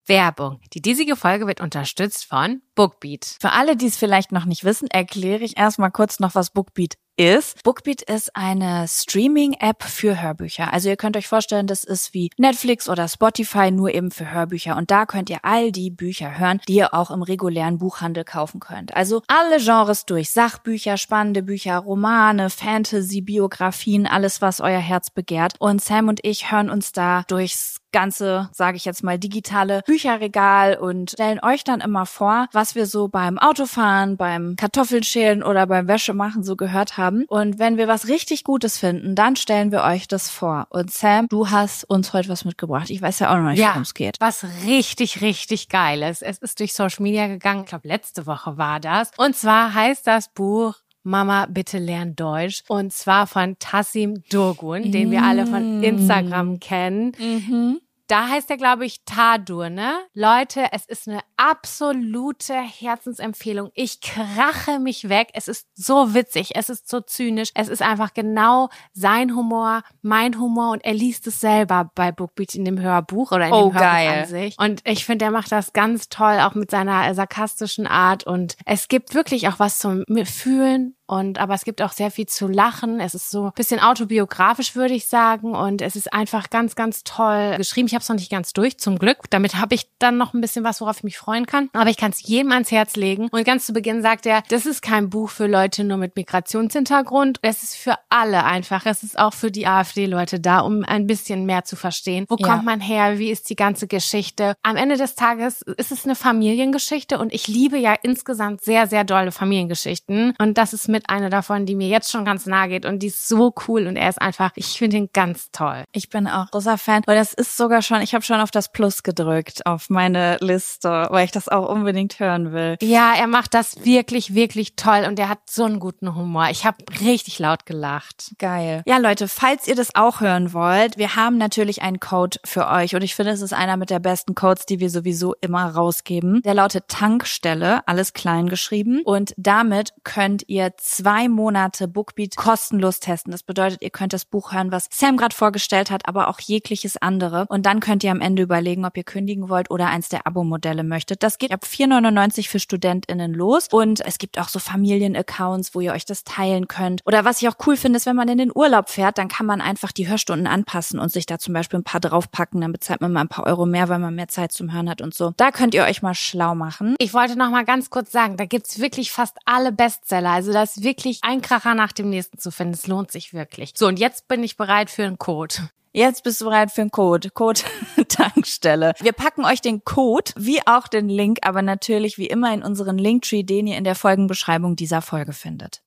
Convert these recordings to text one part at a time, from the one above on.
Werbung. Die diesige Folge wird unterstützt von Bookbeat. Für alle, die es vielleicht noch nicht wissen, erkläre ich erstmal kurz noch, was Bookbeat ist. Bookbeat ist eine Streaming-App für Hörbücher. Also ihr könnt euch vorstellen, das ist wie Netflix oder Spotify, nur eben für Hörbücher. Und da könnt ihr all die Bücher hören, die ihr auch im regulären Buchhandel kaufen könnt. Also alle Genres durch. Sachbücher, spannende Bücher, Romane, Fantasy, Biografien, alles, was euer Herz begehrt. Und Sam und ich hören uns da durchs ganze, sage ich jetzt mal, digitale Bücherregal und stellen euch dann immer vor, was wir so beim Autofahren, beim Kartoffelschälen oder beim Wäschemachen so gehört haben. Und wenn wir was richtig Gutes finden, dann stellen wir euch das vor. Und Sam, du hast uns heute was mitgebracht. Ich weiß ja auch noch nicht, worum es geht. Was richtig, richtig Geiles. Es ist durch Social Media gegangen. Ich glaube, letzte Woche war das. Und zwar heißt das Buch Mama, bitte lern Deutsch. Und zwar von Tassim Durgun, den wir alle von Instagram kennen. Da heißt er, glaube ich, Tadur, ne? Leute, es ist eine absolute Herzensempfehlung. Ich krache mich weg. Es ist so witzig. Es ist so zynisch. Es ist einfach genau sein Humor, mein Humor. Und er liest es selber bei Bookbeat in dem Hörbuch oder in dem Hörbuch an sich. Und ich finde, er macht das ganz toll, auch mit seiner sarkastischen Art. Und es gibt wirklich auch was zum Fühlen. Aber es gibt auch sehr viel zu lachen. Es ist so ein bisschen autobiografisch, würde ich sagen. Und es ist einfach ganz, ganz toll geschrieben. Ich habe es noch nicht ganz durch, zum Glück. Damit habe ich dann noch ein bisschen was, worauf ich mich freuen kann. Aber ich kann es jedem ans Herz legen. Und ganz zu Beginn sagt er, das ist kein Buch für Leute nur mit Migrationshintergrund. Es ist für alle einfach. Es ist auch für die AfD-Leute da, um ein bisschen mehr zu verstehen. Wo kommt man her? Wie ist die ganze Geschichte? Am Ende des Tages ist es eine Familiengeschichte. Und ich liebe ja insgesamt sehr, sehr dolle Familiengeschichten. Und das ist mit eine davon, die mir jetzt schon ganz nahe geht und die ist so cool und er ist einfach, ich finde ihn ganz toll. Ich bin auch großer Fan, weil das ist sogar schon, ich habe schon auf das Plus gedrückt auf meine Liste, weil ich das auch unbedingt hören will. Ja, er macht das wirklich, wirklich toll und er hat so einen guten Humor. Ich habe richtig laut gelacht. Geil. Ja, Leute, falls ihr das auch hören wollt, wir haben natürlich einen Code für euch und ich finde, es ist einer mit der besten Codes, die wir sowieso immer rausgeben. Der lautet Tankstelle, alles klein geschrieben und damit könnt ihr 2 Monate Bookbeat kostenlos testen. Das bedeutet, ihr könnt das Buch hören, was Sam gerade vorgestellt hat, aber auch jegliches andere. Und dann könnt ihr am Ende überlegen, ob ihr kündigen wollt oder eins der Abo-Modelle möchtet. Das geht ab 4,99 € für StudentInnen los. Und es gibt auch so Familienaccounts, wo ihr euch das teilen könnt. Oder was ich auch cool finde, ist, wenn man in den Urlaub fährt, dann kann man einfach die Hörstunden anpassen und sich da zum Beispiel ein paar draufpacken. Dann bezahlt man mal ein paar Euro mehr, weil man mehr Zeit zum Hören hat und so. Da könnt ihr euch mal schlau machen. Ich wollte noch mal ganz kurz sagen, da gibt's wirklich fast alle Bestseller. Also das ist wirklich ein Kracher nach dem nächsten zu finden. Es lohnt sich wirklich. So, und jetzt bin ich bereit für einen Code. Jetzt bist du bereit für einen Code. Code Tankstelle. Wir packen euch den Code, wie auch den Link, aber natürlich wie immer in unseren Linktree, den ihr in der Folgenbeschreibung dieser Folge findet.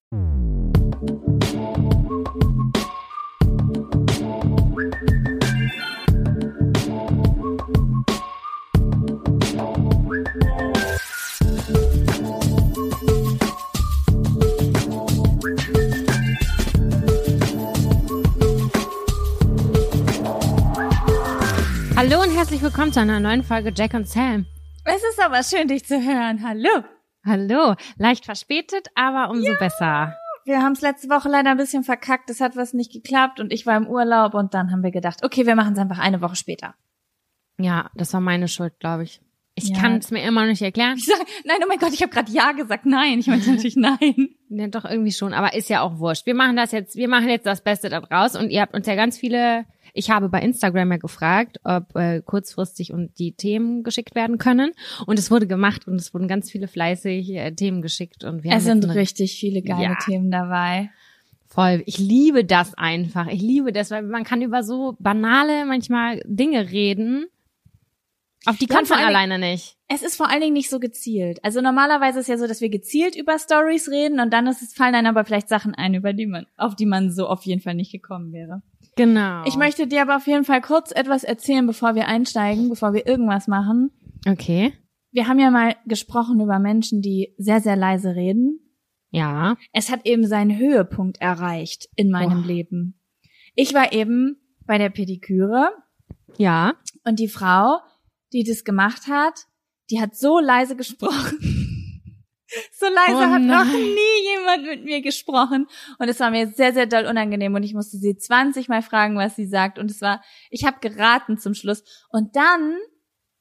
Hallo und herzlich willkommen zu einer neuen Folge Jack und Sam. Es ist aber schön, dich zu hören. Hallo. Hallo. Leicht verspätet, aber umso besser. Wir haben es letzte Woche leider ein bisschen verkackt. Es hat was nicht geklappt und ich war im Urlaub und dann haben wir gedacht, okay, wir machen es einfach eine Woche später. Ja, das war meine Schuld, glaube ich. Ich kann es mir immer noch nicht erklären. Ich sag, nein, oh mein Gott, ich habe gerade ja gesagt. Nein, ich meinte natürlich nein. Ja, doch irgendwie schon, aber ist ja auch wurscht. Wir machen jetzt das Beste daraus und ihr habt uns ja ganz viele, ich habe bei Instagram ja gefragt, ob kurzfristig und die Themen geschickt werden können und es wurde gemacht und es wurden ganz viele fleißig Themen geschickt und wir es sind richtig viele geile Themen dabei. Voll. Ich liebe das einfach. Ich liebe das, weil man kann über so banale manchmal Dinge reden. Auf die kommt man alleine nicht. Es ist vor allen Dingen nicht so gezielt. Also normalerweise ist ja so, dass wir gezielt über Stories reden und dann fallen einem aber vielleicht Sachen ein, auf die man so auf jeden Fall nicht gekommen wäre. Genau. Ich möchte dir aber auf jeden Fall kurz etwas erzählen, bevor wir einsteigen, bevor wir irgendwas machen. Okay. Wir haben ja mal gesprochen über Menschen, die sehr, sehr leise reden. Ja. Es hat eben seinen Höhepunkt erreicht in meinem Leben. Ich war eben bei der Pediküre. Ja. Und die Frau, die das gemacht hat, die hat so leise gesprochen. So leise hat noch nie jemand mit mir gesprochen. Und es war mir sehr, sehr doll unangenehm. Und ich musste sie 20 Mal fragen, was sie sagt. Und ich habe geraten zum Schluss. Und dann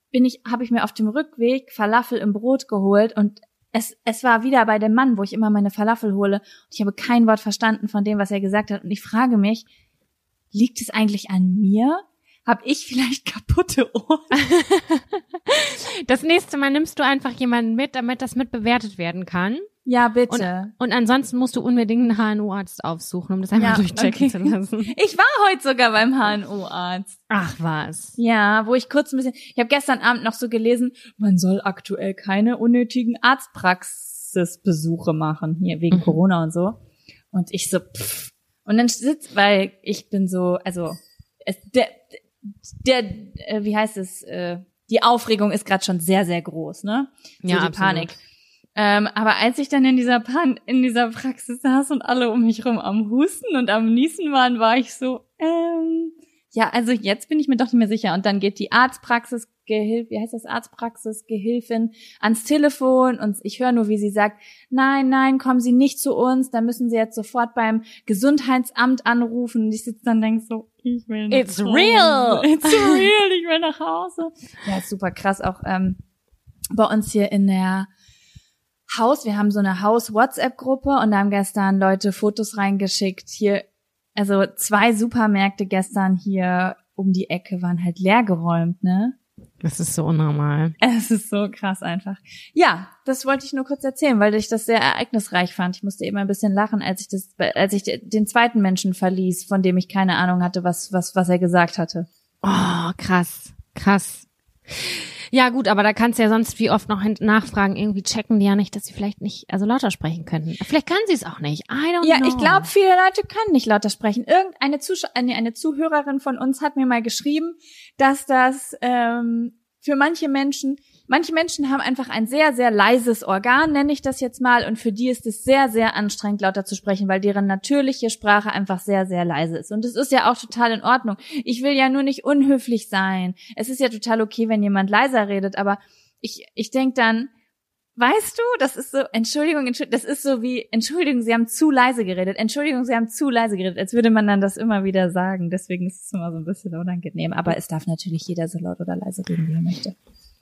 habe ich mir auf dem Rückweg Falafel im Brot geholt und es war wieder bei dem Mann, wo ich immer meine Falafel hole und ich habe kein Wort verstanden von dem, was er gesagt hat und ich frage mich, liegt es eigentlich an mir? Hab ich vielleicht kaputte Ohren? Das nächste Mal nimmst du einfach jemanden mit, damit das mitbewertet werden kann. Ja, bitte. Und ansonsten musst du unbedingt einen HNO-Arzt aufsuchen, um das einfach durchchecken zu lassen. Ich war heute sogar beim HNO-Arzt. Ach was. Ja, wo ich kurz ein bisschen, ich habe gestern Abend noch so gelesen, man soll aktuell keine unnötigen Arztpraxisbesuche machen, hier wegen Corona und so. Und ich so, pff. Und dann weil ich bin so, also wie heißt es, die Aufregung ist gerade schon sehr, sehr groß, ne? So ja, die absolut. Panik. Aber als ich dann in dieser Praxis saß und alle um mich rum am Husten und am Niesen waren, war ich so, ja, also jetzt bin ich mir doch nicht mehr sicher. Und dann geht die Arztpraxisgehilfin ans Telefon und ich höre nur, wie sie sagt, nein, kommen Sie nicht zu uns, da müssen Sie jetzt sofort beim Gesundheitsamt anrufen. Und ich sitze dann und denke so, ich will nach It's Hause. real! It's real, ich will nach Hause. Ja, ist super krass. Auch bei uns hier in der wir haben so eine Haus-WhatsApp-Gruppe und da haben gestern Leute Fotos reingeschickt. Hier, also 2 Supermärkte gestern hier um die Ecke waren halt leergeräumt, ne? Das ist so unnormal. Es ist so krass einfach. Ja, das wollte ich nur kurz erzählen, weil ich das sehr ereignisreich fand. Ich musste eben ein bisschen lachen, als ich den zweiten Menschen verließ, von dem ich keine Ahnung hatte, was er gesagt hatte. Oh, krass. Ja gut, aber da kannst du ja sonst wie oft noch nachfragen, irgendwie checken die ja nicht, dass sie vielleicht nicht lauter sprechen könnten. Vielleicht können sie es auch nicht. I don't know. Ja, ich glaube, viele Leute können nicht lauter sprechen. Eine Zuhörerin von uns hat mir mal geschrieben, dass das für manche Menschen haben einfach ein sehr, sehr leises Organ, nenne ich das jetzt mal, und für die ist es sehr, sehr anstrengend, lauter zu sprechen, weil deren natürliche Sprache einfach sehr, sehr leise ist. Und es ist ja auch total in Ordnung. Ich will ja nur nicht unhöflich sein. Es ist ja total okay, wenn jemand leiser redet, aber ich denke dann, weißt du, das ist so, Entschuldigung, das ist so wie, Entschuldigung, Sie haben zu leise geredet, Entschuldigung, Sie haben zu leise geredet, als würde man dann das immer wieder sagen. Deswegen ist es immer so ein bisschen unangenehm. Aber es darf natürlich jeder so laut oder leise reden, wie er möchte.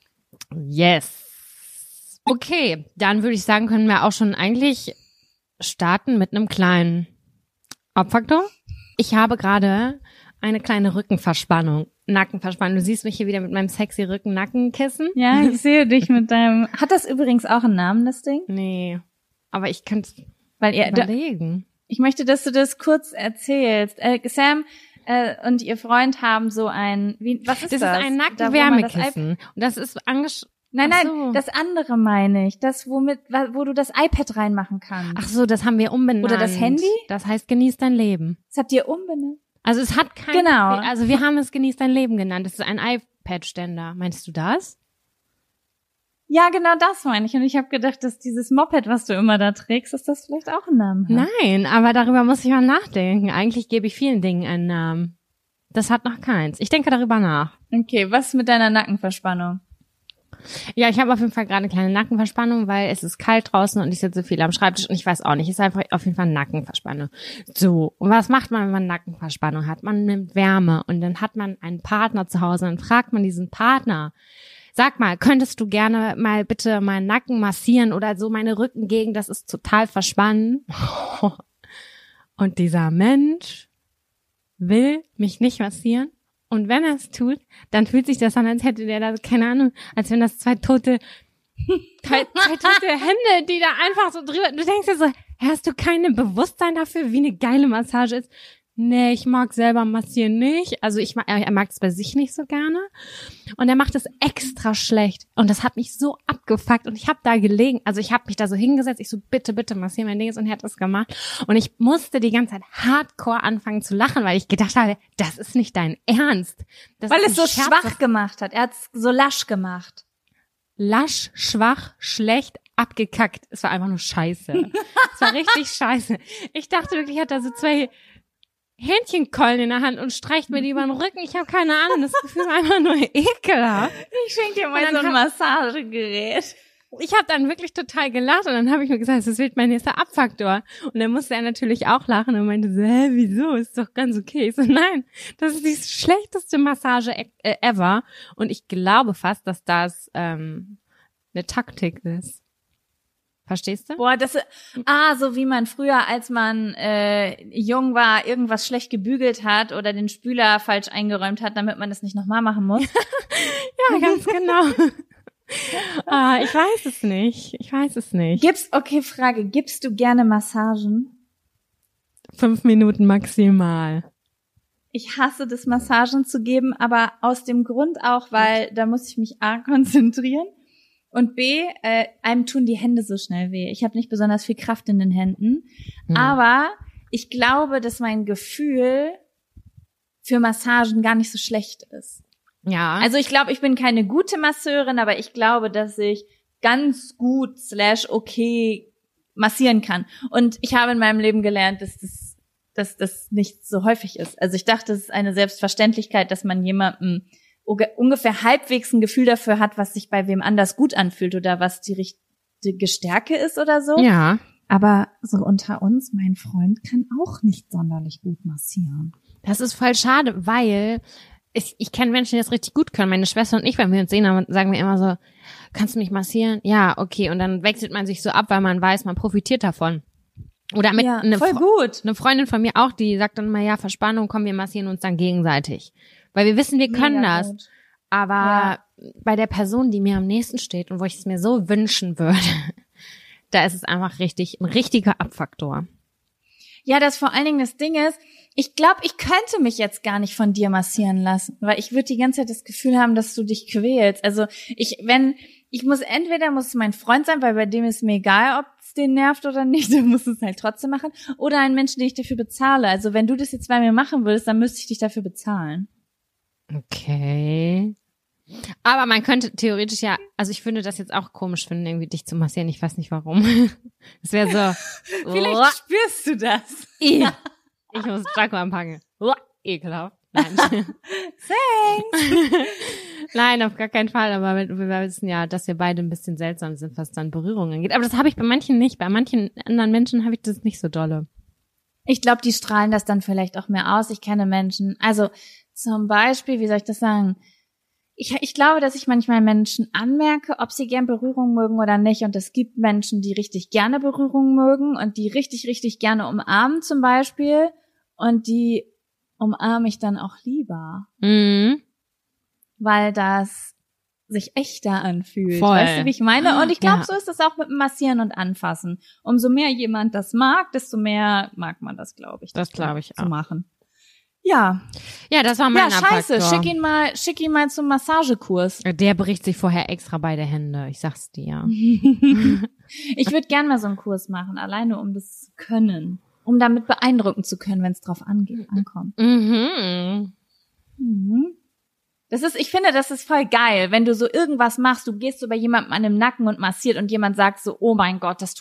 Yes. Okay, dann würde ich sagen, können wir auch schon eigentlich starten mit einem kleinen Abfaktor. Ich habe gerade eine kleine Nackenverspannung. Du siehst mich hier wieder mit meinem sexy Rücken-Nackenkissen. Ja, ich sehe dich mit deinem... Hat das übrigens auch einen Namen, das Ding? Nee, aber ich könnte es überlegen. Ich möchte, dass du das kurz erzählst. Sam und ihr Freund haben so was ist das? Das ist ein Nackenwärmekissen. Und das ist Nein, das andere meine ich. Das, wo du das iPad reinmachen kannst. Ach so, das haben wir umbenannt. Oder das Handy? Das heißt, genieß dein Leben. Das habt ihr umbenannt? Also es hat kein... Genau. Also wir haben es genieß dein Leben genannt. Das ist ein iPad-Ständer. Meinst du das? Ja, genau das meine ich. Und ich habe gedacht, dass dieses Moped, was du immer da trägst, dass das vielleicht auch einen Namen hat. Nein, aber darüber muss ich mal nachdenken. Eigentlich gebe ich vielen Dingen einen Namen. Das hat noch keins. Ich denke darüber nach. Okay, was mit deiner Nackenverspannung? Ja, ich habe auf jeden Fall gerade eine kleine Nackenverspannung, weil es ist kalt draußen und ich sitze viel am Schreibtisch und ich weiß auch nicht, es ist einfach auf jeden Fall Nackenverspannung. So, und was macht man, wenn man Nackenverspannung hat? Man nimmt Wärme und dann hat man einen Partner zu Hause und dann fragt man diesen Partner, sag mal, könntest du gerne mal bitte meinen Nacken massieren oder so meine Rückengegend, das ist total verspannt. Und dieser Mensch will mich nicht massieren. Und wenn er es tut, dann fühlt sich das an, als hätte der da, keine Ahnung, als wenn das zwei tote Hände, die da einfach so drüber, du denkst dir so, hast du kein Bewusstsein dafür, wie eine geile Massage ist? Nee, ich mag selber massieren nicht. Also er mag es bei sich nicht so gerne. Und er macht es extra schlecht. Und das hat mich so abgefuckt. Und ich habe da gelegen. Also ich habe mich da so hingesetzt. Ich so, bitte, bitte massier mein Ding. Und er hat das gemacht. Und ich musste die ganze Zeit hardcore anfangen zu lachen, weil ich gedacht habe, das ist nicht dein Ernst. Das weil es so schwach gemacht hat. Er hat es so lasch gemacht. Lasch, schwach, schlecht, abgekackt. Es war einfach nur scheiße. Es war richtig scheiße. Ich dachte wirklich, er hat da so zwei Hähnchenkeulen in der Hand und streicht mir die über den Rücken. Ich habe keine Ahnung, das Gefühl war einfach nur ekelhaft. Ich schenke dir mal so ein Massagegerät. ich habe dann wirklich total gelacht und dann habe ich mir gesagt, das wird mein nächster Abfaktor. Und dann musste er natürlich auch lachen und meinte so, wieso? Ist doch ganz okay. Ich so, nein, das ist die schlechteste Massage ever. Und ich glaube fast, dass das eine Taktik ist. Verstehst du? Boah, so wie man früher, als man jung war, irgendwas schlecht gebügelt hat oder den Spüler falsch eingeräumt hat, damit man das nicht nochmal machen muss. Ja, ganz genau. Ich weiß es nicht. Frage, gibst du gerne Massagen? 5 Minuten maximal. Ich hasse das, Massagen zu geben, aber aus dem Grund auch, weil da muss ich mich A, konzentrieren und B, einem tun die Hände so schnell weh. Ich habe nicht besonders viel Kraft in den Händen, aber ich glaube, dass mein Gefühl für Massagen gar nicht so schlecht ist. Ja. Also ich glaube, ich bin keine gute Masseurin, aber ich glaube, dass ich ganz gut / okay massieren kann. Und ich habe in meinem Leben gelernt, dass das nicht so häufig ist. Also ich dachte, es ist eine Selbstverständlichkeit, dass man jemandem ungefähr halbwegs ein Gefühl dafür hat, was sich bei wem anders gut anfühlt oder was die richtige Stärke ist oder so. Ja. Aber so unter uns, mein Freund kann auch nicht sonderlich gut massieren. Das ist voll schade, weil ich kenne Menschen, die das richtig gut können. Meine Schwester und ich, wenn wir uns sehen, sagen wir immer so, kannst du mich massieren? Ja, okay. Und dann wechselt man sich so ab, weil man weiß, man profitiert davon. Oder mit eine Freundin von mir auch, die sagt dann immer, ja, Verspannung, komm, wir massieren uns dann gegenseitig. Weil wir wissen, wir können das. Gut. Aber bei der Person, die mir am nächsten steht und wo ich es mir so wünschen würde, da ist es einfach ein richtiger Abfaktor. Ja, das vor allen Dingen das Ding ist, ich glaube, ich könnte mich jetzt gar nicht von dir massieren lassen, weil ich würde die ganze Zeit das Gefühl haben, dass du dich quälst. Also entweder muss es mein Freund sein, weil bei dem ist mir egal, ob es den nervt oder nicht, der muss es halt trotzdem machen, oder ein Mensch, den ich dafür bezahle. Also wenn du das jetzt bei mir machen würdest, dann müsste ich dich dafür bezahlen. Okay. Aber man könnte theoretisch also ich würde das jetzt auch komisch finden, irgendwie dich zu massieren. Ich weiß nicht warum. Das wäre so. Vielleicht spürst du das. Ich muss Jaco anpacken. Ekelhaft. Nein. Thanks. Nein, auf gar keinen Fall. Aber wir wissen ja, dass wir beide ein bisschen seltsam sind, was dann Berührungen angeht. Aber das habe ich bei manchen nicht. Bei manchen anderen Menschen habe ich das nicht so dolle. Ich glaube, die strahlen das dann vielleicht auch mehr aus. Ich kenne Menschen. Also zum Beispiel, wie soll ich das sagen? Ich glaube, dass ich manchmal Menschen anmerke, ob sie gern Berührung mögen oder nicht. Und es gibt Menschen, die richtig gerne Berührung mögen und die richtig, richtig gerne umarmen zum Beispiel. Und die umarme ich dann auch lieber. Mhm. Weil das sich echter anfühlt. Voll. Weißt du, wie ich meine? Und ich glaube, so ist es auch mit dem Massieren und Anfassen. Umso mehr jemand das mag, desto mehr mag man das, glaube ich. Das glaube ich auch. Zu machen. Ja. Ja, das war mein scheiße. Abfaktor. Schick ihn mal zum Massagekurs. Der bricht sich vorher extra beide Hände. Ich sag's dir. Ich würde gern mal so einen Kurs machen, alleine um das zu können. Um damit beeindrucken zu können, wenn es drauf ankommt. Mhm. Ich finde, das ist voll geil, wenn du so irgendwas machst, du gehst so bei jemandem an den Nacken und massiert und jemand sagt so, oh mein Gott, das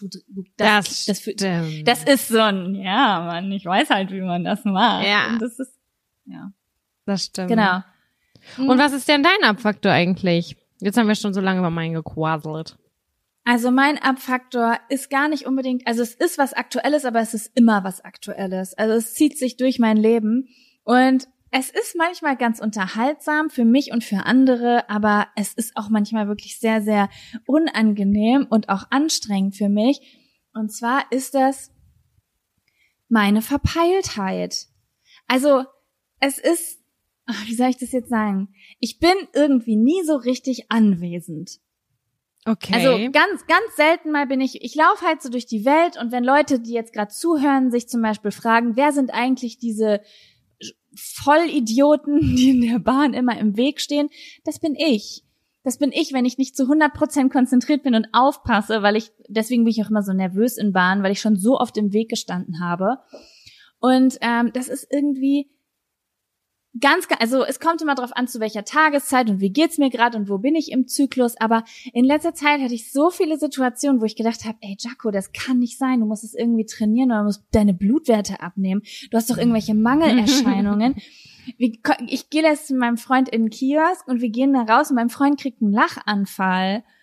ist so ein, ja, Mann, ich weiß halt, wie man das macht. Ja. Und das ist, ja. Das stimmt. Genau. Und was ist denn dein Abfaktor eigentlich? Jetzt haben wir schon so lange über meinen gequasselt. Also mein Abfaktor ist gar nicht unbedingt, also es ist was Aktuelles, aber es ist immer was Aktuelles. Also es zieht sich durch mein Leben und es ist manchmal ganz unterhaltsam für mich und für andere, aber es ist auch manchmal wirklich sehr, sehr unangenehm und auch anstrengend für mich. Und zwar ist das meine Verpeiltheit. Also es ist, wie soll ich das jetzt sagen? Ich bin irgendwie nie so richtig anwesend. Okay. Also ganz, ganz selten mal ich laufe halt so durch die Welt und wenn Leute, die jetzt gerade zuhören, sich zum Beispiel fragen, wer sind eigentlich diese Vollidioten, die in der Bahn immer im Weg stehen, das bin ich. Das bin ich, wenn ich nicht zu 100% konzentriert bin und aufpasse, deswegen bin ich auch immer so nervös in Bahnen, weil ich schon so oft im Weg gestanden habe. Und das ist irgendwie also es kommt immer drauf an, zu welcher Tageszeit und wie geht's mir gerade und wo bin ich im Zyklus, aber in letzter Zeit hatte ich so viele Situationen, wo ich gedacht habe, ey Jaco, das kann nicht sein, du musst es irgendwie trainieren oder du musst deine Blutwerte abnehmen, du hast doch irgendwelche Mangelerscheinungen. Ich gehe jetzt mit meinem Freund in den Kiosk und wir gehen da raus und mein Freund kriegt einen Lachanfall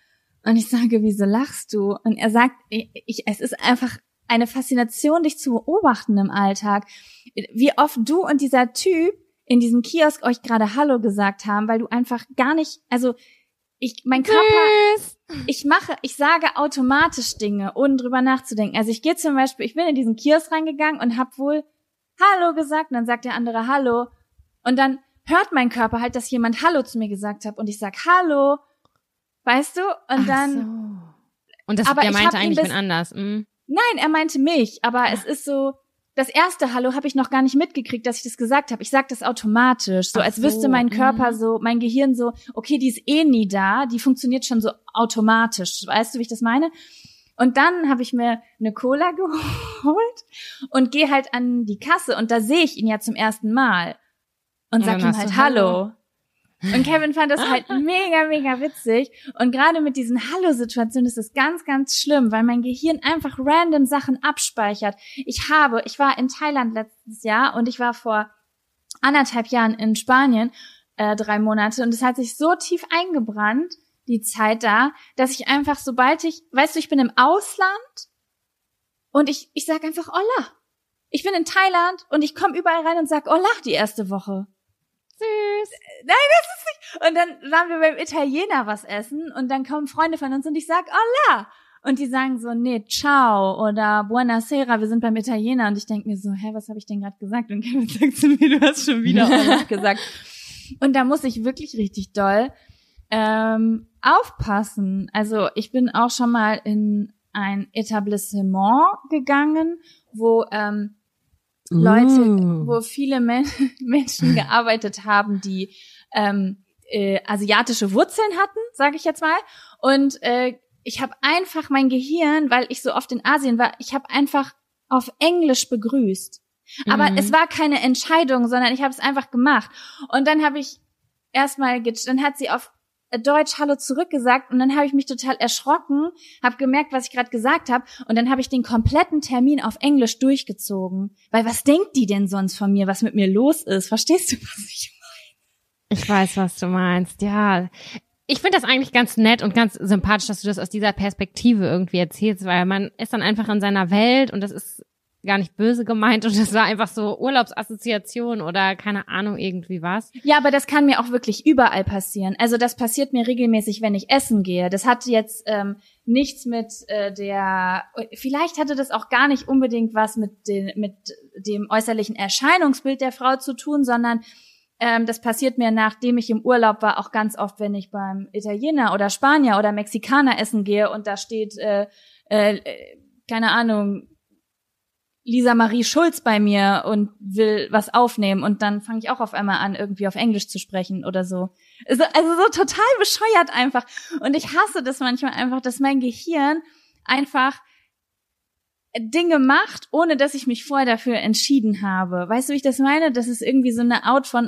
Und ich sage, wieso lachst du? Und er sagt, es ist einfach eine Faszination, dich zu beobachten im Alltag. Wie oft du und dieser Typ in diesem Kiosk euch gerade Hallo gesagt haben, weil du einfach gar nicht, also mein Körper, ich sage automatisch Dinge, ohne drüber nachzudenken. Also ich gehe zum Beispiel, ich bin in diesen Kiosk reingegangen und habe wohl Hallo gesagt und dann sagt der andere Hallo und dann hört mein Körper halt, dass jemand Hallo zu mir gesagt hat und ich sag Hallo, weißt du? Und dann. So. Und der meinte eigentlich wen anders. Nein, er meinte mich, aber es ist so, das erste Hallo habe ich noch gar nicht mitgekriegt, dass ich das gesagt habe. Ich sag das automatisch, so als wüsste mein Körper so, mein Gehirn so, okay, die ist eh nie da, die funktioniert schon so automatisch. Weißt du, wie ich das meine? Und dann habe ich mir eine Cola geholt und gehe halt an die Kasse und da sehe ich ihn ja zum ersten Mal und sag ihm halt Hallo. Und Kevin fand das halt mega, mega witzig. Und gerade mit diesen Hallo-Situationen ist es ganz, ganz schlimm, weil mein Gehirn einfach random Sachen abspeichert. Ich war in Thailand letztes Jahr und ich war vor 1,5 Jahren in Spanien, 3 Monate. Und es hat sich so tief eingebrannt, die Zeit da, dass ich einfach, weißt du, ich bin im Ausland und ich sag einfach Hola. Ich bin in Thailand und ich komme überall rein und sag Hola die erste Woche. Süß. Nein, das ist nicht. Und dann waren wir beim Italiener was essen und dann kommen Freunde von uns und ich sag Hola. Und die sagen so, nee, ciao oder buonasera, wir sind beim Italiener. Und ich denk mir so, was habe ich denn gerade gesagt? Und Kevin sagt zu mir, du hast schon wieder Hola gesagt. Und da muss ich wirklich richtig doll aufpassen. Also ich bin auch schon mal in ein Etablissement gegangen, wo Leute, wo viele Menschen gearbeitet haben, die asiatische Wurzeln hatten, sage ich jetzt mal. Und ich habe einfach mein Gehirn, weil ich so oft in Asien war, ich habe einfach auf Englisch begrüßt. Aber es war keine Entscheidung, sondern ich habe es einfach gemacht. Und dann habe ich dann hat sie auf Deutsch Hallo zurückgesagt und dann habe ich mich total erschrocken, habe gemerkt, was ich gerade gesagt habe und dann habe ich den kompletten Termin auf Englisch durchgezogen. Weil was denkt die denn sonst von mir, was mit mir los ist? Verstehst du, was ich meine? Ich weiß, was du meinst, ja. Ich finde das eigentlich ganz nett und ganz sympathisch, dass du das aus dieser Perspektive irgendwie erzählst, weil man ist dann einfach in seiner Welt und das ist gar nicht böse gemeint und das war einfach so Urlaubsassoziation oder keine Ahnung, irgendwie was. Ja, aber das kann mir auch wirklich überall passieren. Also das passiert mir regelmäßig, wenn ich essen gehe. Das hat jetzt nichts mit vielleicht hatte das auch gar nicht unbedingt was mit dem äußerlichen Erscheinungsbild der Frau zu tun, sondern das passiert mir, nachdem ich im Urlaub war, auch ganz oft, wenn ich beim Italiener oder Spanier oder Mexikaner essen gehe und da steht, keine Ahnung, Lisa Marie Schulz bei mir und will was aufnehmen und dann fange ich auch auf einmal an, irgendwie auf Englisch zu sprechen oder so. Also so total bescheuert einfach. Und ich hasse das manchmal einfach, dass mein Gehirn einfach Dinge macht, ohne dass ich mich vorher dafür entschieden habe. Weißt du, wie ich das meine? Das ist irgendwie so eine Art von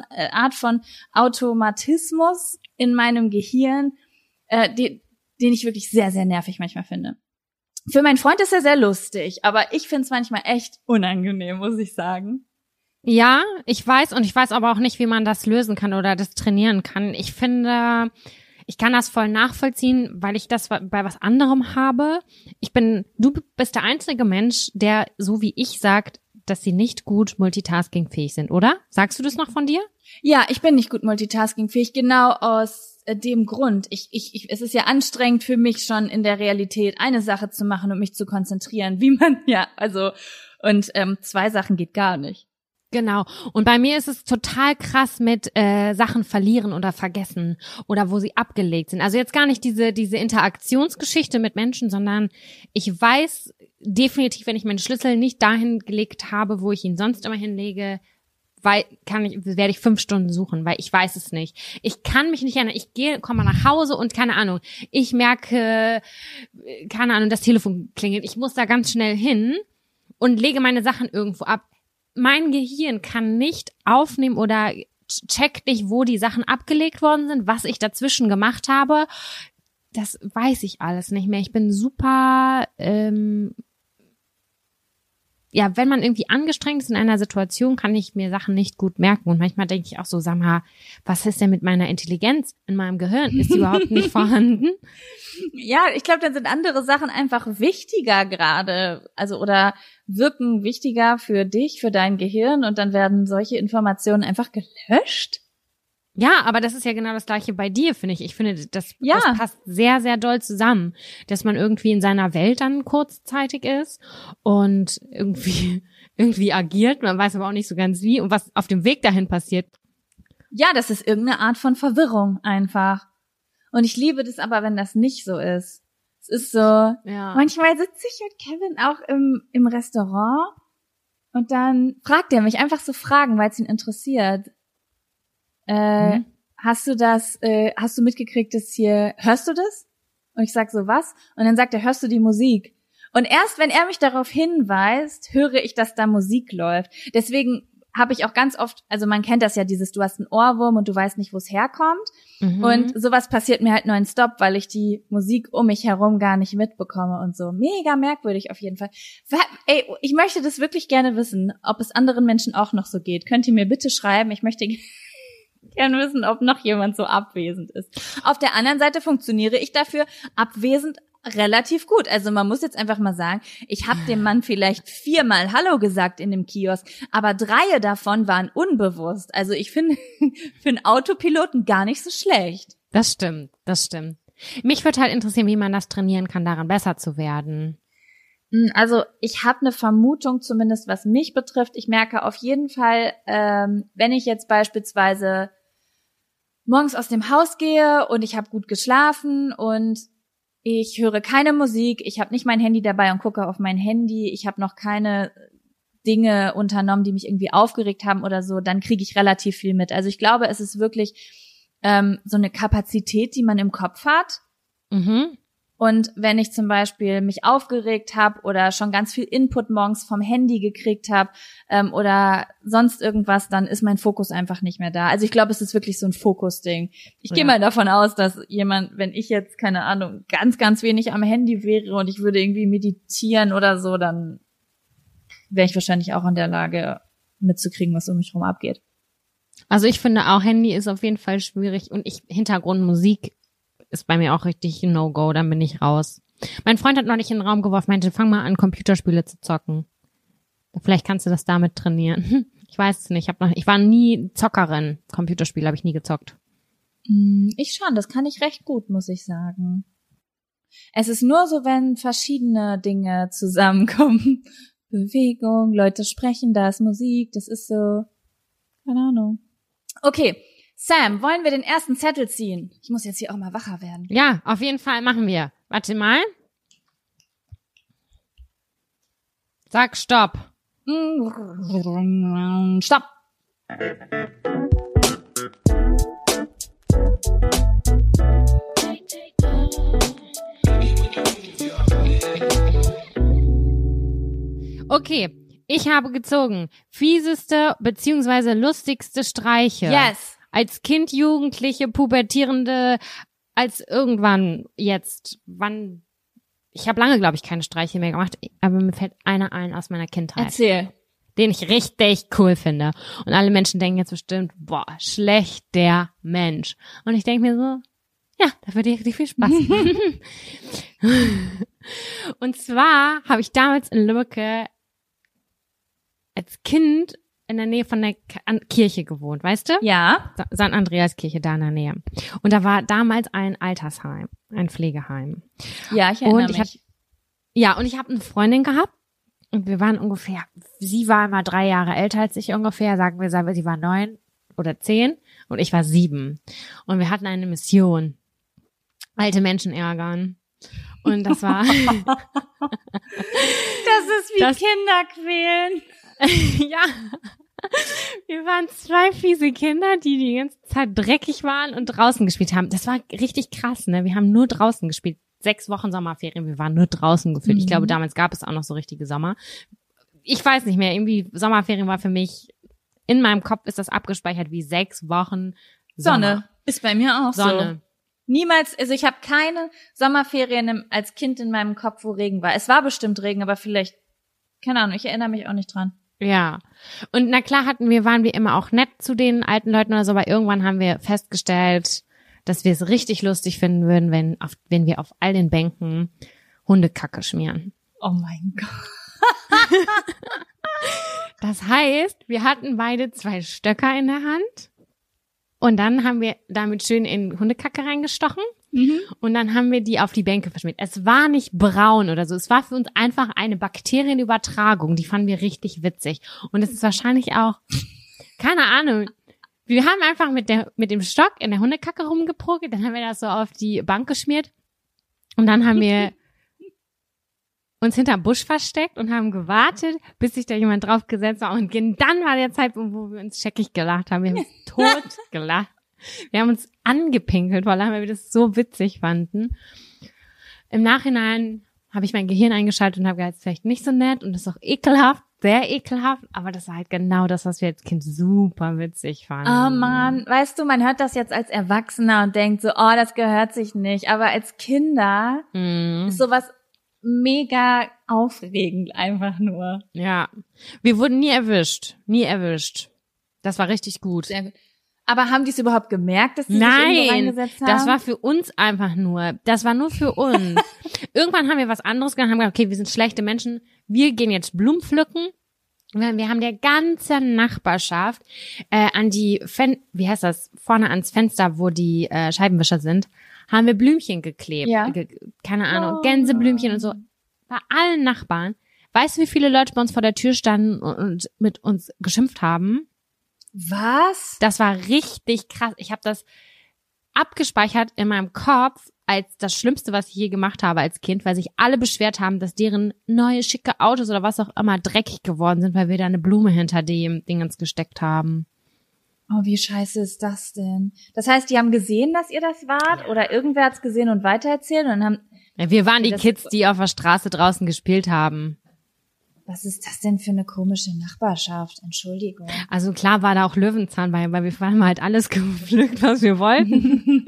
Automatismus in meinem Gehirn, den ich wirklich sehr, sehr nervig manchmal finde. Für meinen Freund ist er sehr lustig, aber ich finde es manchmal echt unangenehm, muss ich sagen. Ja, ich weiß aber auch nicht, wie man das lösen kann oder das trainieren kann. Ich finde, ich kann das voll nachvollziehen, weil ich das bei was anderem habe. Du bist der einzige Mensch, der so wie ich sagt, dass sie nicht gut multitaskingfähig sind, oder? Sagst du das noch von dir? Ja, ich bin nicht gut multitaskingfähig, genau aus dem Grund. Es ist ja anstrengend für mich schon in der Realität eine Sache zu machen und mich zu konzentrieren, und 2 Sachen geht gar nicht. Genau. Und bei mir ist es total krass mit Sachen verlieren oder vergessen oder wo sie abgelegt sind. Also jetzt gar nicht diese Interaktionsgeschichte mit Menschen, sondern ich weiß definitiv, wenn ich meinen Schlüssel nicht dahin gelegt habe, wo ich ihn sonst immer hinlege, werde ich 5 Stunden suchen, weil ich weiß es nicht. Ich kann mich nicht erinnern. Ich komme nach Hause und keine Ahnung. Ich merke, keine Ahnung, das Telefon klingelt. Ich muss da ganz schnell hin und lege meine Sachen irgendwo ab. Mein Gehirn kann nicht aufnehmen oder checkt nicht, wo die Sachen abgelegt worden sind, was ich dazwischen gemacht habe. Das weiß ich alles nicht mehr. Ich bin super, wenn man irgendwie angestrengt ist in einer Situation, kann ich mir Sachen nicht gut merken. Und manchmal denke ich auch so, sag mal, was ist denn mit meiner Intelligenz in meinem Gehirn? Ist die überhaupt nicht vorhanden? Ja, ich glaube, dann sind andere Sachen einfach wichtiger gerade, also oder wirken wichtiger für dich, für dein Gehirn und dann werden solche Informationen einfach gelöscht. Ja, aber das ist ja genau das Gleiche bei dir, finde ich. Ich finde, das Ja. passt sehr, sehr doll zusammen, dass man irgendwie in seiner Welt dann kurzzeitig ist und irgendwie agiert. Man weiß aber auch nicht so ganz wie und was auf dem Weg dahin passiert. Ja, das ist irgendeine Art von Verwirrung einfach. Und ich liebe das aber, wenn das nicht so ist. Es ist so, Ja. manchmal sitze ich mit Kevin auch im Restaurant und dann fragt er mich einfach so Fragen, weil es ihn interessiert. Hast du mitgekriegt, dass hier, hörst du das? Und ich sag so, was? Und dann sagt er, hörst du die Musik? Und erst wenn er mich darauf hinweist, höre ich, dass da Musik läuft. Deswegen habe ich auch ganz oft, also man kennt das ja, du hast einen Ohrwurm und du weißt nicht, wo es herkommt. Mhm. Und sowas passiert mir halt nonstop, weil ich die Musik um mich herum gar nicht mitbekomme und so. Mega merkwürdig auf jeden Fall. Ey, ich möchte das wirklich gerne wissen, ob es anderen Menschen auch noch so geht. Könnt ihr mir bitte schreiben? Ich möchte gerne wissen, ob noch jemand so abwesend ist. Auf der anderen Seite funktioniere ich dafür abwesend relativ gut. Also man muss jetzt einfach mal sagen, ich habe dem Mann vielleicht 4-mal Hallo gesagt in dem Kiosk, aber 3 davon waren unbewusst. Also ich finde für einen Autopiloten gar nicht so schlecht. Das stimmt. Mich würde halt interessieren, wie man das trainieren kann, daran besser zu werden. Also ich habe eine Vermutung, zumindest was mich betrifft. Ich merke auf jeden Fall, wenn ich jetzt beispielsweise morgens aus dem Haus gehe und ich habe gut geschlafen und ich höre keine Musik, ich habe nicht mein Handy dabei und gucke auf mein Handy, ich habe noch keine Dinge unternommen, die mich irgendwie aufgeregt haben oder so, dann kriege ich relativ viel mit. Also ich glaube, es ist wirklich so eine Kapazität, die man im Kopf hat. Mhm. Und wenn ich zum Beispiel mich aufgeregt habe oder schon ganz viel Input morgens vom Handy gekriegt habe oder sonst irgendwas, dann ist mein Fokus einfach nicht mehr da. Also ich glaube, es ist wirklich so ein Fokusding. Ich gehe mal davon aus, dass jemand, wenn ich jetzt, keine Ahnung, ganz, ganz wenig am Handy wäre und ich würde irgendwie meditieren oder so, dann wäre ich wahrscheinlich auch in der Lage mitzukriegen, was um mich herum abgeht. Also ich finde auch, Handy ist auf jeden Fall schwierig und Hintergrundmusik ist bei mir auch richtig No-Go, dann bin ich raus. Mein Freund hat neulich in den Raum geworfen, meinte, fang mal an, Computerspiele zu zocken. Vielleicht kannst du das damit trainieren. Ich weiß es nicht, ich war nie Zockerin. Computerspiele habe ich nie gezockt. Ich schon, das kann ich recht gut, muss ich sagen. Es ist nur so, wenn verschiedene Dinge zusammenkommen. Bewegung, Leute sprechen, da ist Musik, das ist so, keine Ahnung. Okay. Sam, wollen wir den ersten Zettel ziehen? Ich muss jetzt hier auch mal wacher werden. Ja, auf jeden Fall machen wir. Warte mal. Sag Stopp. Stopp. Okay, ich habe gezogen. Fieseste bzw. lustigste Streiche. Yes. Als Kind, Jugendliche, Pubertierende, als irgendwann jetzt, ich habe lange, glaube ich, keine Streiche mehr gemacht, aber mir fällt einer ein aus meiner Kindheit. Erzähl. Den ich richtig cool finde. Und alle Menschen denken jetzt bestimmt, boah, schlecht der Mensch. Und ich denke mir so, ja, da würde ich richtig viel Spaß. Und zwar habe ich damals in Lübbecke als Kind in der Nähe von der Kirche gewohnt, weißt du? Ja. St. Andreaskirche, da in der Nähe. Und da war damals ein Altersheim, ein Pflegeheim. Ja, ich erinnere mich. Und ich habe eine Freundin gehabt und wir waren ungefähr, sie war immer 3 Jahre älter als ich ungefähr, sagen wir, sie war 9 oder 10 und ich war 7. Und wir hatten eine Mission, alte Menschen ärgern. Und das war... das ist wie Kinder quälen. Ja, wir waren 2 fiese Kinder, die ganze Zeit dreckig waren und draußen gespielt haben. Das war richtig krass, ne? Wir haben nur draußen gespielt. 6 Wochen Sommerferien, wir waren nur draußen gefühlt. Ich glaube, damals gab es auch noch so richtige Sommer. Ich weiß nicht mehr, irgendwie Sommerferien war für mich, in meinem Kopf ist das abgespeichert wie 6 Wochen Sommer. Sonne. Ist bei mir auch Sonne. So. Niemals, also ich habe keine Sommerferien als Kind in meinem Kopf, wo Regen war. Es war bestimmt Regen, aber vielleicht, keine Ahnung, ich erinnere mich auch nicht dran. Ja. Und na klar waren wir immer auch nett zu den alten Leuten oder so, aber irgendwann haben wir festgestellt, dass wir es richtig lustig finden würden, wenn wir auf all den Bänken Hundekacke schmieren. Oh mein Gott. Das heißt, wir hatten beide 2 Stöcker in der Hand und dann haben wir damit schön in Hundekacke reingestochen und dann haben wir die auf die Bänke verschmiert. Es war nicht braun oder so, es war für uns einfach eine Bakterienübertragung, die fanden wir richtig witzig. Und es ist wahrscheinlich auch, keine Ahnung, wir haben einfach mit dem Stock in der Hundekacke rumgeprügelt, dann haben wir das so auf die Bank geschmiert und dann haben wir uns hinterm Busch versteckt und haben gewartet, bis sich da jemand draufgesetzt hat. Und dann war der Zeitpunkt, wo wir uns scheckig gelacht haben. Wir haben uns tot gelacht. Wir haben uns angepinkelt, vor allem, weil wir das so witzig fanden. Im Nachhinein habe ich mein Gehirn eingeschaltet und habe gesagt, es ist vielleicht nicht so nett und das ist auch ekelhaft, sehr ekelhaft. Aber das war halt genau das, was wir als Kind super witzig fanden. Oh Mann, weißt du, man hört das jetzt als Erwachsener und denkt so, oh, das gehört sich nicht. Aber als Kinder ist sowas mega aufregend einfach nur. Ja, wir wurden nie erwischt. Das war richtig gut. Sehr gut. Aber haben die es überhaupt gemerkt, dass sie sich irgendwo reingesetzt haben? Das war für uns einfach nur. Das war nur für uns. Irgendwann haben wir was anderes gemacht, haben gesagt, okay, wir sind schlechte Menschen. Wir gehen jetzt Blumen pflücken. Wir haben der ganzen Nachbarschaft an die, wie heißt das, vorne ans Fenster, wo die Scheibenwischer sind, haben wir Blümchen geklebt. Ja. Keine Ahnung, Gänseblümchen und so. Bei allen Nachbarn. Weißt du, wie viele Leute bei uns vor der Tür standen und mit uns geschimpft haben? Was? Das war richtig krass. Ich habe das abgespeichert in meinem Kopf als das Schlimmste, was ich je gemacht habe als Kind, weil sich alle beschwert haben, dass deren neue schicke Autos oder was auch immer dreckig geworden sind, weil wir da eine Blume hinter dem Dingens gesteckt haben. Oh, wie scheiße ist das denn? Das heißt, die haben gesehen, dass ihr das wart? Oder irgendwer hat's gesehen und weitererzählt und haben... Ja, wir waren die Kids, die auf der Straße draußen gespielt haben. Was ist das denn für eine komische Nachbarschaft? Entschuldigung. Also klar war da auch Löwenzahn bei, weil wir haben halt alles gepflückt, was wir wollten.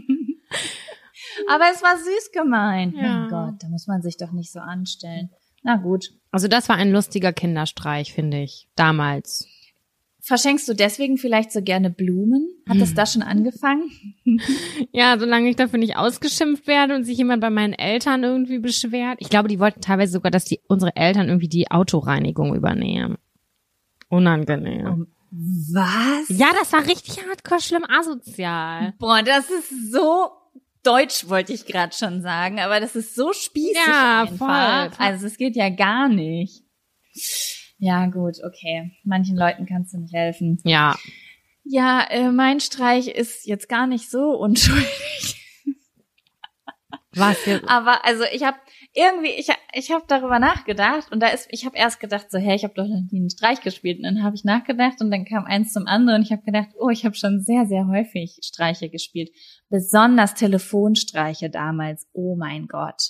Aber es war süß gemeint. Ja. Mein Gott, da muss man sich doch nicht so anstellen. Na gut. Also das war ein lustiger Kinderstreich, finde ich, damals. Verschenkst du deswegen vielleicht so gerne Blumen? Hat das da schon angefangen? Ja, solange ich dafür nicht ausgeschimpft werde und sich jemand bei meinen Eltern irgendwie beschwert. Ich glaube, die wollten teilweise sogar, dass unsere Eltern irgendwie die Autoreinigung übernehmen. Unangenehm. Was? Ja, das war richtig hardcore schlimm asozial. Boah, das ist so deutsch, wollte ich gerade schon sagen, aber das ist so spießig Ja, einfach. voll. Also es geht ja gar nicht. Ja, gut, okay. Manchen Leuten kannst du nicht helfen. Ja. Ja, mein Streich ist jetzt gar nicht so unschuldig. Was jetzt? Aber also ich habe darüber nachgedacht und ich habe erst gedacht so, ich habe doch noch nie einen Streich gespielt. Und dann habe ich nachgedacht und dann kam eins zum anderen und ich habe gedacht, oh, ich habe schon sehr, sehr häufig Streiche gespielt. Besonders Telefonstreiche damals. Oh mein Gott.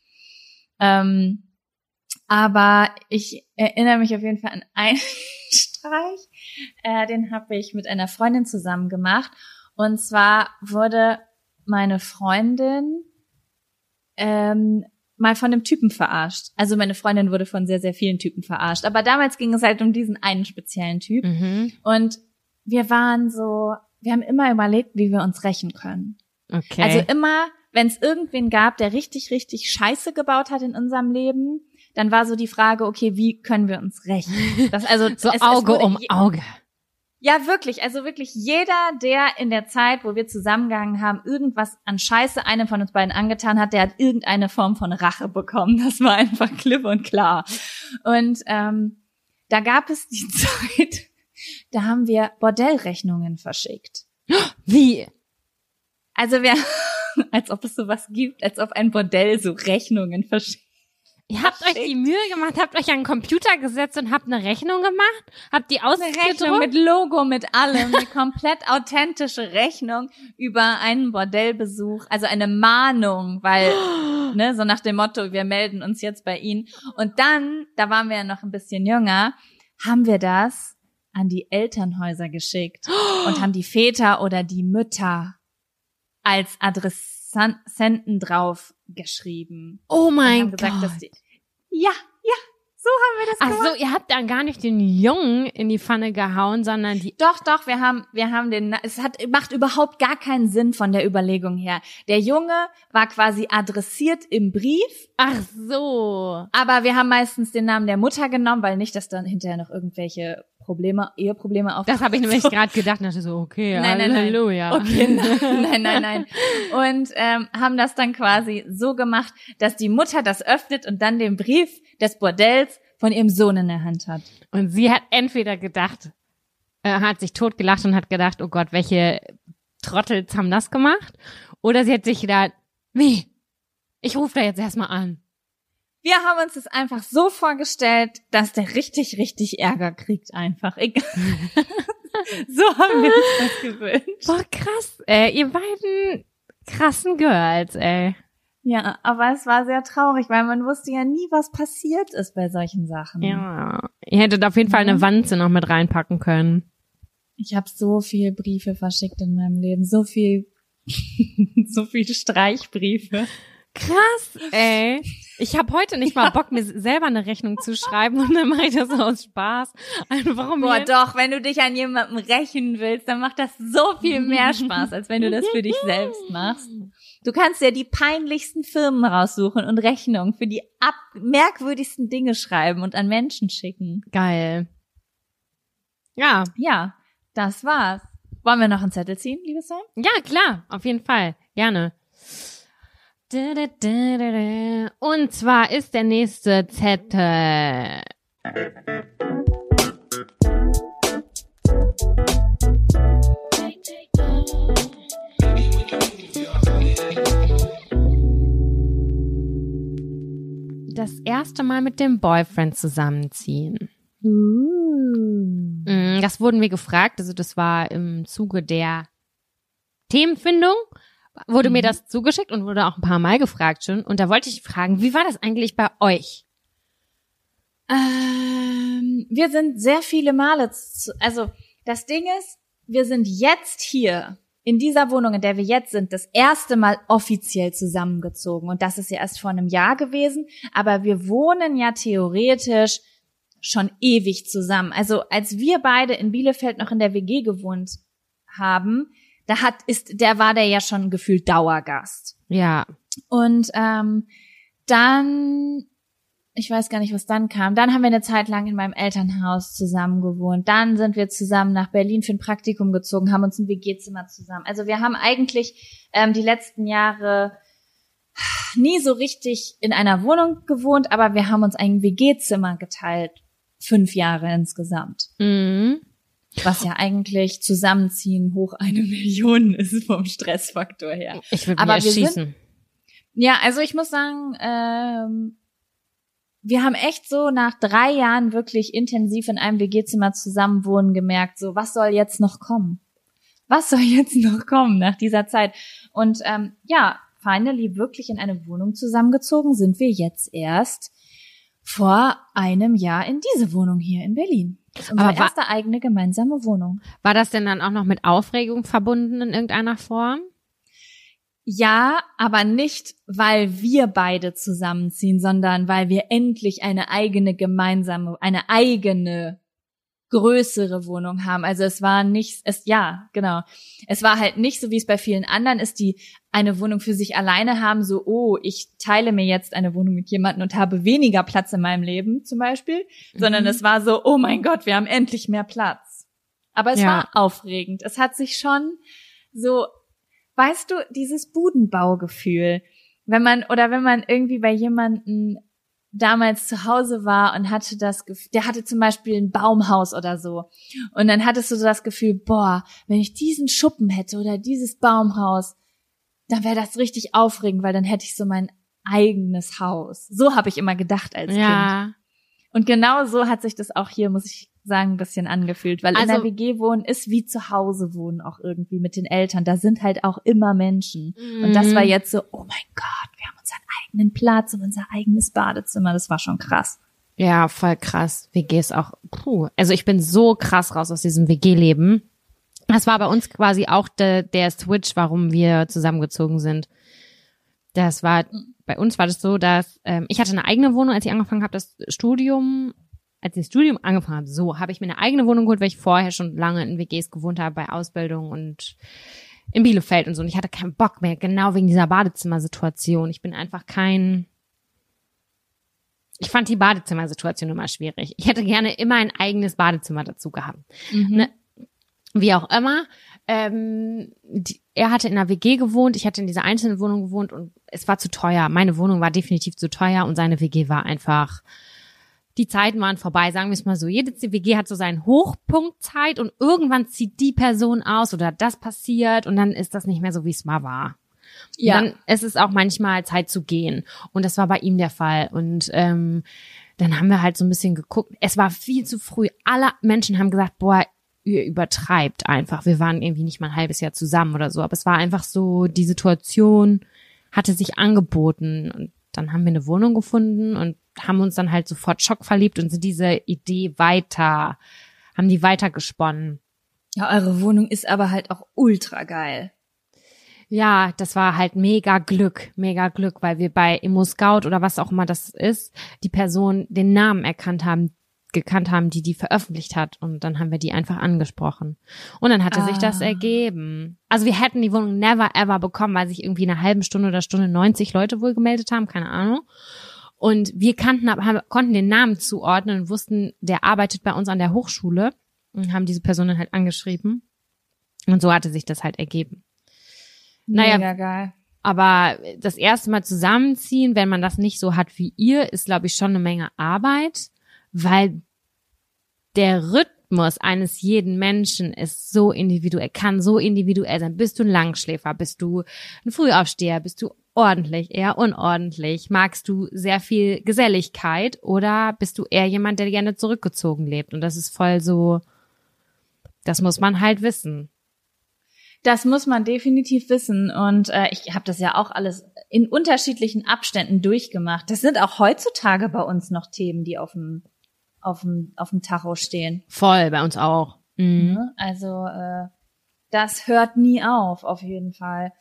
Aber ich erinnere mich auf jeden Fall an einen Streich, den habe ich mit einer Freundin zusammen gemacht. Und zwar wurde meine Freundin mal von einem Typen verarscht. Also meine Freundin wurde von sehr, sehr vielen Typen verarscht. Aber damals ging es halt um diesen einen speziellen Typ. Mhm. Und wir haben immer überlegt, wie wir uns rächen können. Okay. Also immer, wenn es irgendwen gab, der richtig, richtig Scheiße gebaut hat in unserem Leben, dann war so die Frage, okay, wie können wir uns rächen? Das, also, so Auge um Auge. Ja, wirklich. Also wirklich jeder, der in der Zeit, wo wir zusammengegangen haben, irgendwas an Scheiße einem von uns beiden angetan hat, der hat irgendeine Form von Rache bekommen. Das war einfach klipp und klar. Und da gab es die Zeit, da haben wir Bordellrechnungen verschickt. Wie? Also als ob es sowas gibt, als ob ein Bordell so Rechnungen verschickt. Ihr habt euch die Mühe gemacht, habt euch an den Computer gesetzt und habt eine Rechnung gemacht? Habt die Eine Rechnung ausgedruckt? mit Logo, mit allem, eine komplett authentische Rechnung über einen Bordellbesuch, also eine Mahnung, weil, ne, so nach dem Motto, wir melden uns jetzt bei Ihnen. Und dann, da waren wir ja noch ein bisschen jünger, haben wir das an die Elternhäuser geschickt und haben die Väter oder die Mütter als Adressenten drauf geschrieben. Oh mein Gott. Gott. Ja, So haben wir das gemacht. Ach so, ihr habt dann gar nicht den Jungen in die Pfanne gehauen, sondern die... Doch, wir haben den, macht überhaupt gar keinen Sinn von der Überlegung her. Der Junge war quasi adressiert im Brief. Ach so. Aber wir haben meistens den Namen der Mutter genommen, weil nicht, dass dann hinterher noch irgendwelche Eheprobleme auf. Das habe ich nämlich gerade gedacht und dachte so, okay, Nein. Halleluja. Okay, nein. Und haben das dann quasi so gemacht, dass die Mutter das öffnet und dann den Brief des Bordells von ihrem Sohn in der Hand hat. Und sie hat entweder gedacht, hat sich totgelacht und hat gedacht, oh Gott, welche Trottels haben das gemacht? Oder sie hat sich gedacht, wie? Ich rufe da jetzt erstmal an. Wir haben uns das einfach so vorgestellt, dass der richtig, richtig Ärger kriegt einfach. Egal. So haben wir uns das gewünscht. Boah, krass, ihr beiden krassen Girls, ey. Ja, aber es war sehr traurig, weil man wusste ja nie, was passiert ist bei solchen Sachen. Ja, ihr hättet auf jeden Fall eine Wanze noch mit reinpacken können. Ich habe so viel Briefe verschickt in meinem Leben, so viel Streichbriefe. Krass, ey. Ich habe heute nicht mal Bock, mir selber eine Rechnung zu schreiben und dann mache ich das so aus Spaß. Einfach Boah, doch, wenn du dich an jemandem rächen willst, dann macht das so viel mehr Spaß, als wenn du das für dich selbst machst. Du kannst ja die peinlichsten Firmen raussuchen und Rechnungen für die merkwürdigsten Dinge schreiben und an Menschen schicken. Geil. Ja. Ja, das war's. Wollen wir noch einen Zettel ziehen, liebe Sam? Ja, klar, auf jeden Fall. Gerne. Und zwar ist der nächste Zettel. Das erste Mal mit dem Boyfriend zusammenziehen. Das wurden wir gefragt, also das war im Zuge der Themenfindung, wurde mir das zugeschickt und wurde auch ein paar Mal gefragt schon. Und da wollte ich fragen, wie war das eigentlich bei euch? Wir sind sehr viele Male, also das Ding ist, wir sind jetzt hier in dieser Wohnung, in der wir jetzt sind, das erste Mal offiziell zusammengezogen. Und das ist ja erst vor einem Jahr gewesen. Aber wir wohnen ja theoretisch schon ewig zusammen. Also als wir beide in Bielefeld noch in der WG gewohnt haben, der war ja schon gefühlt Dauergast. Ja. Und dann, ich weiß gar nicht, was dann kam. Dann haben wir eine Zeit lang in meinem Elternhaus zusammen gewohnt. Dann sind wir zusammen nach Berlin für ein Praktikum gezogen, haben uns ein WG-Zimmer zusammen. Also wir haben eigentlich die letzten Jahre nie so richtig in einer Wohnung gewohnt, aber wir haben uns ein WG-Zimmer geteilt. 5 Jahre insgesamt. Mhm. Was ja eigentlich Zusammenziehen hoch 1 Million ist vom Stressfaktor her. Ich würde mich erschießen. Ja, also ich muss sagen, wir haben echt so nach 3 Jahren wirklich intensiv in einem WG-Zimmer zusammenwohnen gemerkt, so was soll jetzt noch kommen? Was soll jetzt noch kommen nach dieser Zeit? Und finally wirklich in eine Wohnung zusammengezogen sind wir jetzt erst vor einem Jahr in diese Wohnung hier in Berlin. Das ist unsere erste eigene gemeinsame Wohnung. War das denn dann auch noch mit Aufregung verbunden in irgendeiner Form? Ja, aber nicht, weil wir beide zusammenziehen, sondern weil wir endlich eine eigene größere Wohnung haben. Also es war nicht, es war halt nicht so, wie es bei vielen anderen ist, die eine Wohnung für sich alleine haben, so, oh, ich teile mir jetzt eine Wohnung mit jemandem und habe weniger Platz in meinem Leben zum Beispiel, sondern es war so, oh mein Gott, wir haben endlich mehr Platz. Aber es war aufregend. Es hat sich schon so, weißt du, dieses Budenbaugefühl, wenn man irgendwie bei jemandem damals zu Hause war und hatte das Gefühl, der hatte zum Beispiel ein Baumhaus oder so. Und dann hattest du so das Gefühl, boah, wenn ich diesen Schuppen hätte oder dieses Baumhaus, dann wäre das richtig aufregend, weil dann hätte ich so mein eigenes Haus. So habe ich immer gedacht als Kind. Und genau so hat sich das auch hier, muss ich sagen, ein bisschen angefühlt, weil in der WG wohnen ist wie zu Hause wohnen auch irgendwie mit den Eltern. Da sind halt auch immer Menschen. Und das war jetzt so, oh mein Gott, wir haben unseren eigenen Platz und unser eigenes Badezimmer. Das war schon krass. Ja, voll krass. WG ist auch, also ich bin so krass raus aus diesem WG-Leben. Das war bei uns quasi auch der Switch, warum wir zusammengezogen sind. Bei uns war das so, dass ich hatte eine eigene Wohnung, als ich angefangen habe, als ich das Studium angefangen habe, so habe ich mir eine eigene Wohnung geholt, weil ich vorher schon lange in WGs gewohnt habe, bei Ausbildung und in Bielefeld und so. Und ich hatte keinen Bock mehr, genau wegen dieser Badezimmersituation. Ich fand die Badezimmersituation immer schwierig. Ich hätte gerne immer ein eigenes Badezimmer dazu gehabt. Ne? Wie auch immer. Er hatte in einer WG gewohnt, ich hatte in dieser einzelnen Wohnung gewohnt und es war zu teuer. Meine Wohnung war definitiv zu teuer und seine WG war einfach, die Zeiten waren vorbei, sagen wir es mal so. Jede WG hat so seinen Hochpunktzeit und irgendwann zieht die Person aus oder das passiert und dann ist das nicht mehr so, wie es mal war. Ja. Und dann ist es auch manchmal Zeit zu gehen und das war bei ihm der Fall und dann haben wir halt so ein bisschen geguckt. Es war viel zu früh. Alle Menschen haben gesagt, boah, ihr übertreibt einfach. Wir waren irgendwie nicht mal ein halbes Jahr zusammen oder so, aber es war einfach so, die Situation hatte sich angeboten und dann haben wir eine Wohnung gefunden und haben uns dann halt sofort schockverliebt und sind diese Idee haben die weitergesponnen. Ja, eure Wohnung ist aber halt auch ultra geil. Ja, das war halt mega Glück, weil wir bei ImmoScout oder was auch immer das ist, die Person den Namen gekannt haben, die veröffentlicht hat und dann haben wir die einfach angesprochen. Und dann hatte sich das ergeben. Also wir hätten die Wohnung never ever bekommen, weil sich irgendwie in einer halben Stunde oder Stunde 90 Leute wohl gemeldet haben, keine Ahnung. Und wir konnten den Namen zuordnen und wussten, der arbeitet bei uns an der Hochschule und haben diese Person dann halt angeschrieben. Und so hatte sich das halt ergeben. Mega geil. Aber das erste Mal zusammenziehen, wenn man das nicht so hat wie ihr, ist, glaube ich, schon eine Menge Arbeit. Weil der Rhythmus eines jeden Menschen ist so individuell, kann so individuell sein. Bist du ein Langschläfer? Bist du ein Frühaufsteher? Bist du ordentlich, eher unordentlich? Magst du sehr viel Geselligkeit oder bist du eher jemand, der gerne zurückgezogen lebt? Und das ist voll so, das muss man halt wissen. Das muss man definitiv wissen und ich habe das ja auch alles in unterschiedlichen Abständen durchgemacht. Das sind auch heutzutage bei uns noch Themen, die auf dem Tacho stehen. Voll, bei uns auch. Mhm. Also das hört nie auf jeden Fall.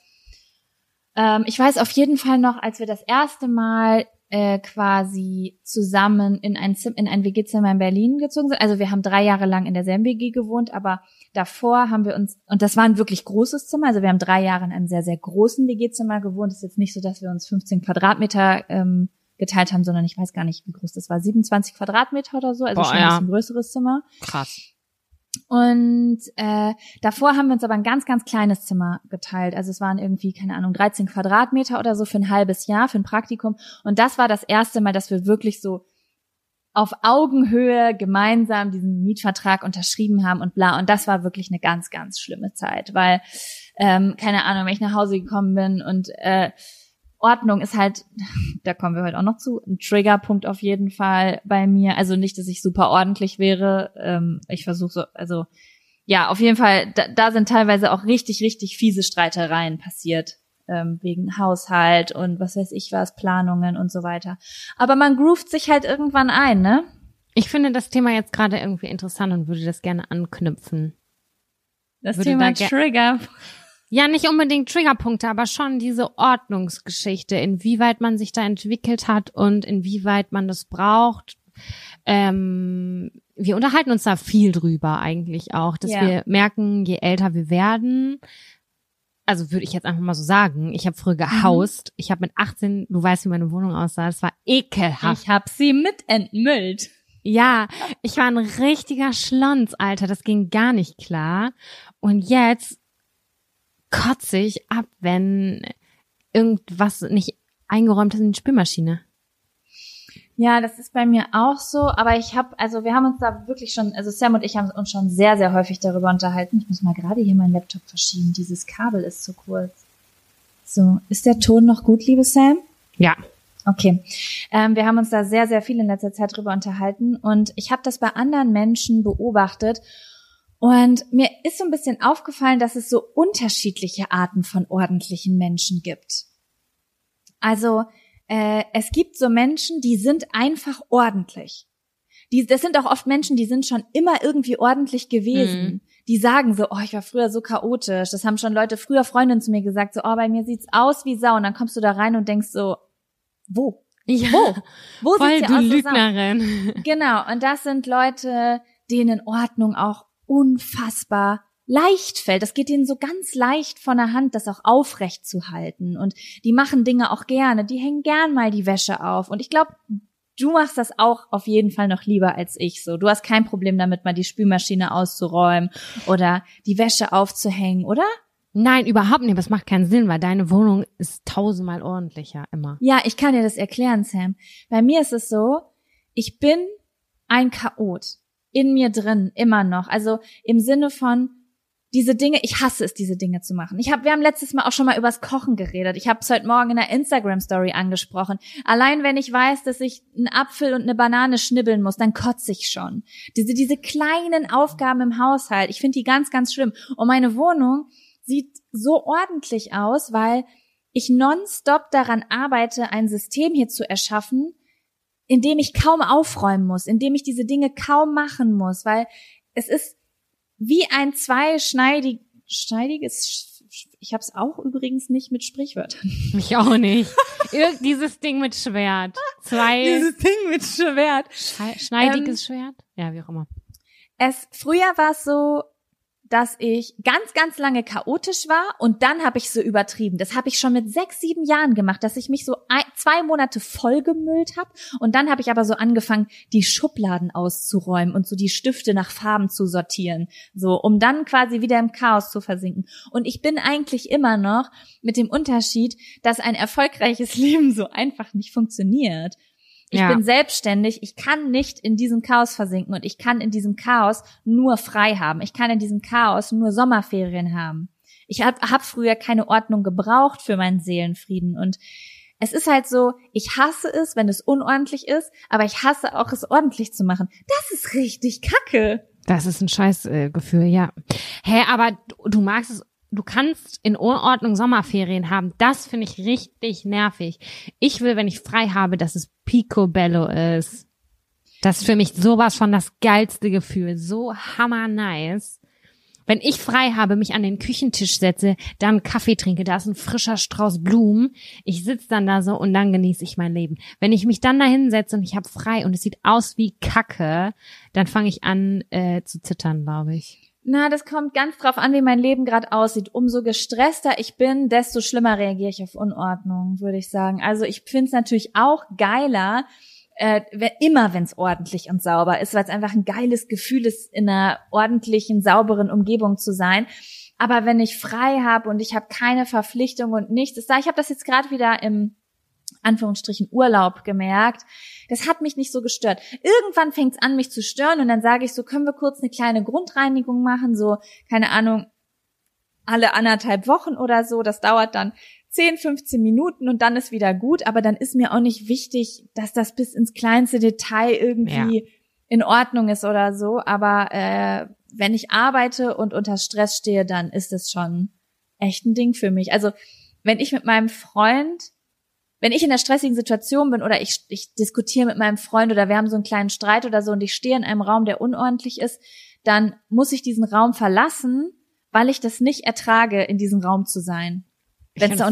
Ich weiß auf jeden Fall noch, als wir das erste Mal quasi zusammen in ein WG-Zimmer in Berlin gezogen sind. Also wir haben 3 Jahre lang in derselben WG gewohnt, aber davor haben wir uns, und das war ein wirklich großes Zimmer, also wir haben 3 Jahre in einem sehr, sehr großen WG-Zimmer gewohnt. Es ist jetzt nicht so, dass wir uns 15 Quadratmeter geteilt haben, sondern ich weiß gar nicht, wie groß das war, 27 Quadratmeter oder so, also schon ein bisschen größeres Zimmer. Krass. Und davor haben wir uns aber ein ganz, ganz kleines Zimmer geteilt. Also es waren irgendwie, keine Ahnung, 13 Quadratmeter oder so für ein halbes Jahr, für ein Praktikum. Und das war das erste Mal, dass wir wirklich so auf Augenhöhe gemeinsam diesen Mietvertrag unterschrieben haben und bla. Und das war wirklich eine ganz, ganz schlimme Zeit, weil, keine Ahnung, wenn ich nach Hause gekommen bin und Ordnung ist halt, da kommen wir heute auch noch zu, ein Triggerpunkt auf jeden Fall bei mir. Also nicht, dass ich super ordentlich wäre. Ich versuche so, also ja, auf jeden Fall, da sind teilweise auch richtig, richtig fiese Streitereien passiert. Wegen Haushalt und was weiß ich was, Planungen und so weiter. Aber man groovt sich halt irgendwann ein, ne? Ich finde das Thema jetzt gerade irgendwie interessant und würde das gerne anknüpfen. Das Thema Trigger. Ja, nicht unbedingt Triggerpunkte, aber schon diese Ordnungsgeschichte, inwieweit man sich da entwickelt hat und inwieweit man das braucht. Wir unterhalten uns da viel drüber eigentlich auch, dass wir merken, je älter wir werden, also würde ich jetzt einfach mal so sagen, ich habe früher gehaust, ich habe mit 18, du weißt, wie meine Wohnung aussah, das war ekelhaft. Ich habe sie mit entmüllt. Ja, ich war ein richtiger Schlons, Alter, das ging gar nicht klar. Und jetzt kotze ich ab, wenn irgendwas nicht eingeräumt ist in die Spülmaschine. Ja, das ist bei mir auch so, aber wir haben uns da wirklich schon, also Sam und ich haben uns schon sehr, sehr häufig darüber unterhalten. Ich muss mal gerade hier meinen Laptop verschieben, dieses Kabel ist zu kurz. So, ist der Ton noch gut, liebe Sam? Ja. Okay. Wir haben uns da sehr, sehr viel in letzter Zeit drüber unterhalten und ich habe das bei anderen Menschen beobachtet und mir ist so ein bisschen aufgefallen, dass es so unterschiedliche Arten von ordentlichen Menschen gibt. Also es gibt so Menschen, die sind einfach ordentlich. Das sind auch oft Menschen, die sind schon immer irgendwie ordentlich gewesen. die sagen so, ich war früher so chaotisch. Das haben schon früher Freundinnen zu mir gesagt, so, bei mir sieht's aus wie Sau. Und dann kommst du da rein und denkst so, wo? Ja, Wo voll sieht's du hier aus? Lügnerin. Genau, und das sind Leute, denen Ordnung auch unfassbar leicht fällt. Das geht denen so ganz leicht von der Hand, das auch aufrecht zu halten. Und die machen Dinge auch gerne. Die hängen gern mal die Wäsche auf. Und ich glaube, du machst das auch auf jeden Fall noch lieber als ich so. Du hast kein Problem damit, mal die Spülmaschine auszuräumen oder die Wäsche aufzuhängen, oder? Nein, überhaupt nicht. Das macht keinen Sinn, weil deine Wohnung ist 1000-mal ordentlicher immer. Ja, ich kann dir das erklären, Sam. Bei mir ist es so, ich bin ein Chaot. In mir drin, immer noch. Also im Sinne von, diese Dinge, ich hasse es, diese Dinge zu machen. Wir haben letztes Mal auch schon mal übers Kochen geredet. Ich habe es heute Morgen in der Instagram-Story angesprochen. Allein wenn ich weiß, dass ich einen Apfel und eine Banane schnibbeln muss, dann kotze ich schon. Diese kleinen Aufgaben im Haushalt, ich finde die ganz, ganz schlimm. Und meine Wohnung sieht so ordentlich aus, weil ich nonstop daran arbeite, ein System hier zu erschaffen, in dem ich kaum aufräumen muss, in dem ich diese Dinge kaum machen muss, weil es ist wie ein zweischneidiges, ich habe es auch übrigens nicht mit Sprichwörtern. Mich auch nicht. Dieses Ding mit Schwert. Dieses Ding mit Schwert. Schneidiges Schwert? Ja, wie auch immer. Früher war es so, dass ich ganz, ganz lange chaotisch war und dann habe ich so übertrieben. Das habe ich schon mit 6, 7 Jahren gemacht, dass ich mich so 2 Monate vollgemüllt habe und dann habe ich aber so angefangen, die Schubladen auszuräumen und so die Stifte nach Farben zu sortieren, so um dann quasi wieder im Chaos zu versinken. Und ich bin eigentlich immer noch mit dem Unterschied, dass ein erfolgreiches Leben so einfach nicht funktioniert. Ich bin selbstständig, ich kann nicht in diesem Chaos versinken und ich kann in diesem Chaos nur frei haben. Ich kann in diesem Chaos nur Sommerferien haben. Ich hab früher keine Ordnung gebraucht für meinen Seelenfrieden und es ist halt so, ich hasse es, wenn es unordentlich ist, aber ich hasse auch, es ordentlich zu machen. Das ist richtig kacke. Das ist ein Scheißgefühl, ja. Aber du magst es. Du kannst in Unordnung Sommerferien haben. Das finde ich richtig nervig. Ich will, wenn ich frei habe, dass es picobello ist. Das ist für mich sowas von das geilste Gefühl. So hammer nice. Wenn ich frei habe, mich an den Küchentisch setze, dann Kaffee trinke, da ist ein frischer Strauß Blumen. Ich sitze dann da so und dann genieße ich mein Leben. Wenn ich mich dann da hinsetze und ich habe frei und es sieht aus wie Kacke, dann fange ich an zu zittern, glaube ich. Na, das kommt ganz drauf an, wie mein Leben gerade aussieht. Umso gestresster ich bin, desto schlimmer reagiere ich auf Unordnung, würde ich sagen. Also ich finde es natürlich auch geiler, wenn es ordentlich und sauber ist, weil es einfach ein geiles Gefühl ist, in einer ordentlichen, sauberen Umgebung zu sein. Aber wenn ich frei habe und ich habe keine Verpflichtung und nichts, ich habe das jetzt gerade wieder im Anführungsstrichen Urlaub gemerkt, das hat mich nicht so gestört. Irgendwann fängt es an, mich zu stören und dann sage ich so, können wir kurz eine kleine Grundreinigung machen, so, keine Ahnung, alle 1,5 Wochen oder so, das dauert dann 10, 15 Minuten und dann ist wieder gut, aber dann ist mir auch nicht wichtig, dass das bis ins kleinste Detail irgendwie in Ordnung ist oder so, aber wenn ich arbeite und unter Stress stehe, dann ist es schon echt ein Ding für mich. Also, wenn ich in einer stressigen Situation bin oder ich diskutiere mit meinem Freund oder wir haben so einen kleinen Streit oder so und ich stehe in einem Raum, der unordentlich ist, dann muss ich diesen Raum verlassen, weil ich das nicht ertrage, in diesem Raum zu sein. Es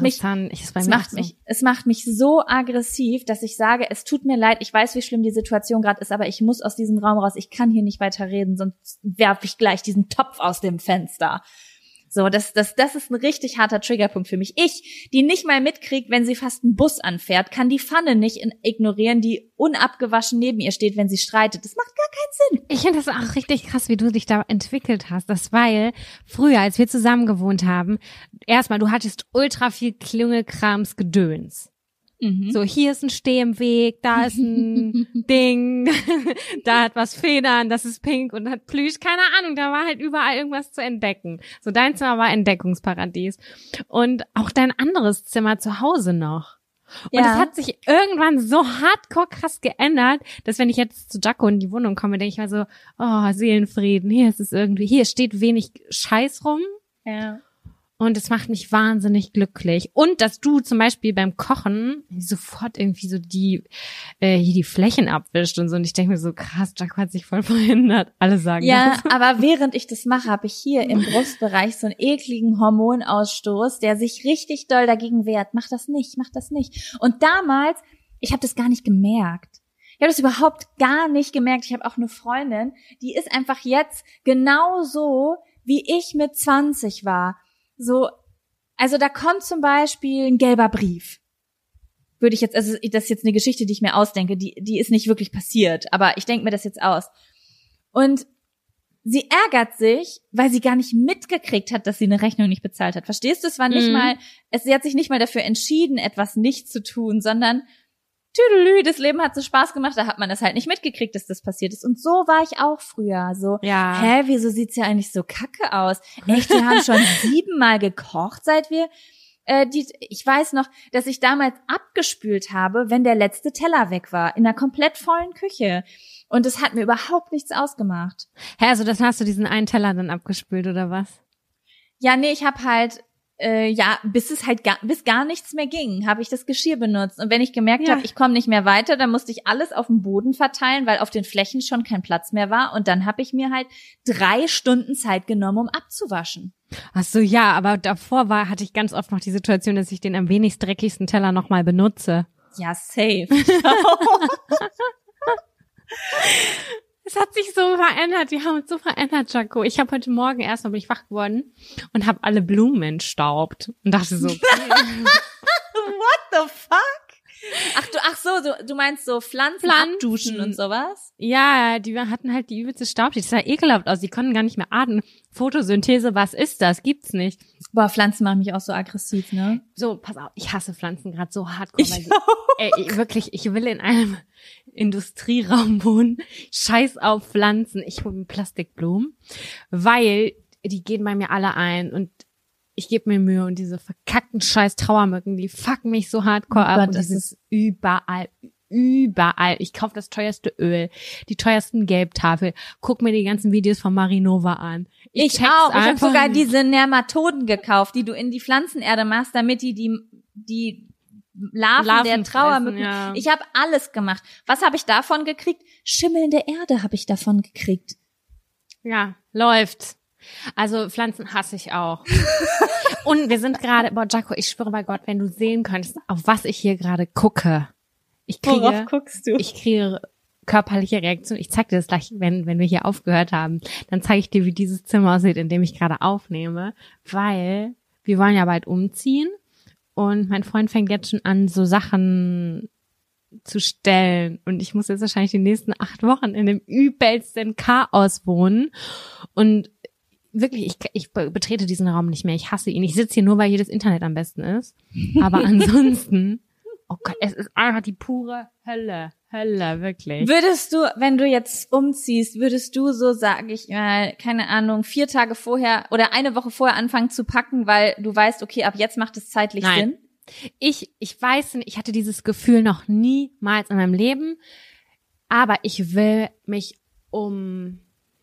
macht mich so aggressiv, dass ich sage, es tut mir leid, ich weiß, wie schlimm die Situation gerade ist, aber ich muss aus diesem Raum raus, ich kann hier nicht weiter reden, sonst werfe ich gleich diesen Topf aus dem Fenster. So, das ist ein richtig harter Triggerpunkt für mich. Ich, die nicht mal mitkriegt, wenn sie fast einen Bus anfährt, kann die Pfanne nicht ignorieren, die unabgewaschen neben ihr steht, wenn sie streitet. Das macht gar keinen Sinn. Ich finde das auch richtig krass, wie du dich da entwickelt hast. Das weil früher, als wir zusammen gewohnt haben, erstmal, du hattest ultra viel Klüngelkrams Gedöns. Mhm. So, hier ist ein Steh im Weg, da ist ein Ding, da hat was Federn, das ist pink und hat Plüsch, keine Ahnung, da war halt überall irgendwas zu entdecken. So, dein Zimmer war Entdeckungsparadies. Und auch dein anderes Zimmer zu Hause noch. Und es hat sich irgendwann so hardcore krass geändert, dass wenn ich jetzt zu Jaco in die Wohnung komme, denke ich mal so, oh, Seelenfrieden, hier steht wenig Scheiß rum. Ja. Und es macht mich wahnsinnig glücklich. Und dass du zum Beispiel beim Kochen sofort irgendwie so hier die Flächen abwischt und so. Und ich denke mir so, krass, Jaco hat sich voll verhindert. Alle sagen ja, das. aber während ich das mache, habe ich hier im Brustbereich so einen ekligen Hormonausstoß, der sich richtig doll dagegen wehrt. Mach das nicht, mach das nicht. Und damals, ich habe das gar nicht gemerkt. Ich habe das überhaupt gar nicht gemerkt. Ich habe auch eine Freundin, die ist einfach jetzt genau so, wie ich mit 20 war. So, also da kommt zum Beispiel ein gelber Brief. Würde ich jetzt, also das ist jetzt eine Geschichte, die ich mir ausdenke, die ist nicht wirklich passiert, aber ich denke mir das jetzt aus. Und sie ärgert sich, weil sie gar nicht mitgekriegt hat, dass sie eine Rechnung nicht bezahlt hat. Verstehst du? Es war nicht mal, sie hat sich nicht mal dafür entschieden, etwas nicht zu tun, sondern tüdelü, das Leben hat so Spaß gemacht, da hat man das halt nicht mitgekriegt, dass das passiert ist. Und so war ich auch früher. So, ja. Wieso sieht's ja eigentlich so kacke aus? Echt, wir haben schon 7-mal gekocht, seit wir ich weiß noch, dass ich damals abgespült habe, wenn der letzte Teller weg war, in einer komplett vollen Küche. Und das hat mir überhaupt nichts ausgemacht. Hä, also das hast du diesen einen Teller dann abgespült, oder was? Ja, nee, ich habe halt bis gar nichts mehr ging, habe ich das Geschirr benutzt. Und wenn ich gemerkt habe, ich komme nicht mehr weiter, dann musste ich alles auf dem Boden verteilen, weil auf den Flächen schon kein Platz mehr war. Und dann habe ich mir halt 3 Stunden Zeit genommen, um abzuwaschen. Ach so, ja, aber davor hatte ich ganz oft noch die Situation, dass ich den am wenigst dreckigsten Teller nochmal benutze. Ja, safe. Es hat sich so verändert, wir haben uns so verändert, Jaco. Ich habe heute Morgen bin ich wach geworden und habe alle Blumen entstaubt und dachte so, okay. What the fuck? Du meinst so Pflanzen abduschen und sowas? Ja, die hatten halt die übelste Staub, die sah ekelhaft aus, die konnten gar nicht mehr atmen. Photosynthese, was ist das? Gibt's nicht. Boah, Pflanzen machen mich auch so aggressiv, ne? So, pass auf, ich hasse Pflanzen gerade so hardcore. Ich will in einem Industrieraum wohnen. Scheiß auf Pflanzen. Ich hole mir Plastikblumen, weil die gehen bei mir alle ein und ich gebe mir Mühe und diese verkackten scheiß Trauermücken, die fucken mich so hardcore ab und das ist überall. Ich kaufe das teuerste Öl, die teuersten Gelbtafel, guck mir die ganzen Videos von Marinova an. Ich auch. Ich habe sogar diese Nematoden gekauft, die du in die Pflanzenerde machst, damit die Larven der Trauermücken. Ja. Ich habe alles gemacht. Was habe ich davon gekriegt? Schimmelnde Erde habe ich davon gekriegt. Ja, läuft. Also Pflanzen hasse ich auch. Und wir sind gerade, Jaco, ich schwöre bei Gott, wenn du sehen könntest, auf was ich hier gerade gucke. Worauf guckst du? Ich kriege körperliche Reaktionen. Ich zeig dir das gleich, wenn wir hier aufgehört haben. Dann zeige ich dir, wie dieses Zimmer aussieht, in dem ich gerade aufnehme. Weil wir wollen ja bald umziehen. Und mein Freund fängt jetzt schon an, so Sachen zu stellen. Und ich muss jetzt wahrscheinlich die nächsten 8 Wochen in dem übelsten Chaos wohnen. Und wirklich, ich betrete diesen Raum nicht mehr. Ich hasse ihn. Ich sitze hier nur, weil hier das Internet am besten ist. Aber ansonsten, oh Gott, es ist einfach die pure Hölle. Hölle, wirklich. Würdest du, wenn du jetzt umziehst, so, sage ich mal, keine Ahnung, 4 Tage vorher oder eine Woche vorher anfangen zu packen, weil du weißt, okay, ab jetzt macht es zeitlich Sinn? Ich weiß nicht, ich hatte dieses Gefühl noch niemals in meinem Leben, aber ich will mich um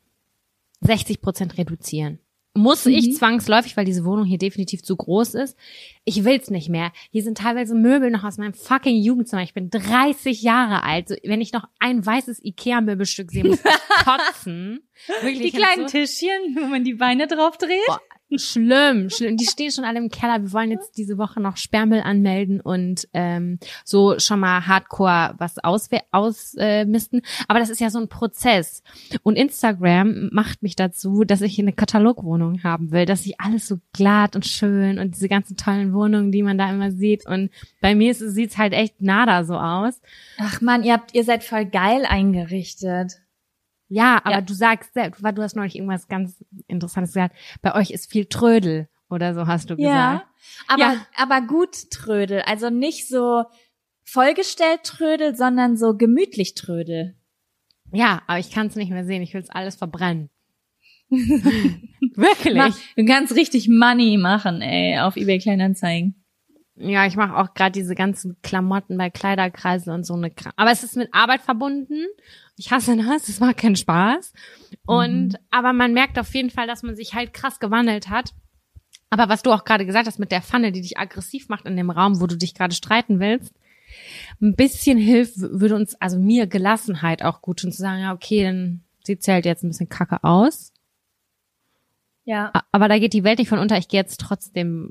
60% reduzieren. Muss ich zwangsläufig, weil diese Wohnung hier definitiv zu groß ist. Ich will's nicht mehr. Hier sind teilweise Möbel noch aus meinem fucking Jugendzimmer. Ich bin 30 Jahre alt. So, wenn ich noch ein weißes Ikea-Möbelstück sehe, muss ich kotzen. Wirklich, die kleinen Tischchen, wo man die Beine drauf dreht. Boah, schlimm. Die stehen schon alle im Keller. Wir wollen jetzt diese Woche noch Sperrmüll anmelden und so schon mal hardcore was ausmisten. Aber das ist ja so ein Prozess. Und Instagram macht mich dazu, dass ich eine Katalogwohnung haben will, dass ich alles so glatt und schön und diese ganzen tollen Wohnungen, die man da immer sieht. Und bei mir sieht's halt echt nada so aus. Ach man, ihr seid voll geil eingerichtet. Ja, aber du sagst selbst, du hast neulich irgendwas ganz Interessantes gesagt, bei euch ist viel Trödel oder so hast du gesagt. Aber gut Trödel, also nicht so vollgestellt Trödel, sondern so gemütlich Trödel. Ja, aber ich kann es nicht mehr sehen, ich will es alles verbrennen. Wirklich. Du kannst richtig Money machen, auf eBay Kleinanzeigen. Ja, ich mache auch gerade diese ganzen Klamotten bei Kleiderkreisen und so eine Aber es ist mit Arbeit verbunden. Ich hasse das macht keinen Spaß. Aber man merkt auf jeden Fall, dass man sich halt krass gewandelt hat. Aber was du auch gerade gesagt hast mit der Pfanne, die dich aggressiv macht in dem Raum, wo du dich gerade streiten willst, ein bisschen hilft, würde uns, also mir Gelassenheit auch gut tun, zu sagen, ja, okay, dann sieht's ja halt jetzt ein bisschen kacke aus. Ja. Aber da geht die Welt nicht von unter, ich gehe jetzt trotzdem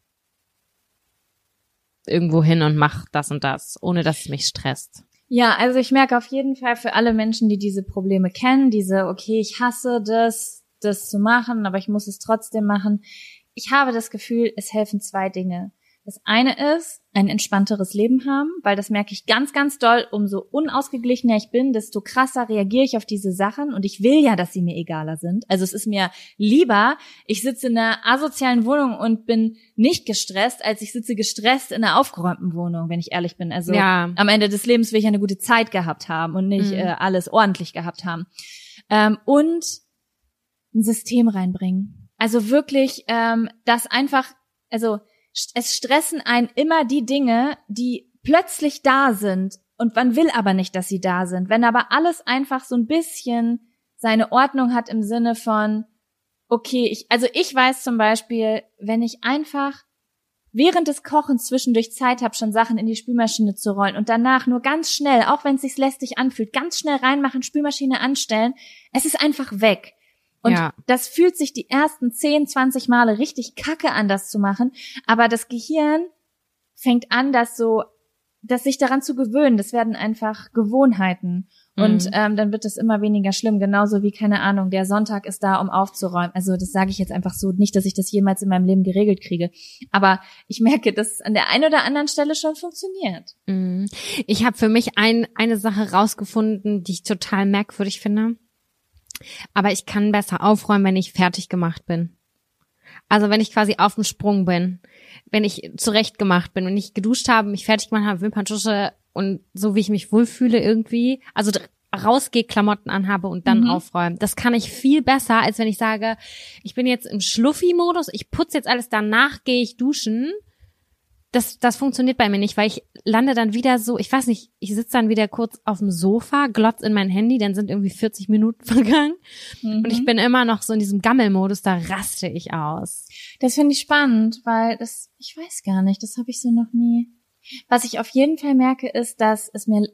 irgendwo hin und mach das und das, ohne dass es mich stresst. Ja, also ich merke auf jeden Fall für alle Menschen, die diese Probleme kennen, okay, ich hasse das zu machen, aber ich muss es trotzdem machen. Ich habe das Gefühl, es helfen 2 Dinge. Das eine ist, ein entspannteres Leben haben, weil das merke ich ganz, ganz doll. Umso unausgeglichener ich bin, desto krasser reagiere ich auf diese Sachen und ich will ja, dass sie mir egaler sind. Also es ist mir lieber, ich sitze in einer asozialen Wohnung und bin nicht gestresst, als ich sitze gestresst in einer aufgeräumten Wohnung, wenn ich ehrlich bin. Also am Ende des Lebens will ich eine gute Zeit gehabt haben und nicht alles ordentlich gehabt haben. Und ein System reinbringen. Also wirklich, das einfach, also es stressen einen immer die Dinge, die plötzlich da sind und man will aber nicht, dass sie da sind. Wenn aber alles einfach so ein bisschen seine Ordnung hat im Sinne von, okay, ich weiß zum Beispiel, wenn ich einfach während des Kochens zwischendurch Zeit habe, schon Sachen in die Spülmaschine zu rollen und danach nur ganz schnell, auch wenn es sich lästig anfühlt, ganz schnell reinmachen, Spülmaschine anstellen, es ist einfach weg. Und das fühlt sich die ersten 10, 20 Male richtig kacke an, das zu machen. Aber das Gehirn fängt an, sich daran zu gewöhnen. Das werden einfach Gewohnheiten. Und dann wird es immer weniger schlimm. Genauso wie, keine Ahnung, der Sonntag ist da, um aufzuräumen. Also das sage ich jetzt einfach so. Nicht, dass ich das jemals in meinem Leben geregelt kriege. Aber ich merke, dass es an der einen oder anderen Stelle schon funktioniert. Ich habe für mich eine Sache rausgefunden, die ich total merkwürdig finde. Aber ich kann besser aufräumen, wenn ich fertig gemacht bin. Also wenn ich quasi auf dem Sprung bin, wenn ich zurechtgemacht bin, wenn ich geduscht habe, mich fertig gemacht habe, Wimperntusche und so wie ich mich wohlfühle irgendwie, also rausgehe, Klamotten anhabe und dann aufräumen. Das kann ich viel besser, als wenn ich sage, ich bin jetzt im Schluffi-Modus, ich putze jetzt alles, danach gehe ich duschen. Das funktioniert bei mir nicht, weil ich lande dann wieder so, ich weiß nicht, ich sitze dann wieder kurz auf dem Sofa, glotz in mein Handy, dann sind irgendwie 40 Minuten vergangen und ich bin immer noch so in diesem Gammelmodus, da raste ich aus. Das finde ich spannend, weil ich weiß gar nicht, das habe ich so noch nie. Was ich auf jeden Fall merke, ist, dass es mir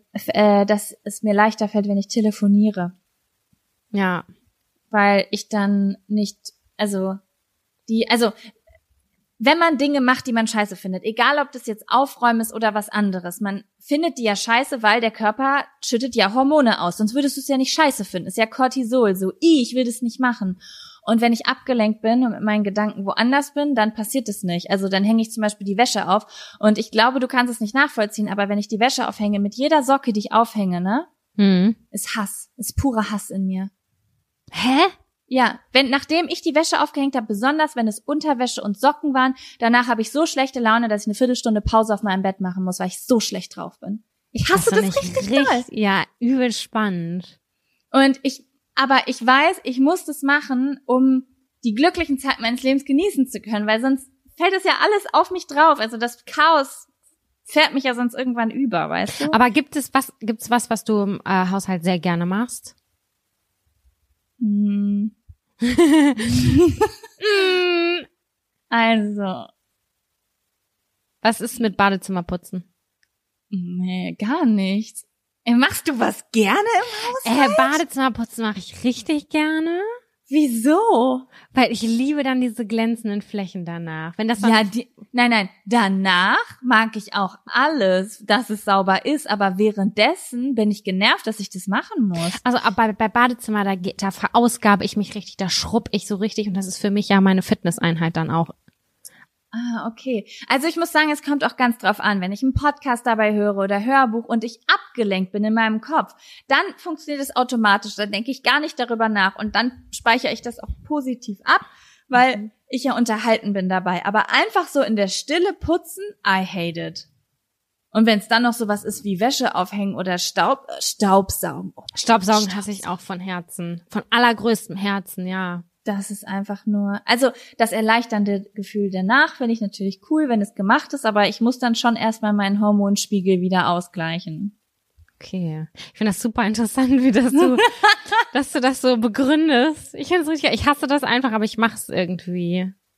leichter fällt, wenn ich telefoniere. Ja. Weil ich dann nicht, wenn man Dinge macht, die man scheiße findet, egal ob das jetzt Aufräumen ist oder was anderes, man findet die ja scheiße, weil der Körper schüttet ja Hormone aus, sonst würdest du es ja nicht scheiße finden. Ist ja Cortisol, so, ich will das nicht machen. Und wenn ich abgelenkt bin und mit meinen Gedanken woanders bin, dann passiert es nicht. Also dann hänge ich zum Beispiel die Wäsche auf und ich glaube, du kannst es nicht nachvollziehen, aber wenn ich die Wäsche aufhänge, mit jeder Socke, die ich aufhänge, ne, ist Hass, ist purer Hass in mir. Hä? Ja, nachdem ich die Wäsche aufgehängt habe, besonders wenn es Unterwäsche und Socken waren, danach habe ich so schlechte Laune, dass ich eine Viertelstunde Pause auf meinem Bett machen muss, weil ich so schlecht drauf bin. Ich hasse das richtig doll. Ja, übel spannend. Und aber ich weiß, ich muss das machen, um die glücklichen Zeiten meines Lebens genießen zu können, weil sonst fällt es ja alles auf mich drauf. Also das Chaos fährt mich ja sonst irgendwann über, weißt du? Aber gibt's was du im Haushalt sehr gerne machst? Also. Was ist mit Badezimmerputzen? Nee, gar nichts. Machst du was gerne im Haushalt? Badezimmerputzen mache ich richtig gerne. Wieso? Weil ich liebe dann diese glänzenden Flächen danach. Wenn das dann nein, danach mag ich auch alles, dass es sauber ist, aber währenddessen bin ich genervt, dass ich das machen muss. Also bei Badezimmer, da verausgabe ich mich richtig, da schrubb ich so richtig und das ist für mich ja meine Fitnesseinheit dann auch. Ah, okay. Also ich muss sagen, es kommt auch ganz drauf an, wenn ich einen Podcast dabei höre oder Hörbuch und ich abgelenkt bin in meinem Kopf, dann funktioniert es automatisch, dann denke ich gar nicht darüber nach und dann speichere ich das auch positiv ab, weil ich ja unterhalten bin dabei. Aber einfach so in der Stille putzen, I hate it. Und wenn es dann noch sowas ist wie Wäsche aufhängen oder Staubsaugen. Oh, Staubsaugen hasse ich auch von Herzen, von allergrößtem Herzen, ja. Das ist einfach nur, also das erleichternde Gefühl danach finde ich natürlich cool, wenn es gemacht ist, aber ich muss dann schon erstmal meinen Hormonspiegel wieder ausgleichen. Okay. Ich finde das super interessant, wie dass du das so begründest. Ich finde es richtig, ich hasse das einfach, aber ich mache es irgendwie.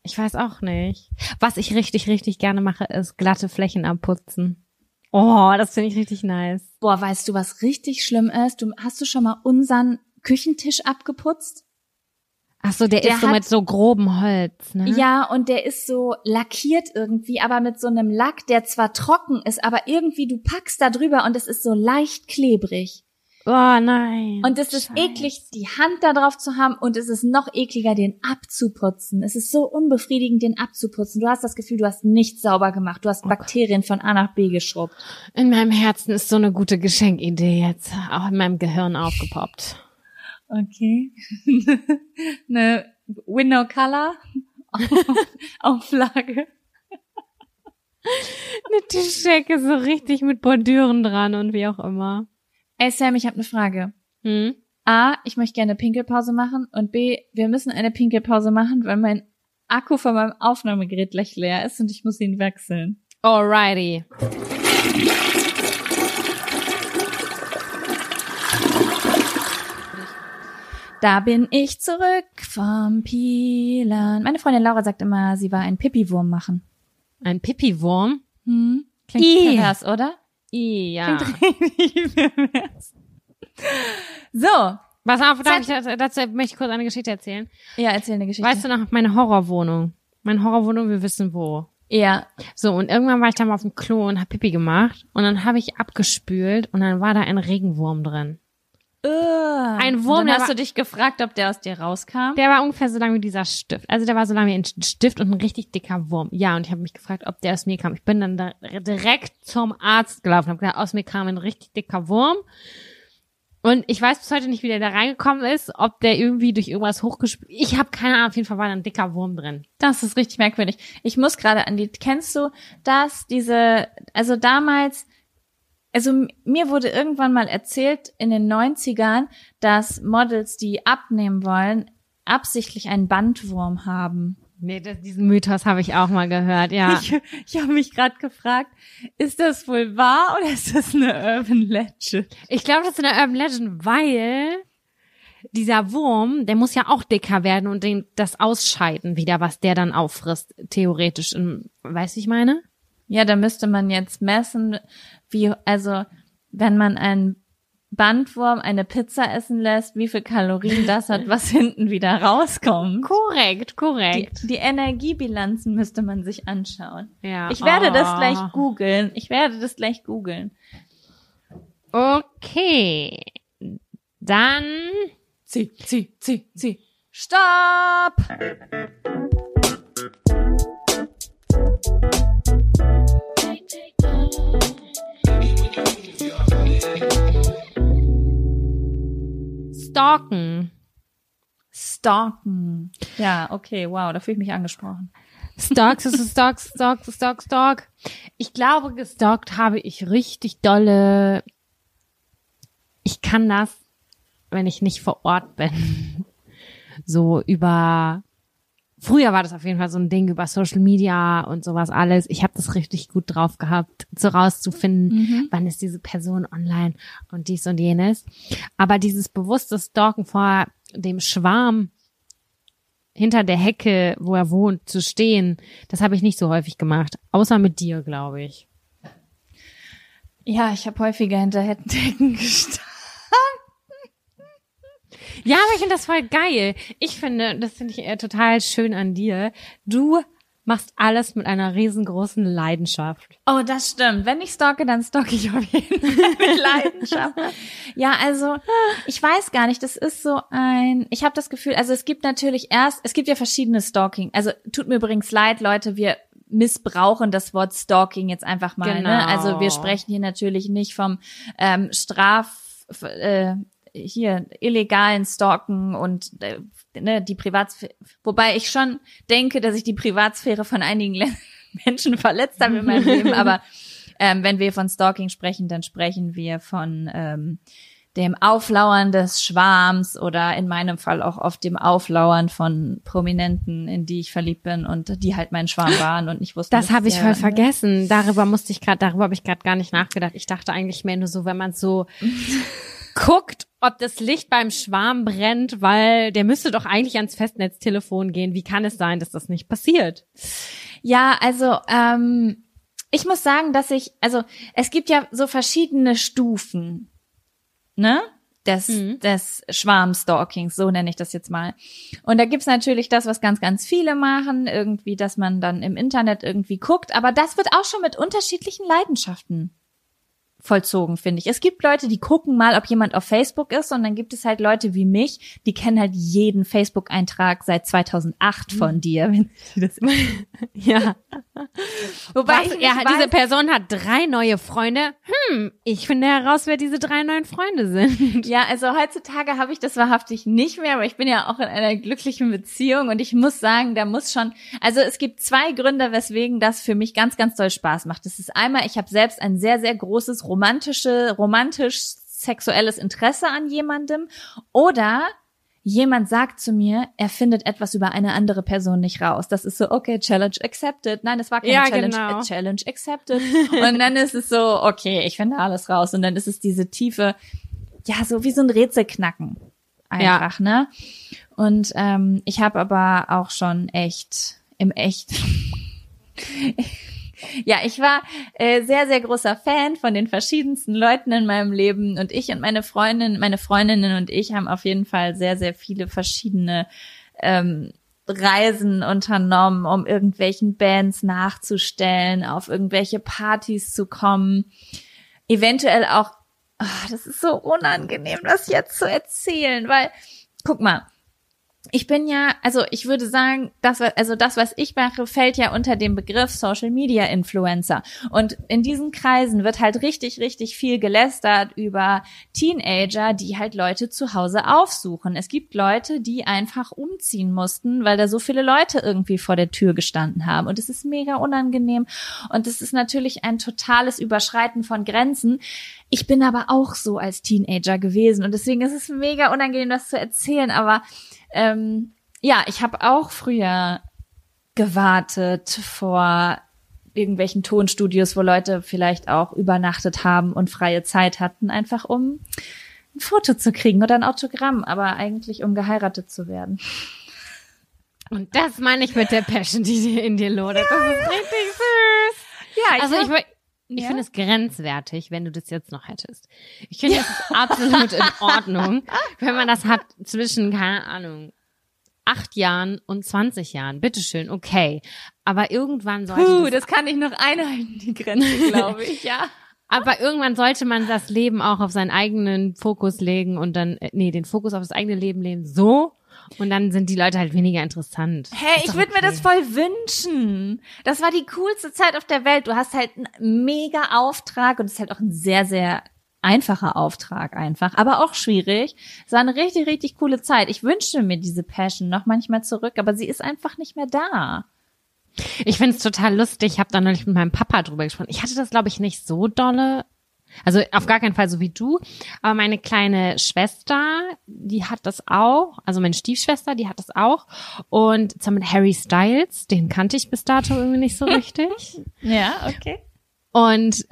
Ich weiß auch nicht. Was ich richtig, richtig gerne mache, ist glatte Flächen abputzen. Oh, das finde ich richtig nice. Boah, weißt du, was richtig schlimm ist? Hast du schon mal unseren Küchentisch abgeputzt? Ach so, der ist so mit so grobem Holz, ne? Ja, und der ist so lackiert irgendwie, aber mit so einem Lack, der zwar trocken ist, aber irgendwie du packst da drüber und es ist so leicht klebrig. Oh nein. Und es ist eklig, die Hand da drauf zu haben, und es ist noch ekliger, den abzuputzen. Es ist so unbefriedigend, den abzuputzen. Du hast das Gefühl, du hast nichts sauber gemacht. Du hast Bakterien von A nach B geschrubbt. In meinem Herzen ist so eine gute Geschenkidee jetzt auch in meinem Gehirn aufgepoppt. Okay. Eine Window Color Auflage. Eine Tischdecke so richtig mit Bordüren dran und wie auch immer. Ey Sam, ich habe eine Frage. A, ich möchte gerne eine Pinkelpause machen, und B, wir müssen eine Pinkelpause machen, weil mein Akku von meinem Aufnahmegerät gleich leer ist und ich muss ihn wechseln. Alrighty. Da bin ich zurück vom Pilan. Meine Freundin Laura sagt immer, sie war ein Pipi-Wurm machen. Ein Pipi-Wurm? Klingt pervers, oder? Ja. So. Pass auf, dazu möchte ich kurz eine Geschichte erzählen. Ja, erzähl eine Geschichte. Weißt du noch, meine Horrorwohnung? Meine Horrorwohnung, wir wissen wo. Ja. So, und irgendwann war ich da mal auf dem Klo und hab Pipi gemacht. Und dann habe ich abgespült und dann war da ein Regenwurm drin. Ein Wurm, dann hast du dich gefragt, ob der aus dir rauskam? Der war ungefähr so lang wie dieser Stift. Also der war so lang wie ein Stift und ein richtig dicker Wurm. Ja, und ich habe mich gefragt, ob der aus mir kam. Ich bin dann da direkt zum Arzt gelaufen und habe gesagt, aus mir kam ein richtig dicker Wurm. Und ich weiß bis heute nicht, wie der da reingekommen ist, ob der irgendwie durch irgendwas hochgespült. Ich habe keine Ahnung, auf jeden Fall war da ein dicker Wurm drin. Das ist richtig merkwürdig. Ich muss gerade an die, kennst du das, also damals, also mir wurde irgendwann mal erzählt in den 90ern, dass Models, die abnehmen wollen, absichtlich einen Bandwurm haben. Nee, diesen Mythos habe ich auch mal gehört, ja. Ich habe mich gerade gefragt, ist das wohl wahr oder ist das eine Urban Legend? Ich glaube, das ist eine Urban Legend, weil dieser Wurm, der muss ja auch dicker werden und das ausscheiden wieder, was der dann auffrisst, theoretisch. Weißt du, ich meine? Ja, da müsste man jetzt messen, wenn man einen Bandwurm eine Pizza essen lässt, wie viel Kalorien das hat, was hinten wieder rauskommt. Korrekt. Die Energiebilanzen müsste man sich anschauen. Ja. Ich werde das gleich googeln. Okay. Dann Zieh. Stopp! Stalken. Ja, okay, wow, da fühle ich mich angesprochen. Stalk. Ich glaube, gestalkt habe ich richtig dolle. Ich kann das, wenn ich nicht vor Ort bin. So früher war das auf jeden Fall so ein Ding über Social Media und sowas alles. Ich habe das richtig gut drauf gehabt, so rauszufinden, wann ist diese Person online und dies und jenes. Aber dieses bewusste Stalken vor dem Schwarm hinter der Hecke, wo er wohnt, zu stehen, das habe ich nicht so häufig gemacht. Außer mit dir, glaube ich. Ja, ich habe häufiger hinter Hecken gestanden. Ja, aber ich finde das voll geil. Das finde ich total schön an dir. Du machst alles mit einer riesengroßen Leidenschaft. Oh, das stimmt. Wenn ich stalke, dann stalke ich auf jeden Fall mit Leidenschaft. Ja, also, ich weiß gar nicht, das ist ich habe das Gefühl, also es gibt ja verschiedene Stalking. Also, tut mir übrigens leid, Leute, wir missbrauchen das Wort Stalking jetzt einfach mal. Genau. Ne? Also, wir sprechen hier natürlich nicht vom illegalen Stalken und die Privatsphäre, wobei ich schon denke, dass ich die Privatsphäre von einigen Menschen verletzt habe in meinem Leben, aber wenn wir von Stalking sprechen, dann sprechen wir von dem Auflauern des Schwarms oder in meinem Fall auch oft dem Auflauern von Prominenten, in die ich verliebt bin und die halt mein Schwarm waren und nicht wussten. Das habe ich voll vergessen. Darüber habe ich gerade gar nicht nachgedacht. Ich dachte eigentlich mehr nur so, wenn man so guckt ob das Licht beim Schwarm brennt, weil der müsste doch eigentlich ans Festnetztelefon gehen. Wie kann es sein, dass das nicht passiert? Ja, also ich muss sagen, es gibt ja so verschiedene Stufen, ne? Des Schwarmstalkings, so nenne ich das jetzt mal. Und da gibt's natürlich das, was ganz, ganz viele machen, irgendwie, dass man dann im Internet irgendwie guckt, aber das wird auch schon mit unterschiedlichen Leidenschaften vollzogen, finde ich. Es gibt Leute, die gucken mal, ob jemand auf Facebook ist, und dann gibt es halt Leute wie mich, die kennen halt jeden Facebook-Eintrag seit 2008 von dir. Wenn sie das Ja. Wobei Diese Person hat 3 neue Freunde. Ich finde heraus, wer diese 3 neuen Freunde sind. Ja, also heutzutage habe ich das wahrhaftig nicht mehr, aber ich bin ja auch in einer glücklichen Beziehung, und ich muss sagen, also es gibt 2 Gründe, weswegen das für mich ganz, ganz doll Spaß macht. Das ist einmal, ich habe selbst ein sehr, sehr großes romantisch-sexuelles Interesse an jemandem, oder jemand sagt zu mir, er findet etwas über eine andere Person nicht raus. Das ist so, okay, Challenge accepted. Nein, es war keine Challenge, genau. Challenge accepted. Und dann ist es so, okay, ich finde alles raus. Und dann ist es diese tiefe, ja, so wie so ein Rätselknacken einfach, ne? Und ich habe aber auch schon ja, ich war sehr, sehr großer Fan von den verschiedensten Leuten in meinem Leben, und ich und meine Freundinnen und ich haben auf jeden Fall sehr, sehr viele verschiedene Reisen unternommen, um irgendwelchen Bands nachzustellen, auf irgendwelche Partys zu kommen. Eventuell auch, das ist so unangenehm, das jetzt zu erzählen, weil, guck mal, ich würde sagen, das, was ich mache, fällt ja unter den Begriff Social Media Influencer. Und in diesen Kreisen wird halt richtig, richtig viel gelästert über Teenager, die halt Leute zu Hause aufsuchen. Es gibt Leute, die einfach umziehen mussten, weil da so viele Leute irgendwie vor der Tür gestanden haben. Und es ist mega unangenehm. Und es ist natürlich ein totales Überschreiten von Grenzen. Ich bin aber auch so als Teenager gewesen. Und deswegen ist es mega unangenehm, das zu erzählen. Aber ja, ich habe auch früher gewartet vor irgendwelchen Tonstudios, wo Leute vielleicht auch übernachtet haben und freie Zeit hatten, einfach um ein Foto zu kriegen oder ein Autogramm, aber eigentlich um geheiratet zu werden. Und das meine ich mit der Passion, die in dir lodert. Das ist richtig süß. Ja, ich finde es grenzwertig, wenn du das jetzt noch hättest. Ich finde, das ist absolut in Ordnung, wenn man das hat zwischen, keine Ahnung, 8 Jahren und 20 Jahren. Bitteschön, okay. Aber irgendwann sollte das kann ich noch einhalten, die Grenze, glaube ich, ja. Aber irgendwann sollte man das Leben auch auf seinen eigenen Fokus legen und dann, den Fokus auf das eigene Leben legen, so. Und dann sind die Leute halt weniger interessant. Hey, ich würde mir das voll wünschen. Das war die coolste Zeit auf der Welt. Du hast halt einen mega Auftrag, und es ist halt auch ein sehr, sehr einfacher Auftrag einfach, aber auch schwierig. Es war eine richtig, richtig coole Zeit. Ich wünschte mir diese Passion noch manchmal zurück, aber sie ist einfach nicht mehr da. Ich finde es total lustig. Ich habe da neulich mit meinem Papa drüber gesprochen. Ich hatte das, glaube ich, nicht so dolle. Also auf gar keinen Fall so wie du, aber meine kleine Schwester, die hat das auch, also meine Stiefschwester, die hat das auch, und zwar mit Harry Styles, den kannte ich bis dato irgendwie nicht so richtig. Ja, okay. Und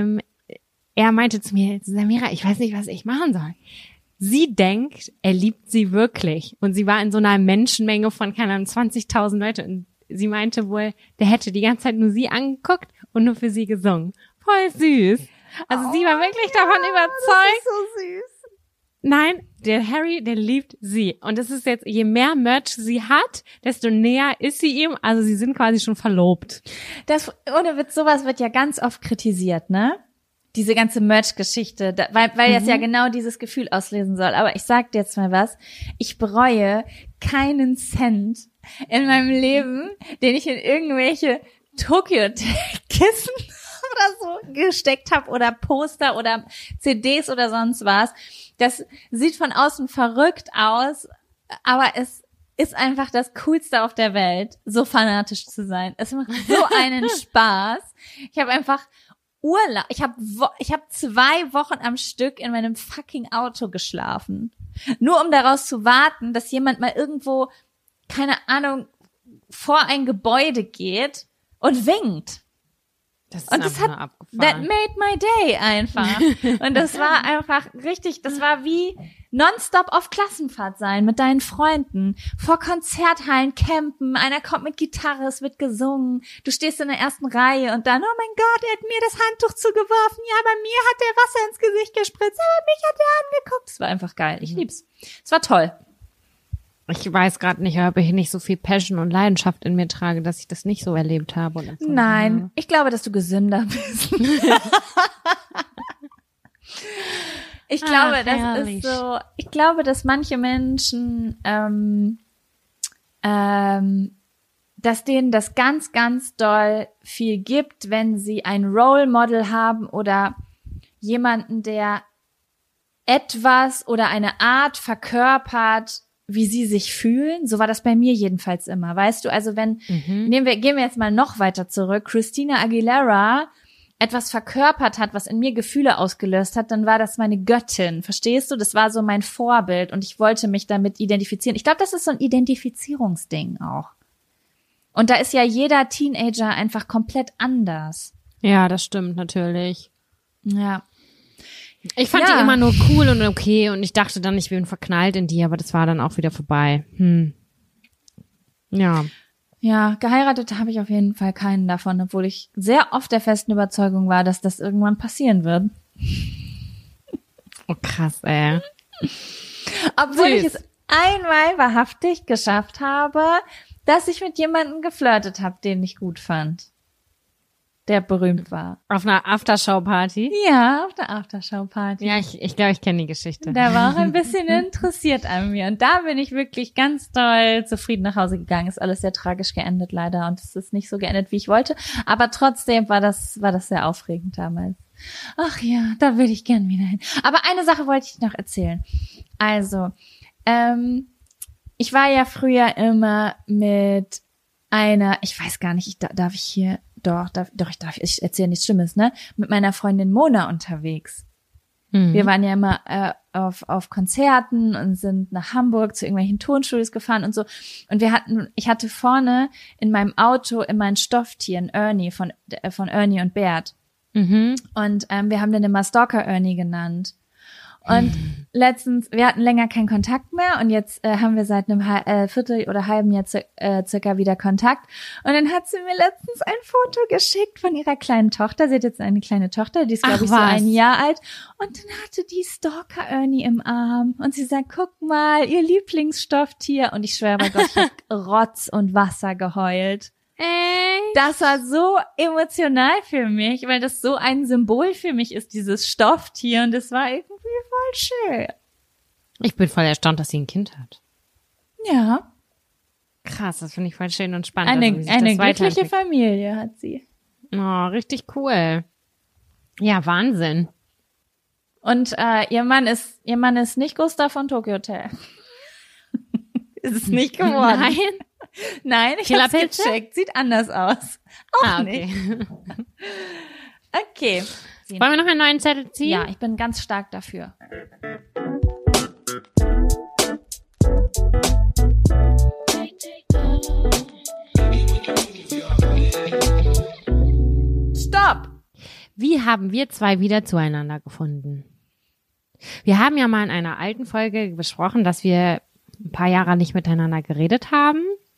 er meinte zu mir, Samira, ich weiß nicht, was ich machen soll. Sie denkt, er liebt sie wirklich, und sie war in so einer Menschenmenge von, keine Ahnung, 20.000 Leute, und sie meinte wohl, der hätte die ganze Zeit nur sie angeguckt und nur für sie gesungen. Voll süß. Also sie war wirklich davon überzeugt. Das ist so süß. Nein, der Harry, der liebt sie. Und es ist jetzt, je mehr Merch sie hat, desto näher ist sie ihm. Also sie sind quasi schon verlobt. Das, ohne Witz, sowas wird ja ganz oft kritisiert, ne? Diese ganze Merch-Geschichte, weil das ja genau dieses Gefühl auslösen soll. Aber ich sag dir jetzt mal was. Ich bereue keinen Cent in meinem Leben, den ich in irgendwelche Tokyo-Kissen oder so gesteckt habe oder Poster oder CDs oder sonst was. Das sieht von außen verrückt aus, aber es ist einfach das Coolste auf der Welt, so fanatisch zu sein. Es macht so einen Spaß. Ich habe einfach Urlaub. Ich habe 2 Wochen am Stück in meinem fucking Auto geschlafen. Nur um daraus zu warten, dass jemand mal irgendwo, keine Ahnung, vor ein Gebäude geht und winkt. Das ist und das hat, abgefahren. that made my day einfach. Und das war einfach richtig, das war wie nonstop auf Klassenfahrt sein mit deinen Freunden, vor Konzerthallen campen, einer kommt mit Gitarre, es wird gesungen, du stehst in der ersten Reihe und dann, oh mein Gott, er hat mir das Handtuch zugeworfen, ja, bei mir hat der Wasser ins Gesicht gespritzt, aber mich hat er angeguckt. Es war einfach geil, ich lieb's. Es war toll. Ich weiß gerade nicht, ob ich nicht so viel Passion und Leidenschaft in mir trage, dass ich das nicht so erlebt habe. Und so. Nein, ich glaube, dass du gesünder bist. Ich glaube, das ist so. Ich glaube, dass manche Menschen, dass denen das ganz, ganz doll viel gibt, wenn sie ein Role Model haben oder jemanden, der etwas oder eine Art verkörpert, wie sie sich fühlen. So war das bei mir jedenfalls immer. Weißt du, also wenn, gehen wir jetzt mal noch weiter zurück, Christina Aguilera etwas verkörpert hat, was in mir Gefühle ausgelöst hat, dann war das meine Göttin. Verstehst du? Das war so mein Vorbild und ich wollte mich damit identifizieren. Ich glaube, das ist so ein Identifizierungsding auch. Und da ist ja jeder Teenager einfach komplett anders. Ja, das stimmt natürlich. Ja. Ich fand die immer nur cool und okay und ich dachte dann, ich bin verknallt in die, aber das war dann auch wieder vorbei. Ja. Ja, geheiratet habe ich auf jeden Fall keinen davon, obwohl ich sehr oft der festen Überzeugung war, dass das irgendwann passieren wird. Oh krass, ey. Obwohl ich es einmal wahrhaftig geschafft habe, dass ich mit jemandem geflirtet habe, den ich gut fand. Der berühmt war. Auf einer Aftershow-Party? Ja, auf der Aftershow-Party. Ja, ich glaube, ich kenne die Geschichte. Der war auch ein bisschen interessiert an mir. Und da bin ich wirklich ganz doll zufrieden nach Hause gegangen. Ist alles sehr tragisch geendet leider. Und es ist nicht so geendet, wie ich wollte. Aber trotzdem war das sehr aufregend damals. Ach ja, da würde ich gern wieder hin. Aber eine Sache wollte ich noch erzählen. Also, ich war ja früher immer mit einer, ich weiß gar nicht, darf ich hier, ich erzähle nichts Schlimmes, ne? Mit meiner Freundin Mona unterwegs. Wir waren ja immer auf Konzerten und sind nach Hamburg zu irgendwelchen Tonstudios gefahren und so. Und ich hatte vorne in meinem Auto immer ein Stofftier, ein Ernie von Ernie und Bert. Und wir haben den immer Stalker Ernie genannt. Und letztens, wir hatten länger keinen Kontakt mehr und jetzt haben wir seit einem Viertel oder halben Jahr circa wieder Kontakt. Und dann hat sie mir letztens ein Foto geschickt von ihrer kleinen Tochter. Sie hat jetzt eine kleine Tochter, die ist, glaube ich, so 1 Jahr alt. Und dann hatte die Stalker Ernie im Arm. Und sie sagt, guck mal, ihr Lieblingsstofftier. Und ich schwöre bei Gott, ich hab Rotz und Wasser geheult. Das war so emotional für mich, weil das so ein Symbol für mich ist, dieses Stofftier. Und das war irgendwie voll schön. Ich bin voll erstaunt, dass sie ein Kind hat. Ja. Krass, das finde ich voll schön und spannend. Eine glückliche Familie hat sie. Oh, richtig cool. Ja, Wahnsinn. Und ihr Mann ist nicht Gustav von Tokyo Hotel. Ist es nicht geworden. Nein, ich hab's gecheckt. Sieht anders aus. Auch okay. nicht. Okay. Wollen wir noch einen neuen Zettel ziehen? Ja, ich bin ganz stark dafür. Stopp! Wie haben wir zwei wieder zueinander gefunden? Wir haben ja mal in einer alten Folge besprochen, dass wir ein paar Jahre nicht miteinander geredet haben.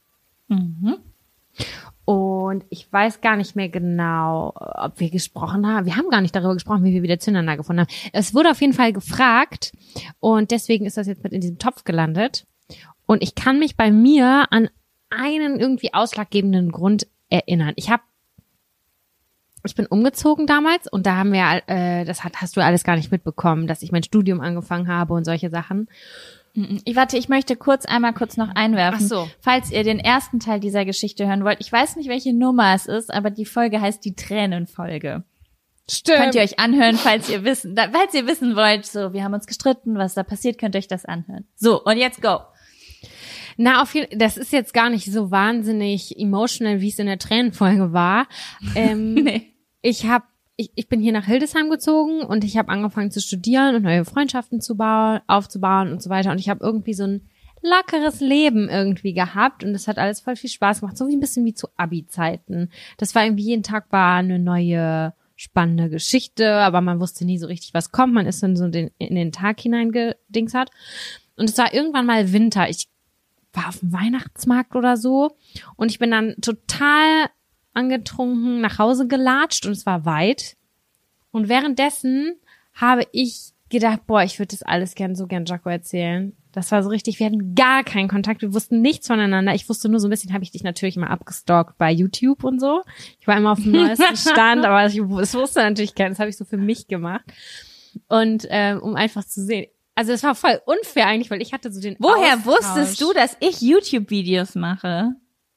Und ich weiß gar nicht mehr genau, ob wir gesprochen haben. Wir haben gar nicht darüber gesprochen, wie wir wieder zueinander gefunden haben. Es wurde auf jeden Fall gefragt und deswegen ist das jetzt mit in diesem Topf gelandet. Und ich kann mich bei mir an einen irgendwie ausschlaggebenden Grund erinnern. Ich bin umgezogen damals und da haben wir, hast du alles gar nicht mitbekommen, dass ich mein Studium angefangen habe und solche Sachen. Ich möchte einmal kurz noch einwerfen. Ach so. Falls ihr den ersten Teil dieser Geschichte hören wollt, ich weiß nicht, welche Nummer es ist, aber die Folge heißt die Tränenfolge. Stimmt. Könnt ihr euch anhören, falls ihr wissen wollt, so, wir haben uns gestritten, was da passiert, könnt ihr euch das anhören. So, und jetzt go. Na, das ist jetzt gar nicht so wahnsinnig emotional, wie es in der Tränenfolge war. Nee. Ich bin hier nach Hildesheim gezogen und ich habe angefangen zu studieren und neue Freundschaften aufzubauen und so weiter. Und ich habe irgendwie so ein lockeres Leben irgendwie gehabt und es hat alles voll viel Spaß gemacht, so wie ein bisschen wie zu Abi-Zeiten. Das war irgendwie jeden Tag war eine neue spannende Geschichte, aber man wusste nie so richtig, was kommt. Man ist dann so in den Tag hineingedingst. Und es war irgendwann mal Winter. Ich war auf dem Weihnachtsmarkt oder so und ich bin dann total angetrunken nach Hause gelatscht und es war weit. Und währenddessen habe ich gedacht, boah, ich würde das alles so gern Jaco erzählen. Das war so richtig, wir hatten gar keinen Kontakt, wir wussten nichts voneinander. Ich wusste nur so ein bisschen, habe ich dich natürlich immer abgestalkt bei YouTube und so. Ich war immer auf dem neuesten Stand, aber das wusste natürlich keiner, das habe ich so für mich gemacht. Und um einfach zu sehen, also es war voll unfair eigentlich, weil ich hatte so den Woher Austausch. wusstest du, dass ich YouTube-Videos mache?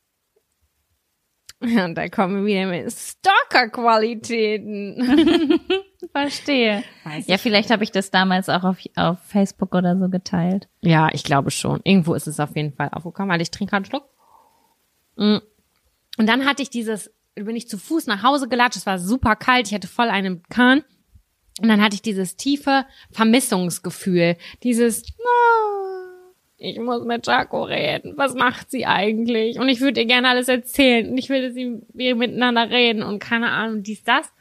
Ja, und da kommen wir wieder mit Stalker-Qualitäten. Verstehe. Ja, vielleicht habe ich das damals auch auf Facebook oder so geteilt. Ja, ich glaube schon. Irgendwo ist es auf jeden Fall aufgekommen, weil ich trinke gerade einen Schluck. Und dann hatte ich bin ich zu Fuß nach Hause gelatscht, es war super kalt, ich hatte voll einen Kahn. Und dann hatte ich dieses tiefe Vermissungsgefühl, ich muss mit Jaco reden. Was macht sie eigentlich? Und ich würde ihr gerne alles erzählen. Und ich würde wir miteinander reden und keine Ahnung, dies, das.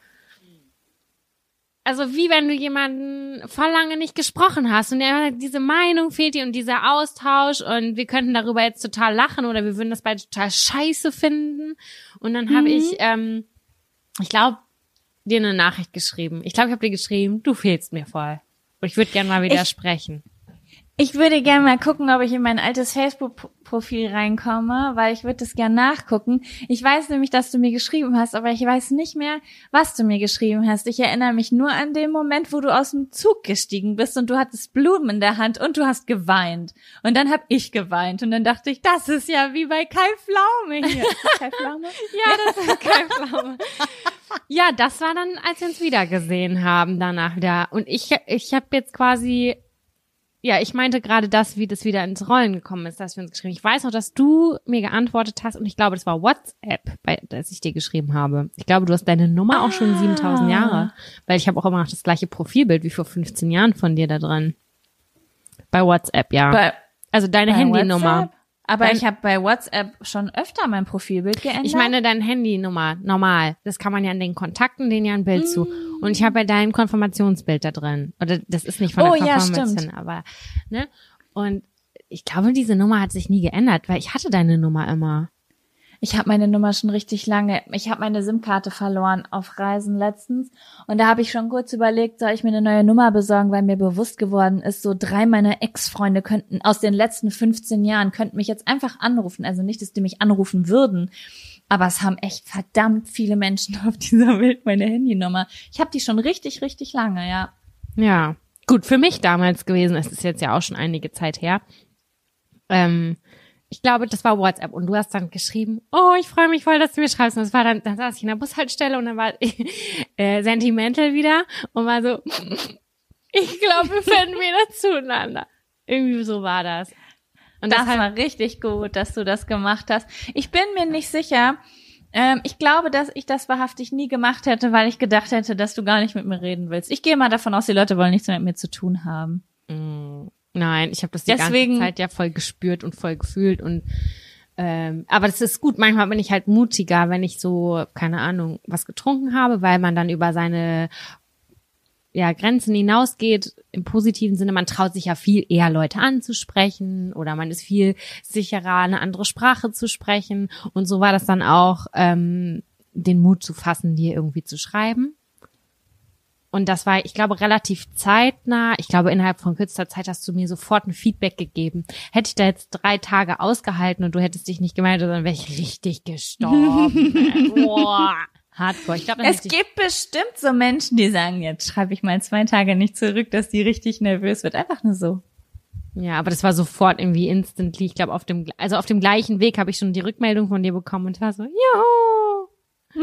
Also wie wenn du jemanden voll lange nicht gesprochen hast und diese Meinung fehlt dir und dieser Austausch und wir könnten darüber jetzt total lachen oder wir würden das beide total scheiße finden. Und dann habe ich glaube, dir eine Nachricht geschrieben. Ich glaube, ich habe dir geschrieben, du fehlst mir voll. Und ich würde gerne mal wieder sprechen. Ich würde gerne mal gucken, ob ich in mein altes Facebook-Profil reinkomme, weil ich würde das gerne nachgucken. Ich weiß nämlich, dass du mir geschrieben hast, aber ich weiß nicht mehr, was du mir geschrieben hast. Ich erinnere mich nur an den Moment, wo du aus dem Zug gestiegen bist und du hattest Blumen in der Hand und du hast geweint. Und dann habe ich geweint und dann dachte ich, das ist ja wie bei Kai Pflaume hier. Ist das Kai Pflaume? Ja, das ist Kai Pflaume. Ja, das war dann, als wir uns wiedergesehen haben, danach wieder. Und ich habe jetzt quasi... Ja, ich meinte gerade wie das wieder ins Rollen gekommen ist, dass wir uns geschrieben haben. Ich weiß noch, dass du mir geantwortet hast und ich glaube, das war WhatsApp, das ich dir geschrieben habe. Ich glaube, du hast deine Nummer auch schon 7000 Jahre, weil ich habe auch immer noch das gleiche Profilbild wie vor 15 Jahren von dir da dran. Bei WhatsApp, ja. Also deine Handynummer. WhatsApp? Aber ich habe bei WhatsApp schon öfter mein Profilbild geändert. Ich meine deine Handynummer, normal. Das kann man ja an den Kontakten, denen ja ein Bild zu. Und ich habe ja dein Konfirmationsbild da drin. Oder das ist nicht von der Konfirmation, aber, ne? Und ich glaube, diese Nummer hat sich nie geändert, weil ich hatte deine Nummer immer. Ich habe meine Nummer schon richtig lange. Ich habe meine SIM-Karte verloren auf Reisen letztens. Und da habe ich schon kurz überlegt, soll ich mir eine neue Nummer besorgen, weil mir bewusst geworden ist, so 3 meiner Ex-Freunde könnten aus den letzten 15 Jahren, könnten mich jetzt einfach anrufen. Also nicht, dass die mich anrufen würden. Aber es haben echt verdammt viele Menschen auf dieser Welt meine Handynummer. Ich habe die schon richtig, richtig lange, ja. Ja, gut, für mich damals gewesen. Es ist jetzt ja auch schon einige Zeit her. Ich glaube, das war WhatsApp und du hast dann geschrieben, oh, ich freue mich voll, dass du mir schreibst. Und das war dann saß ich in der Bushaltestelle und dann war sentimental wieder und war so, ich glaube, wir finden wieder zueinander. Irgendwie so war das. Und das war richtig gut, dass du das gemacht hast. Ich bin mir nicht sicher. Ich glaube, dass ich das wahrhaftig nie gemacht hätte, weil ich gedacht hätte, dass du gar nicht mit mir reden willst. Ich gehe mal davon aus, die Leute wollen nichts mehr mit mir zu tun haben. Nein, ich habe das die ganze Zeit ja voll gespürt und voll gefühlt und aber das ist gut. Manchmal bin ich halt mutiger, wenn ich so, keine Ahnung, was getrunken habe, weil man dann über seine Grenzen hinausgeht, im positiven Sinne. Man traut sich ja viel eher Leute anzusprechen oder man ist viel sicherer, eine andere Sprache zu sprechen und so war das dann auch, den Mut zu fassen, dir irgendwie zu schreiben. Und das war, ich glaube, relativ zeitnah. Ich glaube, innerhalb von kürzester Zeit hast du mir sofort ein Feedback gegeben. Hätte ich da jetzt 3 Tage ausgehalten und du hättest dich nicht gemeldet, dann wäre ich richtig gestorben. Boah, hardcore. Ich glaube, es gibt bestimmt so Menschen, die sagen, jetzt schreibe ich mal 2 Tage nicht zurück, dass die richtig nervös wird. Einfach nur so. Ja, aber das war sofort irgendwie instantly. Ich glaube, auf dem gleichen Weg habe ich schon die Rückmeldung von dir bekommen und war so, jo.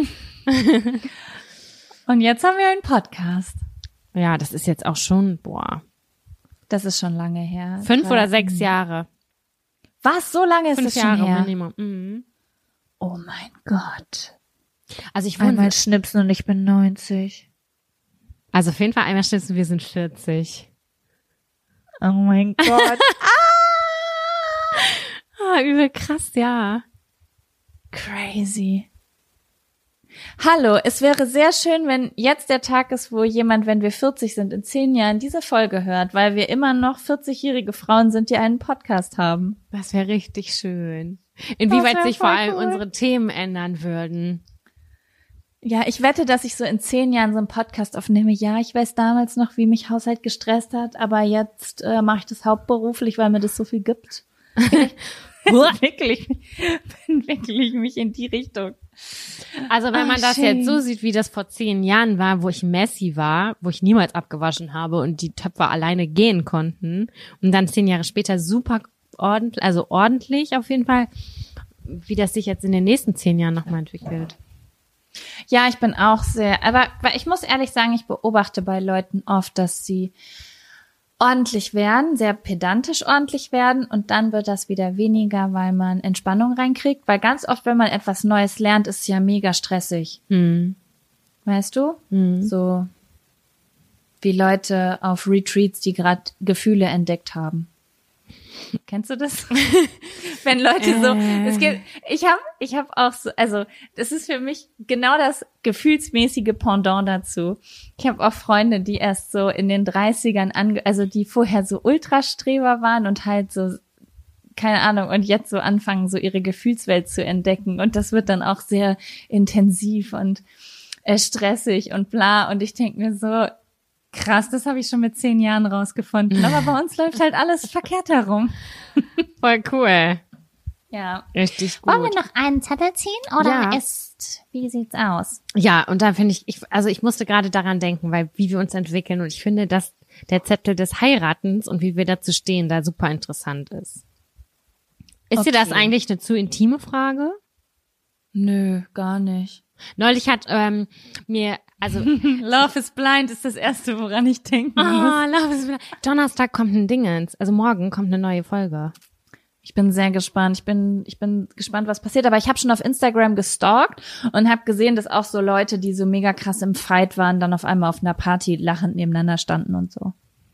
Und jetzt haben wir einen Podcast. Ja, das ist jetzt auch schon, Das ist schon lange her. 5 oder 6 Jahre. Was? So lange ist 5 das schon Jahre her? Minimum. Mhm. Oh mein Gott. Also ich Einmal schnipsen und ich bin 90. Also auf jeden Fall einmal schnipsen, wir sind 40. Oh mein Gott. Übel krass, ja. Crazy. Hallo, es wäre sehr schön, wenn jetzt der Tag ist, wo jemand, wenn wir 40 sind, in 10 Jahren diese Folge hört, weil wir immer noch 40-jährige Frauen sind, die einen Podcast haben. Das wäre richtig schön. Inwieweit sich vor allem cool. unsere Themen ändern würden. Ja, ich wette, dass ich so in 10 Jahren so einen Podcast aufnehme. Ja, ich weiß damals noch, wie mich Haushalt gestresst hat, aber jetzt mache ich das hauptberuflich, weil mir das so viel gibt. Wirklich mich in die Richtung. Also wenn man das schön. jetzt so sieht, wie das vor 10 Jahren war, wo ich Messi war, wo ich niemals abgewaschen habe und die Töpfe alleine gehen konnten und dann 10 Jahre später super ordentlich auf jeden Fall, wie das sich jetzt in den nächsten 10 Jahren nochmal entwickelt. Ja, ich bin auch aber ich muss ehrlich sagen, ich beobachte bei Leuten oft, dass sie ordentlich werden, sehr pedantisch ordentlich werden und dann wird das wieder weniger, weil man Entspannung reinkriegt, weil ganz oft, wenn man etwas Neues lernt, ist es ja mega stressig. Weißt du? So wie Leute auf Retreats, die gerade Gefühle entdeckt haben. Kennst du das? Wenn Leute so, ich habe auch so, also das ist für mich genau das gefühlsmäßige Pendant dazu. Ich habe auch Freunde, die erst so in den 30ern, also die vorher so Ultrastreber waren und halt so, keine Ahnung, und jetzt so anfangen, so ihre Gefühlswelt zu entdecken. Und das wird dann auch sehr intensiv und stressig und bla. Und ich denke mir so, krass, das habe ich schon mit 10 Jahren rausgefunden. Aber bei uns läuft halt alles verkehrt herum. Voll cool. Ja. Richtig gut. Wollen wir noch einen Zettel ziehen oder Ja. wie sieht's aus? Ja, und da finde ich musste gerade daran denken, weil wie wir uns entwickeln und ich finde, dass der Zettel des Heiratens und wie wir dazu stehen, da super interessant ist. Ist dir das Okay. eigentlich eine zu intime Frage? Nö, gar nicht. Neulich hat also Love is Blind ist das Erste, woran ich denken muss. Love is Blind. Donnerstag kommt ein Dingens, also morgen kommt eine neue Folge. Ich bin sehr gespannt. Ich bin gespannt, was passiert. Aber ich habe schon auf Instagram gestalkt und habe gesehen, dass auch so Leute, die so mega krass im Fight waren, dann auf einmal auf einer Party lachend nebeneinander standen und so.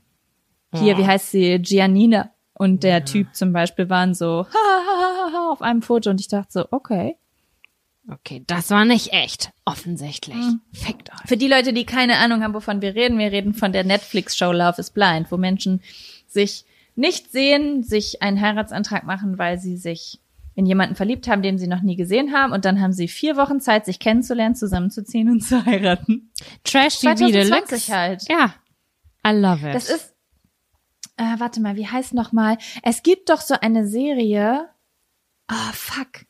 Hier, wie heißt sie? Giannina und der Typ zum Beispiel waren so auf einem Foto und ich dachte so, okay. Okay, das war nicht echt, offensichtlich. Fickt euch. Für die Leute, die keine Ahnung haben, wovon wir reden von der Netflix-Show Love is Blind, wo Menschen sich nicht sehen, sich einen Heiratsantrag machen, weil sie sich in jemanden verliebt haben, den sie noch nie gesehen haben und dann haben sie 4 Wochen Zeit, sich kennenzulernen, zusammenzuziehen und zu heiraten. Trash TV 2020 Deluxe. halt. Ja, I love it. Das ist, warte mal, wie heißt noch mal? Es gibt doch so eine Serie, fuck.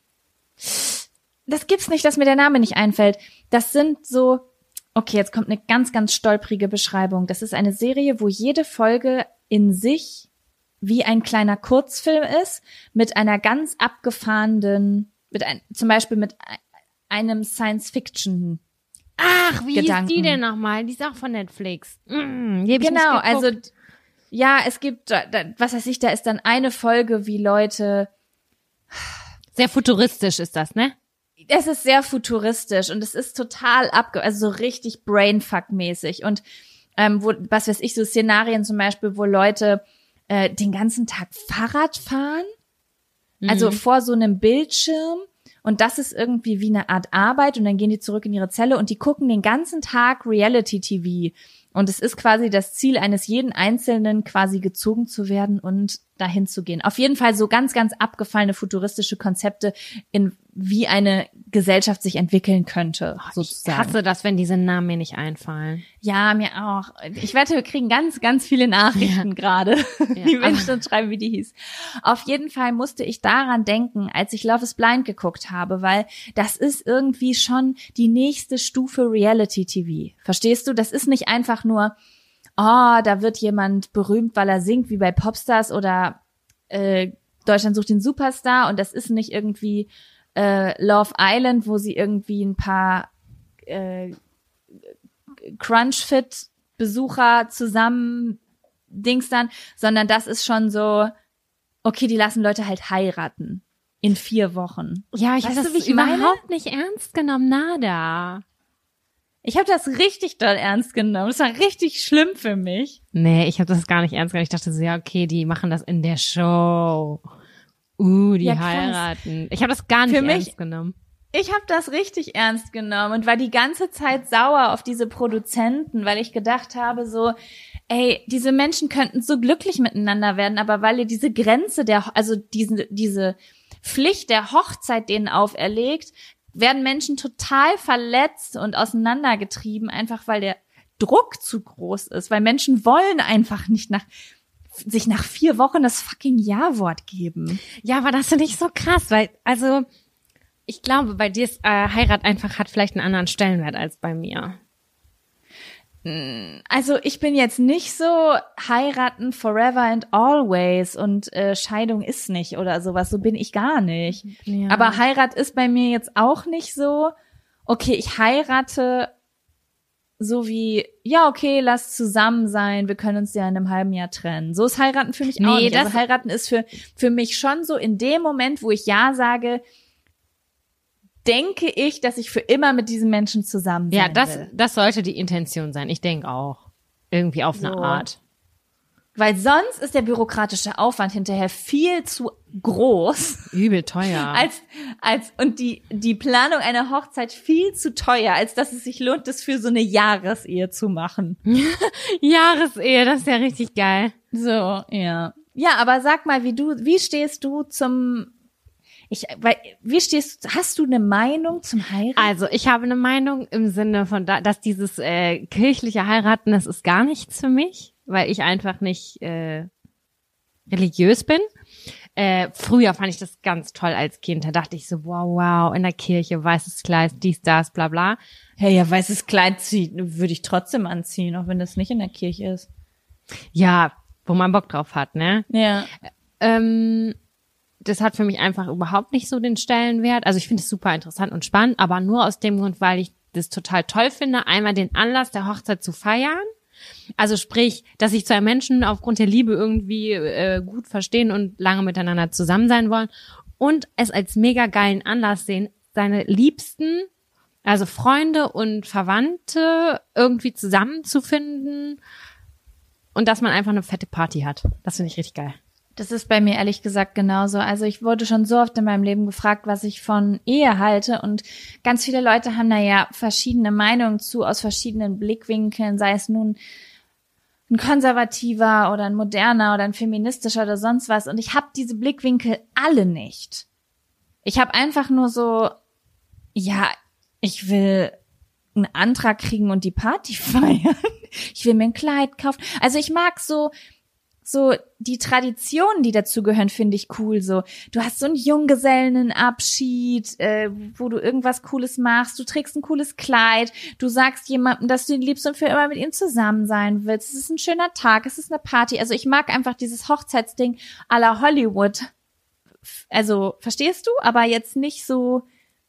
Das gibt's nicht, dass mir der Name nicht einfällt. Das sind so, okay, jetzt kommt eine ganz, ganz stolprige Beschreibung. Das ist eine Serie, wo jede Folge in sich wie ein kleiner Kurzfilm ist, mit einer ganz abgefahrenen, zum Beispiel mit einem Science-Fiction. Ach, wie Gedanken. hieß die denn nochmal? Die ist auch von Netflix. Die hab ich Genau, nicht also geguckt. ja, es gibt, was weiß ich, da ist dann eine Folge, wie Leute, Sehr futuristisch ist das, ne? es ist sehr futuristisch und es ist total also so richtig Brainfuck-mäßig und wo, was weiß ich, so Szenarien zum Beispiel, wo Leute den ganzen Tag Fahrrad fahren, also vor so einem Bildschirm und das ist irgendwie wie eine Art Arbeit und dann gehen die zurück in ihre Zelle und die gucken den ganzen Tag Reality-TV und es ist quasi das Ziel eines jeden Einzelnen, quasi gezogen zu werden und dahin zu gehen. Auf jeden Fall so ganz, ganz abgefallene futuristische Konzepte, in wie eine Gesellschaft sich entwickeln könnte, Ich sozusagen. hasse das, wenn diese Namen mir nicht einfallen. Ja, mir auch. Ich wette, wir kriegen ganz, ganz viele Nachrichten gerade, die Menschen uns schreiben, wie die hieß. Auf jeden Fall musste ich daran denken, als ich Love is Blind geguckt habe, weil das ist irgendwie schon die nächste Stufe Reality TV. Verstehst du? Das ist nicht einfach nur, da wird jemand berühmt, weil er singt, wie bei Popstars oder Deutschland sucht den Superstar und das ist nicht irgendwie Love Island, wo sie irgendwie ein paar Crunchfit-Besucher zusammen dingstern, sondern das ist schon so, okay, die lassen Leute halt heiraten in 4 Wochen. Ja, ich Weißt habe du, das wie ich meine? überhaupt nicht ernst genommen, nada. Ich habe das richtig doll ernst genommen. Das war richtig schlimm für mich. Nee, ich habe das gar nicht ernst genommen. Ich dachte so, ja, okay, die machen das in der Show. Die Ja, krass. heiraten. Ich habe das gar nicht Für mich- ernst genommen. Ich habe das richtig ernst genommen und war die ganze Zeit sauer auf diese Produzenten, weil ich gedacht habe so, ey, diese Menschen könnten so glücklich miteinander werden, aber weil ihr diese Grenze diese Pflicht der Hochzeit denen auferlegt, werden Menschen total verletzt und auseinandergetrieben, einfach weil der Druck zu groß ist, weil Menschen wollen einfach nicht sich nach 4 Wochen das fucking Ja-Wort geben. Ja, aber das finde ich so krass, weil, also, ich glaube, bei dir ist Heirat einfach hat vielleicht einen anderen Stellenwert als bei mir. Also ich bin jetzt nicht so heiraten forever and always und Scheidung ist nicht oder sowas, so bin ich gar nicht. Ja. Aber Heirat ist bei mir jetzt auch nicht so, okay, ich heirate so wie, ja, okay, lass zusammen sein, wir können uns ja in einem halben Jahr trennen. So ist Heiraten für mich auch nicht. Also Heiraten ist für mich schon so in dem Moment, wo ich Ja sage, denke ich, dass ich für immer mit diesem Menschen zusammen sein will. Das sollte die Intention sein. Ich denke auch. Irgendwie auf eine Art. Weil sonst ist der bürokratische Aufwand hinterher viel zu groß. Übel teuer. Und die Planung einer Hochzeit viel zu teuer, als dass es sich lohnt, das für so eine Jahresehe zu machen. Jahresehe, das ist ja richtig geil. So, ja. Ja, aber sag mal, wie stehst du hast du eine Meinung zum Heiraten? Also, ich habe eine Meinung im Sinne von, dass dieses kirchliche Heiraten, das ist gar nichts für mich, weil ich einfach nicht religiös bin. Früher fand ich das ganz toll als Kind. Da dachte ich so, wow, in der Kirche, weißes Kleid, dies, das, bla bla. Hey, ja, weißes Kleid würde ich trotzdem anziehen, auch wenn das nicht in der Kirche ist. Ja, wo man Bock drauf hat, ne? Ja. Das hat für mich einfach überhaupt nicht so den Stellenwert. Also ich finde es super interessant und spannend, aber nur aus dem Grund, weil ich das total toll finde, einmal den Anlass der Hochzeit zu feiern. Also sprich, dass sich zwei Menschen aufgrund der Liebe irgendwie gut verstehen und lange miteinander zusammen sein wollen und es als mega geilen Anlass sehen, seine Liebsten, also Freunde und Verwandte irgendwie zusammenzufinden und dass man einfach eine fette Party hat. Das finde ich richtig geil. Das ist bei mir ehrlich gesagt genauso. Also ich wurde schon so oft in meinem Leben gefragt, was ich von Ehe halte und ganz viele Leute haben da ja verschiedene Meinungen zu, aus verschiedenen Blickwinkeln, sei es nun ein konservativer oder ein moderner oder ein feministischer oder sonst was und ich habe diese Blickwinkel alle nicht. Ich habe einfach nur so, ja, ich will einen Antrag kriegen und die Party feiern. Ich will mir ein Kleid kaufen. Also ich mag so die Traditionen, die dazugehören, finde ich cool. So, du hast so einen Junggesellenabschied, wo du irgendwas Cooles machst. Du trägst ein cooles Kleid. Du sagst jemandem, dass du ihn liebst und für immer mit ihm zusammen sein willst. Es ist ein schöner Tag. Es ist eine Party. Also ich mag einfach dieses Hochzeitsding à la Hollywood. Also verstehst du? Aber jetzt nicht so.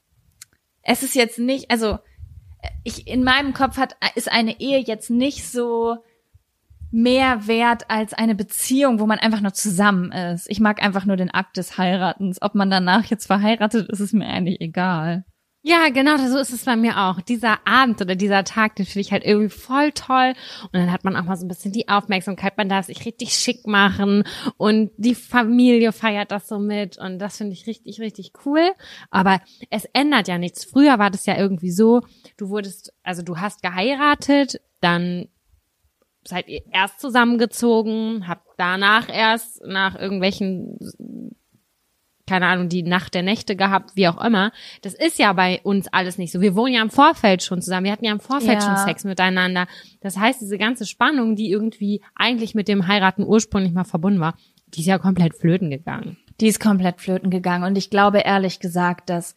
Es ist jetzt nicht. Also in meinem Kopf ist eine Ehe jetzt nicht so mehr wert als eine Beziehung, wo man einfach nur zusammen ist. Ich mag einfach nur den Akt des Heiratens. Ob man danach jetzt verheiratet ist, ist mir eigentlich egal. Ja, genau, so ist es bei mir auch. Dieser Abend oder dieser Tag, den finde ich halt irgendwie voll toll. Und dann hat man auch mal so ein bisschen die Aufmerksamkeit, man darf sich richtig schick machen und die Familie feiert das so mit und das finde ich richtig, richtig cool. Aber es ändert ja nichts. Früher war das ja irgendwie so, du hast geheiratet, dann seid ihr erst zusammengezogen, habt danach erst nach irgendwelchen, keine Ahnung, die Nacht der Nächte gehabt, wie auch immer. Das ist ja bei uns alles nicht so. Wir wohnen ja im Vorfeld schon zusammen. Wir hatten ja im Vorfeld schon Sex miteinander. Das heißt, diese ganze Spannung, die irgendwie eigentlich mit dem Heiraten ursprünglich mal verbunden war, die ist ja komplett flöten gegangen. Die ist komplett flöten gegangen. Und ich glaube ehrlich gesagt, dass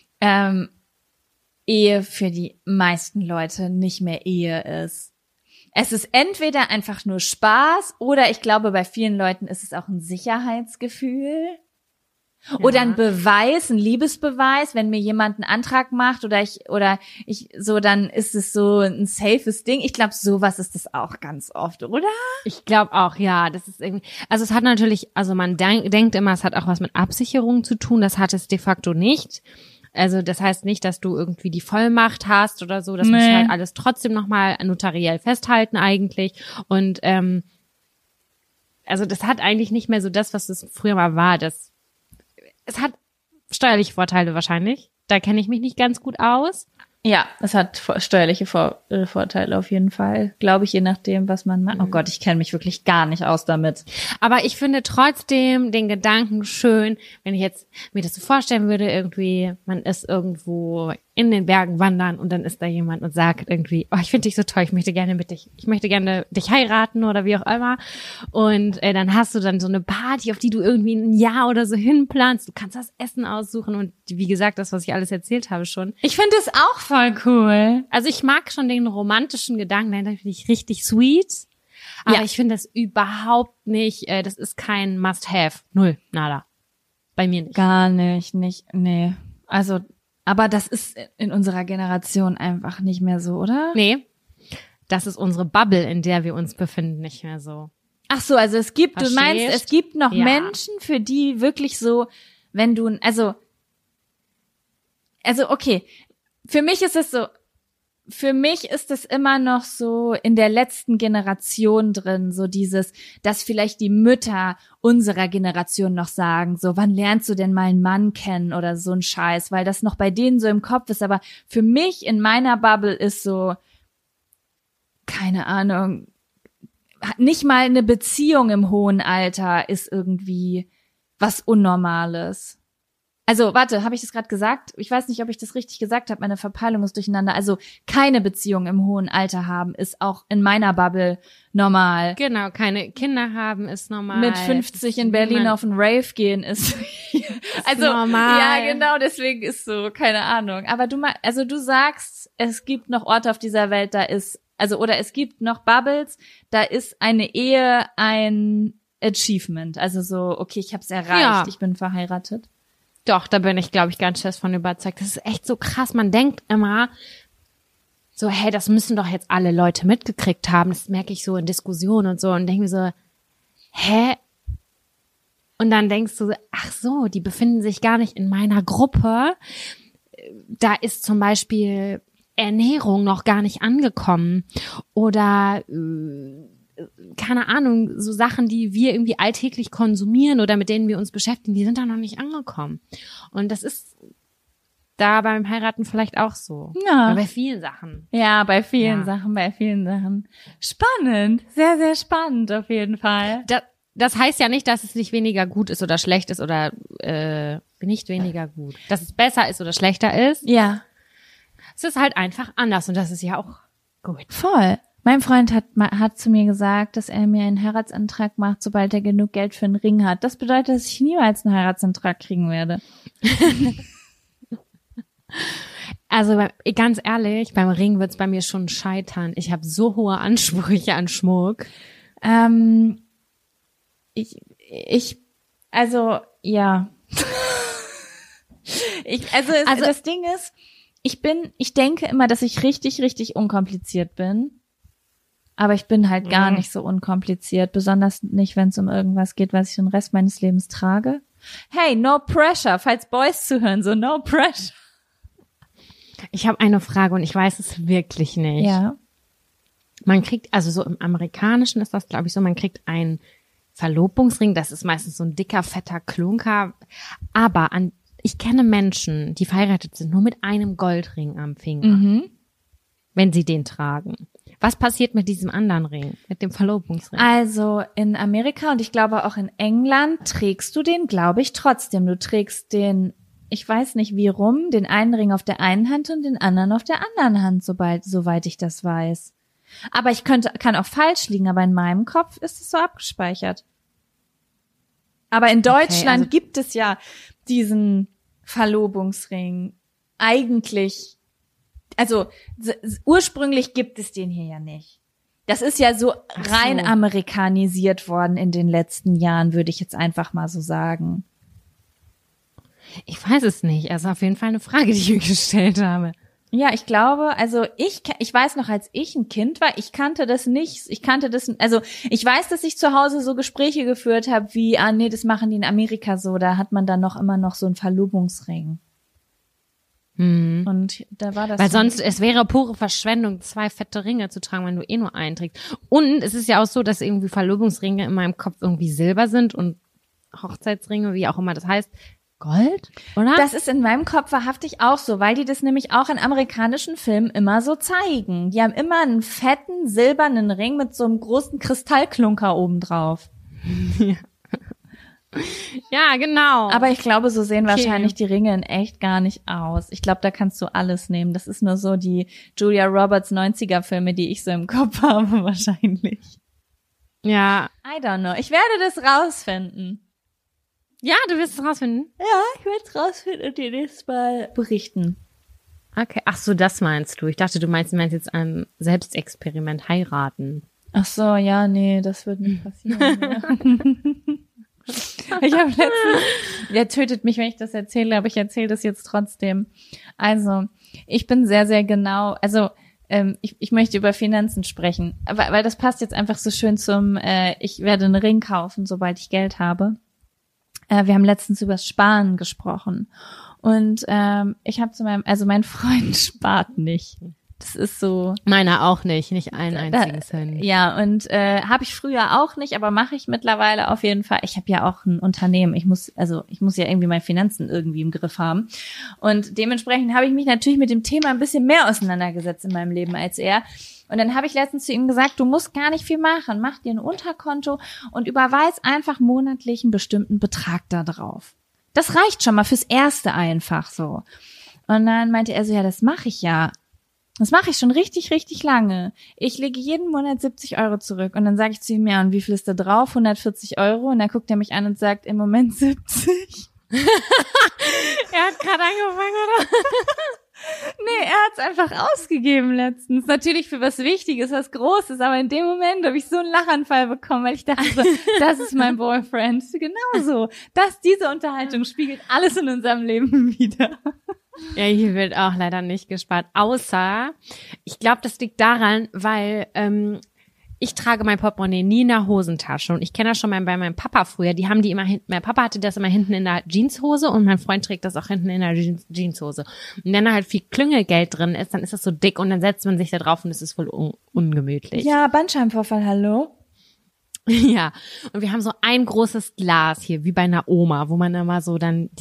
Ehe für die meisten Leute nicht mehr Ehe ist. Es ist entweder einfach nur Spaß oder ich glaube, bei vielen Leuten ist es auch ein Sicherheitsgefühl. Ja. Oder ein Beweis, ein Liebesbeweis, wenn mir jemand einen Antrag macht dann ist es so ein safes Ding. Ich glaube, sowas ist das auch ganz oft, oder? Ich glaube auch, ja. Das ist irgendwie, also es hat natürlich, also man denkt immer, es hat auch was mit Absicherung zu tun. Das hat es de facto nicht. Also das heißt nicht, dass du irgendwie die Vollmacht hast oder so. Das muss halt alles trotzdem nochmal notariell festhalten eigentlich. Und also das hat eigentlich nicht mehr so das, was es früher mal war. Es hat steuerliche Vorteile wahrscheinlich. Da kenne ich mich nicht ganz gut aus. Ja, es hat steuerliche Vorteile auf jeden Fall. Glaube ich, je nachdem, was man macht. Oh Gott, ich kenne mich wirklich gar nicht aus damit. Aber ich finde trotzdem den Gedanken schön, wenn ich jetzt mir das so vorstellen würde, irgendwie, man ist irgendwo in den Bergen wandern und dann ist da jemand und sagt irgendwie, oh, ich finde dich so toll, ich möchte gerne dich heiraten oder wie auch immer. Und dann hast du dann so eine Party, auf die du irgendwie ein Jahr oder so hinplanst. Du kannst das Essen aussuchen und wie gesagt, das, was ich alles erzählt habe schon. Ich finde es auch voll cool. Also ich mag schon den romantischen Gedanken, den finde ich richtig sweet. Aber ich finde das überhaupt nicht, das ist kein Must-Have. Null, nada. Bei mir nicht. Gar nicht, nee. Also, aber das ist in unserer Generation einfach nicht mehr so, oder? Nee, das ist unsere Bubble, in der wir uns befinden, nicht mehr so. Ach so, also es gibt, Verstehst? du meinst, es gibt noch Menschen, für die wirklich so, wenn du, also okay, für mich ist es immer noch so in der letzten Generation drin, so dieses, dass vielleicht die Mütter unserer Generation noch sagen, so, wann lernst du denn mal einen Mann kennen oder so ein Scheiß, weil das noch bei denen so im Kopf ist, aber für mich in meiner Bubble ist so, keine Ahnung, nicht mal eine Beziehung im hohen Alter ist irgendwie was Unnormales. Also, warte, habe ich das gerade gesagt? Ich weiß nicht, ob ich das richtig gesagt habe. Meine Verpeilung ist durcheinander. Also, keine Beziehung im hohen Alter haben ist auch in meiner Bubble normal. Genau, keine Kinder haben ist normal. Mit 50 in Berlin auf einen Rave gehen ist also normal. Ja, genau, deswegen ist so, keine Ahnung. Aber du sagst, es gibt noch Orte auf dieser Welt, oder es gibt noch Bubbles, da ist eine Ehe ein Achievement. Also so, okay, ich habe es erreicht, ich bin verheiratet. Doch, da bin ich, glaube ich, ganz fest von überzeugt. Das ist echt so krass. Man denkt immer so, hey, das müssen doch jetzt alle Leute mitgekriegt haben. Das merke ich so in Diskussionen und so und denke mir so, hä? Und dann denkst du, ach so, die befinden sich gar nicht in meiner Gruppe. Da ist zum Beispiel Ernährung noch gar nicht angekommen oder keine Ahnung, so Sachen, die wir irgendwie alltäglich konsumieren oder mit denen wir uns beschäftigen, die sind da noch nicht angekommen. Und das ist da beim Heiraten vielleicht auch so. Ja. Bei vielen Sachen. Ja, bei vielen Sachen. Spannend. Sehr, sehr spannend auf jeden Fall. Das heißt ja nicht, dass es nicht weniger gut ist oder schlecht ist oder nicht weniger gut. Dass es besser ist oder schlechter ist. Ja. Es ist halt einfach anders und das ist ja auch gut. Voll. Mein Freund hat zu mir gesagt, dass er mir einen Heiratsantrag macht, sobald er genug Geld für einen Ring hat. Das bedeutet, dass ich niemals einen Heiratsantrag kriegen werde. Also ganz ehrlich, beim Ring wird's bei mir schon scheitern. Ich habe so hohe Ansprüche an Schmuck. Das Ding ist, ich denke immer, dass ich richtig, richtig unkompliziert bin. Aber ich bin halt gar nicht so unkompliziert, besonders nicht, wenn es um irgendwas geht, was ich den Rest meines Lebens trage. Hey, no pressure, falls Boys zuhören, so no pressure. Ich habe eine Frage und ich weiß es wirklich nicht. Ja. Man kriegt, also so im Amerikanischen ist das, glaube ich, so, man kriegt einen Verlobungsring, das ist meistens so ein dicker, fetter Klunker. Aber ich kenne Menschen, die verheiratet sind, nur mit einem Goldring am Finger, wenn sie den tragen. Was passiert mit diesem anderen Ring, mit dem Verlobungsring? Also in Amerika und ich glaube auch in England trägst du den, glaube ich, trotzdem. Du trägst den, ich weiß nicht wie rum, den einen Ring auf der einen Hand und den anderen auf der anderen Hand, soweit ich das weiß. Aber kann auch falsch liegen, aber in meinem Kopf ist es so abgespeichert. Aber in Deutschland gibt es ja diesen Verlobungsring eigentlich. Also ursprünglich gibt es den hier ja nicht. Das ist ja so rein amerikanisiert worden in den letzten Jahren, würde ich jetzt einfach mal so sagen. Ich weiß es nicht. Also auf jeden Fall eine Frage, die ich mir gestellt habe. Ja, ich glaube, also ich weiß noch, als ich ein Kind war, ich kannte das nicht. Ich weiß, dass ich zu Hause so Gespräche geführt habe wie, nee, das machen die in Amerika so, da hat man dann immer noch so einen Verlobungsring. Und da war das. Weil sonst, es wäre pure Verschwendung, 2 fette Ringe zu tragen, wenn du nur einen trägst. Und es ist ja auch so, dass irgendwie Verlobungsringe in meinem Kopf irgendwie Silber sind und Hochzeitsringe, wie auch immer das heißt, Gold, oder? Das ist in meinem Kopf wahrhaftig auch so, weil die das nämlich auch in amerikanischen Filmen immer so zeigen. Die haben immer einen fetten, silbernen Ring mit so einem großen Kristallklunker obendrauf. Ja, genau. Aber ich glaube, so sehen wahrscheinlich die Ringe in echt gar nicht aus. Ich glaube, da kannst du alles nehmen. Das ist nur so die Julia Roberts 90er-Filme, die ich so im Kopf habe, wahrscheinlich. Ja. I don't know. Ich werde das rausfinden. Ja, du wirst es rausfinden? Ja, ich werde es rausfinden und dir nächstes Mal berichten. Okay. Ach so, das meinst du. Ich dachte, du meinst jetzt ein Selbstexperiment heiraten. Ach so, ja, nee, das wird nicht passieren. Ich habe letztens, der tötet mich, wenn ich das erzähle, aber ich erzähle das jetzt trotzdem. Also, ich bin sehr, sehr genau, also ich möchte über Finanzen sprechen, weil das passt jetzt einfach so schön zum, ich werde einen Ring kaufen, sobald ich Geld habe. Wir haben letztens über das Sparen gesprochen und ich habe mein Freund spart nicht. Das ist so. Meiner auch nicht einen einzigen Cent. Ja, und habe ich früher auch nicht, aber mache ich mittlerweile auf jeden Fall. Ich habe ja auch ein Unternehmen. Ich muss ja irgendwie meine Finanzen irgendwie im Griff haben. Und dementsprechend habe ich mich natürlich mit dem Thema ein bisschen mehr auseinandergesetzt in meinem Leben als er. Und dann habe ich letztens zu ihm gesagt, du musst gar nicht viel machen. Mach dir ein Unterkonto und überweis einfach monatlich einen bestimmten Betrag da drauf. Das reicht schon mal fürs Erste einfach so. Und dann meinte er so, ja, das mache ich ja. Das mache ich schon richtig, richtig lange. Ich lege jeden Monat 70 € zurück. Und dann sage ich zu ihm, ja, und wie viel ist da drauf? 140 €. Und dann guckt er mich an und sagt, im Moment 70. Er hat gerade angefangen, oder? Nee, er hat's einfach ausgegeben letztens. Natürlich für was Wichtiges, was Großes. Aber in dem Moment habe ich so einen Lachanfall bekommen, weil ich dachte so, das ist mein Boyfriend. Genau so. Diese Unterhaltung spiegelt alles in unserem Leben wider. Ja, hier wird auch leider nicht gespart. Außer, ich glaube, das liegt daran, weil ich trage mein Portemonnaie nie in der Hosentasche. Und ich kenne das schon bei meinem Papa früher. Die haben die immer hinten, mein Papa hatte das immer hinten in der Jeanshose und mein Freund trägt das auch hinten in der Jeanshose. Und wenn da halt viel Klüngelgeld drin ist, dann ist das so dick und dann setzt man sich da drauf und es ist voll ungemütlich. Ja, Bandscheibenvorfall, hallo? Ja, und wir haben so ein großes Glas hier, wie bei einer Oma, wo man immer so dann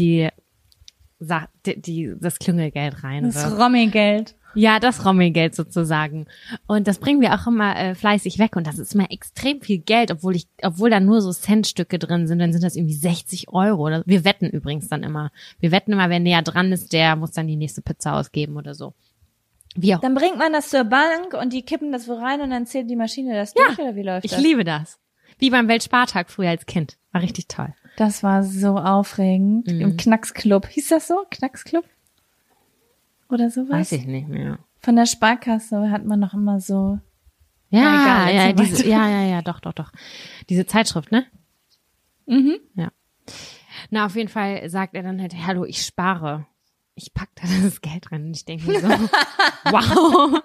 das Klüngelgeld reinwirft. Das Rommigeld. Ja, das Rommelgeld sozusagen. Und das bringen wir auch immer fleißig weg. Und das ist immer extrem viel Geld, obwohl da nur so Centstücke drin sind, dann sind das irgendwie 60 €. Wir wetten übrigens dann immer. Wir wetten immer, wer näher dran ist, der muss dann die nächste Pizza ausgeben oder so. Wie auch. Dann bringt man das zur Bank und die kippen das wo rein und dann zählt die Maschine das durch, oder wie läuft das? Ich liebe das. Wie beim Weltspartag früher als Kind. War richtig toll. Das war so aufregend. Im Knacksclub. Hieß das so? Knacksclub? Oder sowas? Weiß ich nicht mehr. Von der Sparkasse hat man noch immer so. Ja, doch. Diese Zeitschrift, ne? Mhm. Ja. Na, auf jeden Fall sagt er dann halt, hallo, ich spare. Ich pack da das Geld rein und ich denke mir so, wow.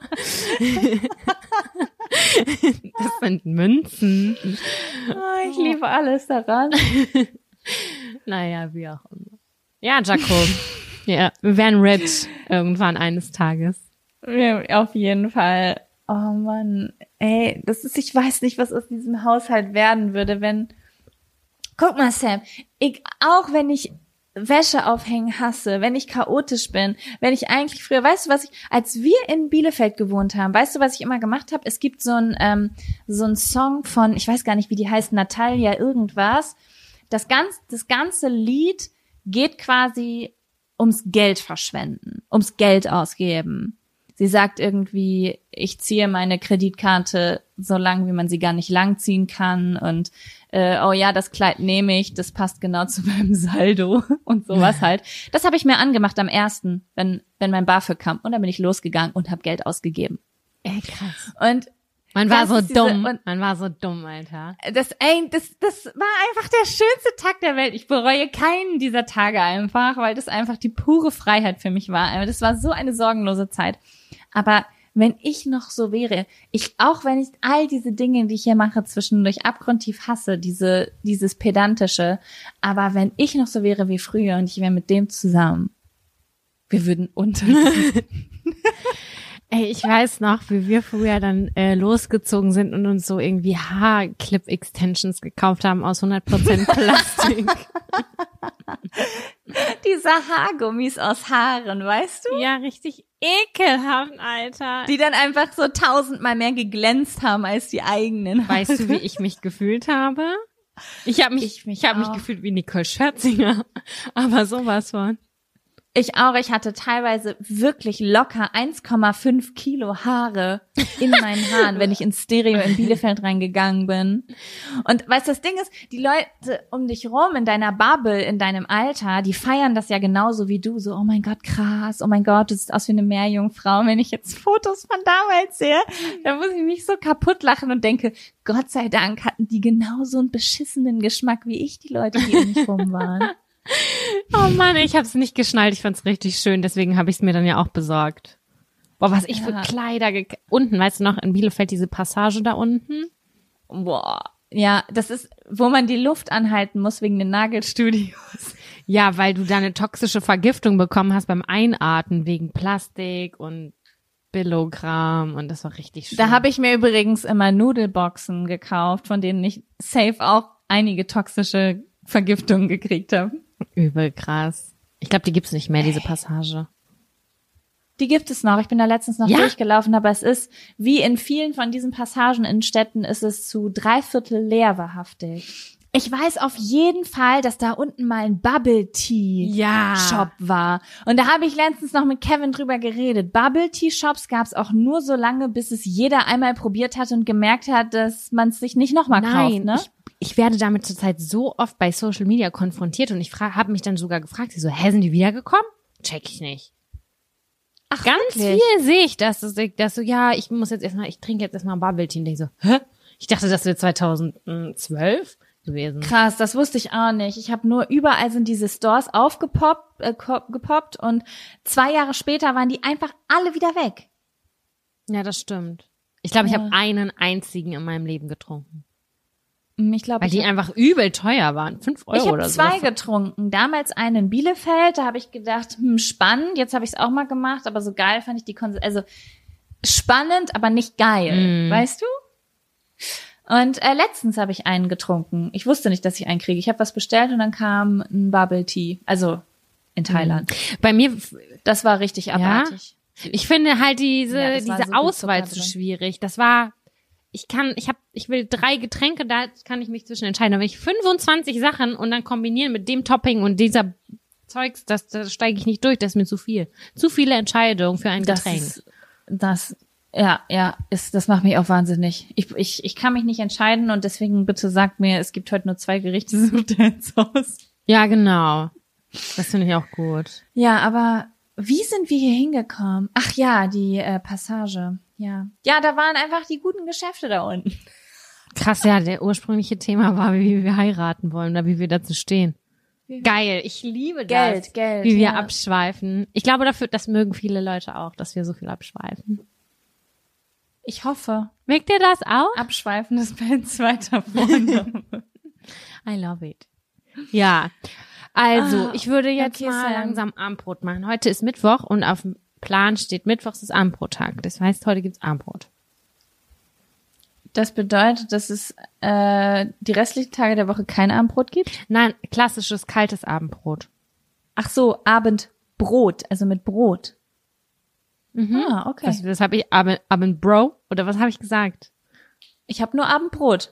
Das sind Münzen. Oh, ich liebe alles daran. Naja, wie auch immer. Ja, Jakob. Ja, wir werden rich irgendwann eines Tages. Ja, auf jeden Fall. Oh Mann, ey, ich weiß nicht, was aus diesem Haushalt werden würde, wenn, guck mal, Sam, auch wenn ich Wäsche aufhängen hasse, wenn ich chaotisch bin, wenn ich eigentlich früher, weißt du, als wir in Bielefeld gewohnt haben, weißt du, was ich immer gemacht habe? Es gibt so ein Song von, ich weiß gar nicht, wie die heißt, Natalia irgendwas. Das ganze Lied geht quasi ums Geld verschwenden, ums Geld ausgeben. Sie sagt irgendwie, ich ziehe meine Kreditkarte so lang, wie man sie gar nicht lang ziehen kann und oh ja, das Kleid nehme ich, das passt genau zu meinem Saldo und sowas halt. Das habe ich mir angemacht am 1., wenn mein BAföG kam und dann bin ich losgegangen und habe Geld ausgegeben. Ey, krass. Und man war so dumm, Alter. Das war einfach der schönste Tag der Welt. Ich bereue keinen dieser Tage einfach, weil das einfach die pure Freiheit für mich war. Das war so eine sorgenlose Zeit. Aber wenn ich noch so wäre, auch wenn ich all diese Dinge, die ich hier mache, zwischendurch abgrundtief hasse, dieses Pedantische, aber wenn ich noch so wäre wie früher und ich wäre mit dem zusammen, wir würden untergehen. Ey, ich weiß noch, wie wir früher dann losgezogen sind und uns so irgendwie Haarclip-Extensions gekauft haben aus 100% Plastik. Diese Haargummis aus Haaren, weißt du? Ja, richtig ekelhaft, Alter. Die dann einfach so 1000-mal mehr geglänzt haben als die eigenen. Weißt du, wie ich mich gefühlt habe? Ich habe mich gefühlt wie Nicole Scherzinger, aber sowas von. Ich auch. Ich hatte teilweise wirklich locker 1,5 Kilo Haare in meinen Haaren, wenn ich ins Stereo in Bielefeld reingegangen bin. Und weißt du, das Ding ist, die Leute um dich rum in deiner Bubble, in deinem Alter, die feiern das ja genauso wie du. So, oh mein Gott, krass. Oh mein Gott, du siehst aus wie eine Meerjungfrau. Wenn ich jetzt Fotos von damals sehe, dann muss ich mich so kaputt lachen und denke, Gott sei Dank hatten die genauso einen beschissenen Geschmack wie ich, die Leute, die um mich rum waren. Oh Mann, ich hab's nicht geschnallt. Ich fand's richtig schön, deswegen habe ich es mir dann ja auch besorgt. Boah, was ich für Kleider unten, weißt du noch, in Bielefeld diese Passage da unten? Boah. Ja, das ist, wo man die Luft anhalten muss wegen den Nagelstudios. Ja, weil du da eine toxische Vergiftung bekommen hast beim Einatmen wegen Plastik und Billogramm und das war richtig schön. Da habe ich mir übrigens immer Nudelboxen gekauft, von denen ich safe auch einige toxische Vergiftungen gekriegt habe. Übel krass. Ich glaube, die gibt's nicht mehr, diese Passage. Die gibt es noch. Ich bin da letztens noch durchgelaufen, aber es ist, wie in vielen von diesen Passagen in Städten, ist es zu 3/4 leer wahrhaftig. Ich weiß auf jeden Fall, dass da unten mal ein Bubble Tea Shop war. Und da habe ich letztens noch mit Kevin drüber geredet. Bubble Tea Shops gab es auch nur so lange, bis es jeder einmal probiert hat und gemerkt hat, dass man es sich nicht nochmal kauft. Ne? Ich werde damit zurzeit so oft bei Social Media konfrontiert und ich habe mich dann sogar gefragt, sie so, sind die wiedergekommen? Check ich nicht. Ach, ganz wirklich? viel sehe ich, dass so, ja, ich trinke jetzt erstmal ein Bubble Tea und denke so, hä? Ich dachte, das wäre 2012 gewesen. Krass, das wusste ich auch nicht. Ich habe nur, überall sind diese Stores gepoppt und 2 Jahre später waren die einfach alle wieder weg. Ja, das stimmt. Ich glaube, ich habe einen einzigen in meinem Leben getrunken. Ich glaube, weil die einfach übel teuer waren. 5 Euro oder so. Ich habe 2 getrunken. Damals einen in Bielefeld. Da habe ich gedacht, spannend. Jetzt habe ich es auch mal gemacht. Aber so geil fand ich die Also spannend, aber nicht geil. Weißt du? Und letztens habe ich einen getrunken. Ich wusste nicht, dass ich einen kriege. Ich habe was bestellt und dann kam ein Bubble Tea. Also in Thailand. Bei mir, das war richtig abartig. Ja? Ich finde halt diese so Auswahl zu schwierig. Das war... Ich will 3 Getränke, da kann ich mich zwischen entscheiden. Aber wenn ich 25 Sachen und dann kombinieren mit dem Topping und dieser Zeugs, das steige ich nicht durch, das ist mir zu viel. Zu viele Entscheidungen für ein Getränk. Das macht mich auch wahnsinnig. Ich kann mich nicht entscheiden und deswegen bitte sagt mir, es gibt heute nur 2 Gerichte, sucht ihr ins Haus. Ja, genau. Das finde ich auch gut. Ja, aber wie sind wir hier hingekommen? Ach ja, die Passage. Ja, da waren einfach die guten Geschäfte da unten. Krass, ja, der ursprüngliche Thema war, wie wir heiraten wollen oder wie wir dazu stehen. Geil, ich liebe das. Geld, wie wir abschweifen. Ich glaube, das mögen viele Leute auch, dass wir so viel abschweifen. Ich hoffe. Mögt ihr das auch? Abschweifen ist mein zweiter Vorname. I love it. Ja, also, ich würde jetzt mal Sam. langsam Abendbrot machen. Heute ist Mittwoch und auf dem Plan steht, Mittwochs ist Abendbrottag. Das heißt, heute gibt's Abendbrot. Das bedeutet, dass es die restlichen Tage der Woche kein Abendbrot gibt? Nein, klassisches kaltes Abendbrot. Ach so, Abendbrot, also mit Brot. Ah, okay. Was habe ich? Abendbro? Oder was habe ich gesagt? Ich habe nur Abendbrot.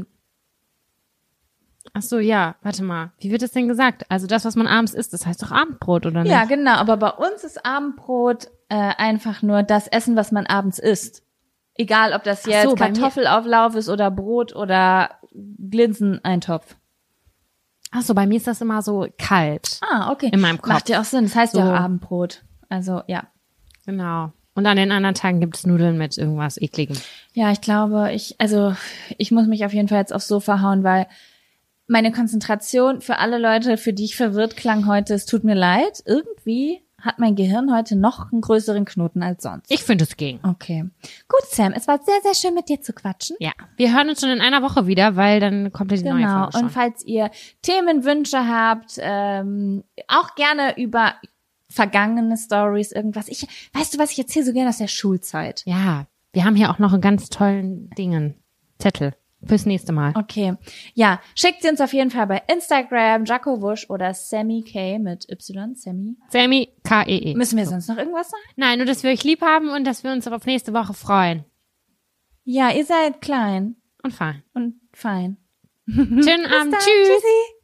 Ach so, ja, warte mal. Wie wird das denn gesagt? Also das, was man abends isst, das heißt doch Abendbrot, oder nicht? Ja, genau. Aber bei uns ist Abendbrot einfach nur das Essen, was man abends isst. Egal, ob das jetzt Kartoffelauflauf ist oder Brot oder Glinseneintopf. Ach so, bei mir ist das immer so kalt. Ah, okay. In meinem Kopf. Macht ja auch Sinn. Das heißt so. Ja auch Abendbrot. Also, ja. Genau. Und an den anderen Tagen gibt es Nudeln mit irgendwas Ekligem. Ja, ich glaube, ich muss mich auf jeden Fall jetzt aufs Sofa hauen, weil meine Konzentration für alle Leute, für die ich verwirrt klang heute, es tut mir leid. Irgendwie hat mein Gehirn heute noch einen größeren Knoten als sonst. Ich finde, es ging. Okay. Gut, Sam, es war sehr, sehr schön, mit dir zu quatschen. Ja, wir hören uns schon in einer Woche wieder, weil dann kommt ja die neue Folge schon. Und falls ihr Themenwünsche habt, auch gerne über vergangene Stories, irgendwas. Weißt du was, ich erzähle so gerne aus der Schulzeit. Ja, wir haben hier auch noch einen ganz tollen Zettel. fürs nächste Mal. Okay. Ja, schickt sie uns auf jeden Fall bei Instagram, Jaco Wusch oder Sammy K mit Y, Sammy. Sammy, K-E-E. Müssen wir sonst noch irgendwas sagen? Nein, nur, dass wir euch lieb haben und dass wir uns auf nächste Woche freuen. Ja, ihr seid klein Und fein. und fein. Schönen Abend. Dann. Tschüss. Tschüssi.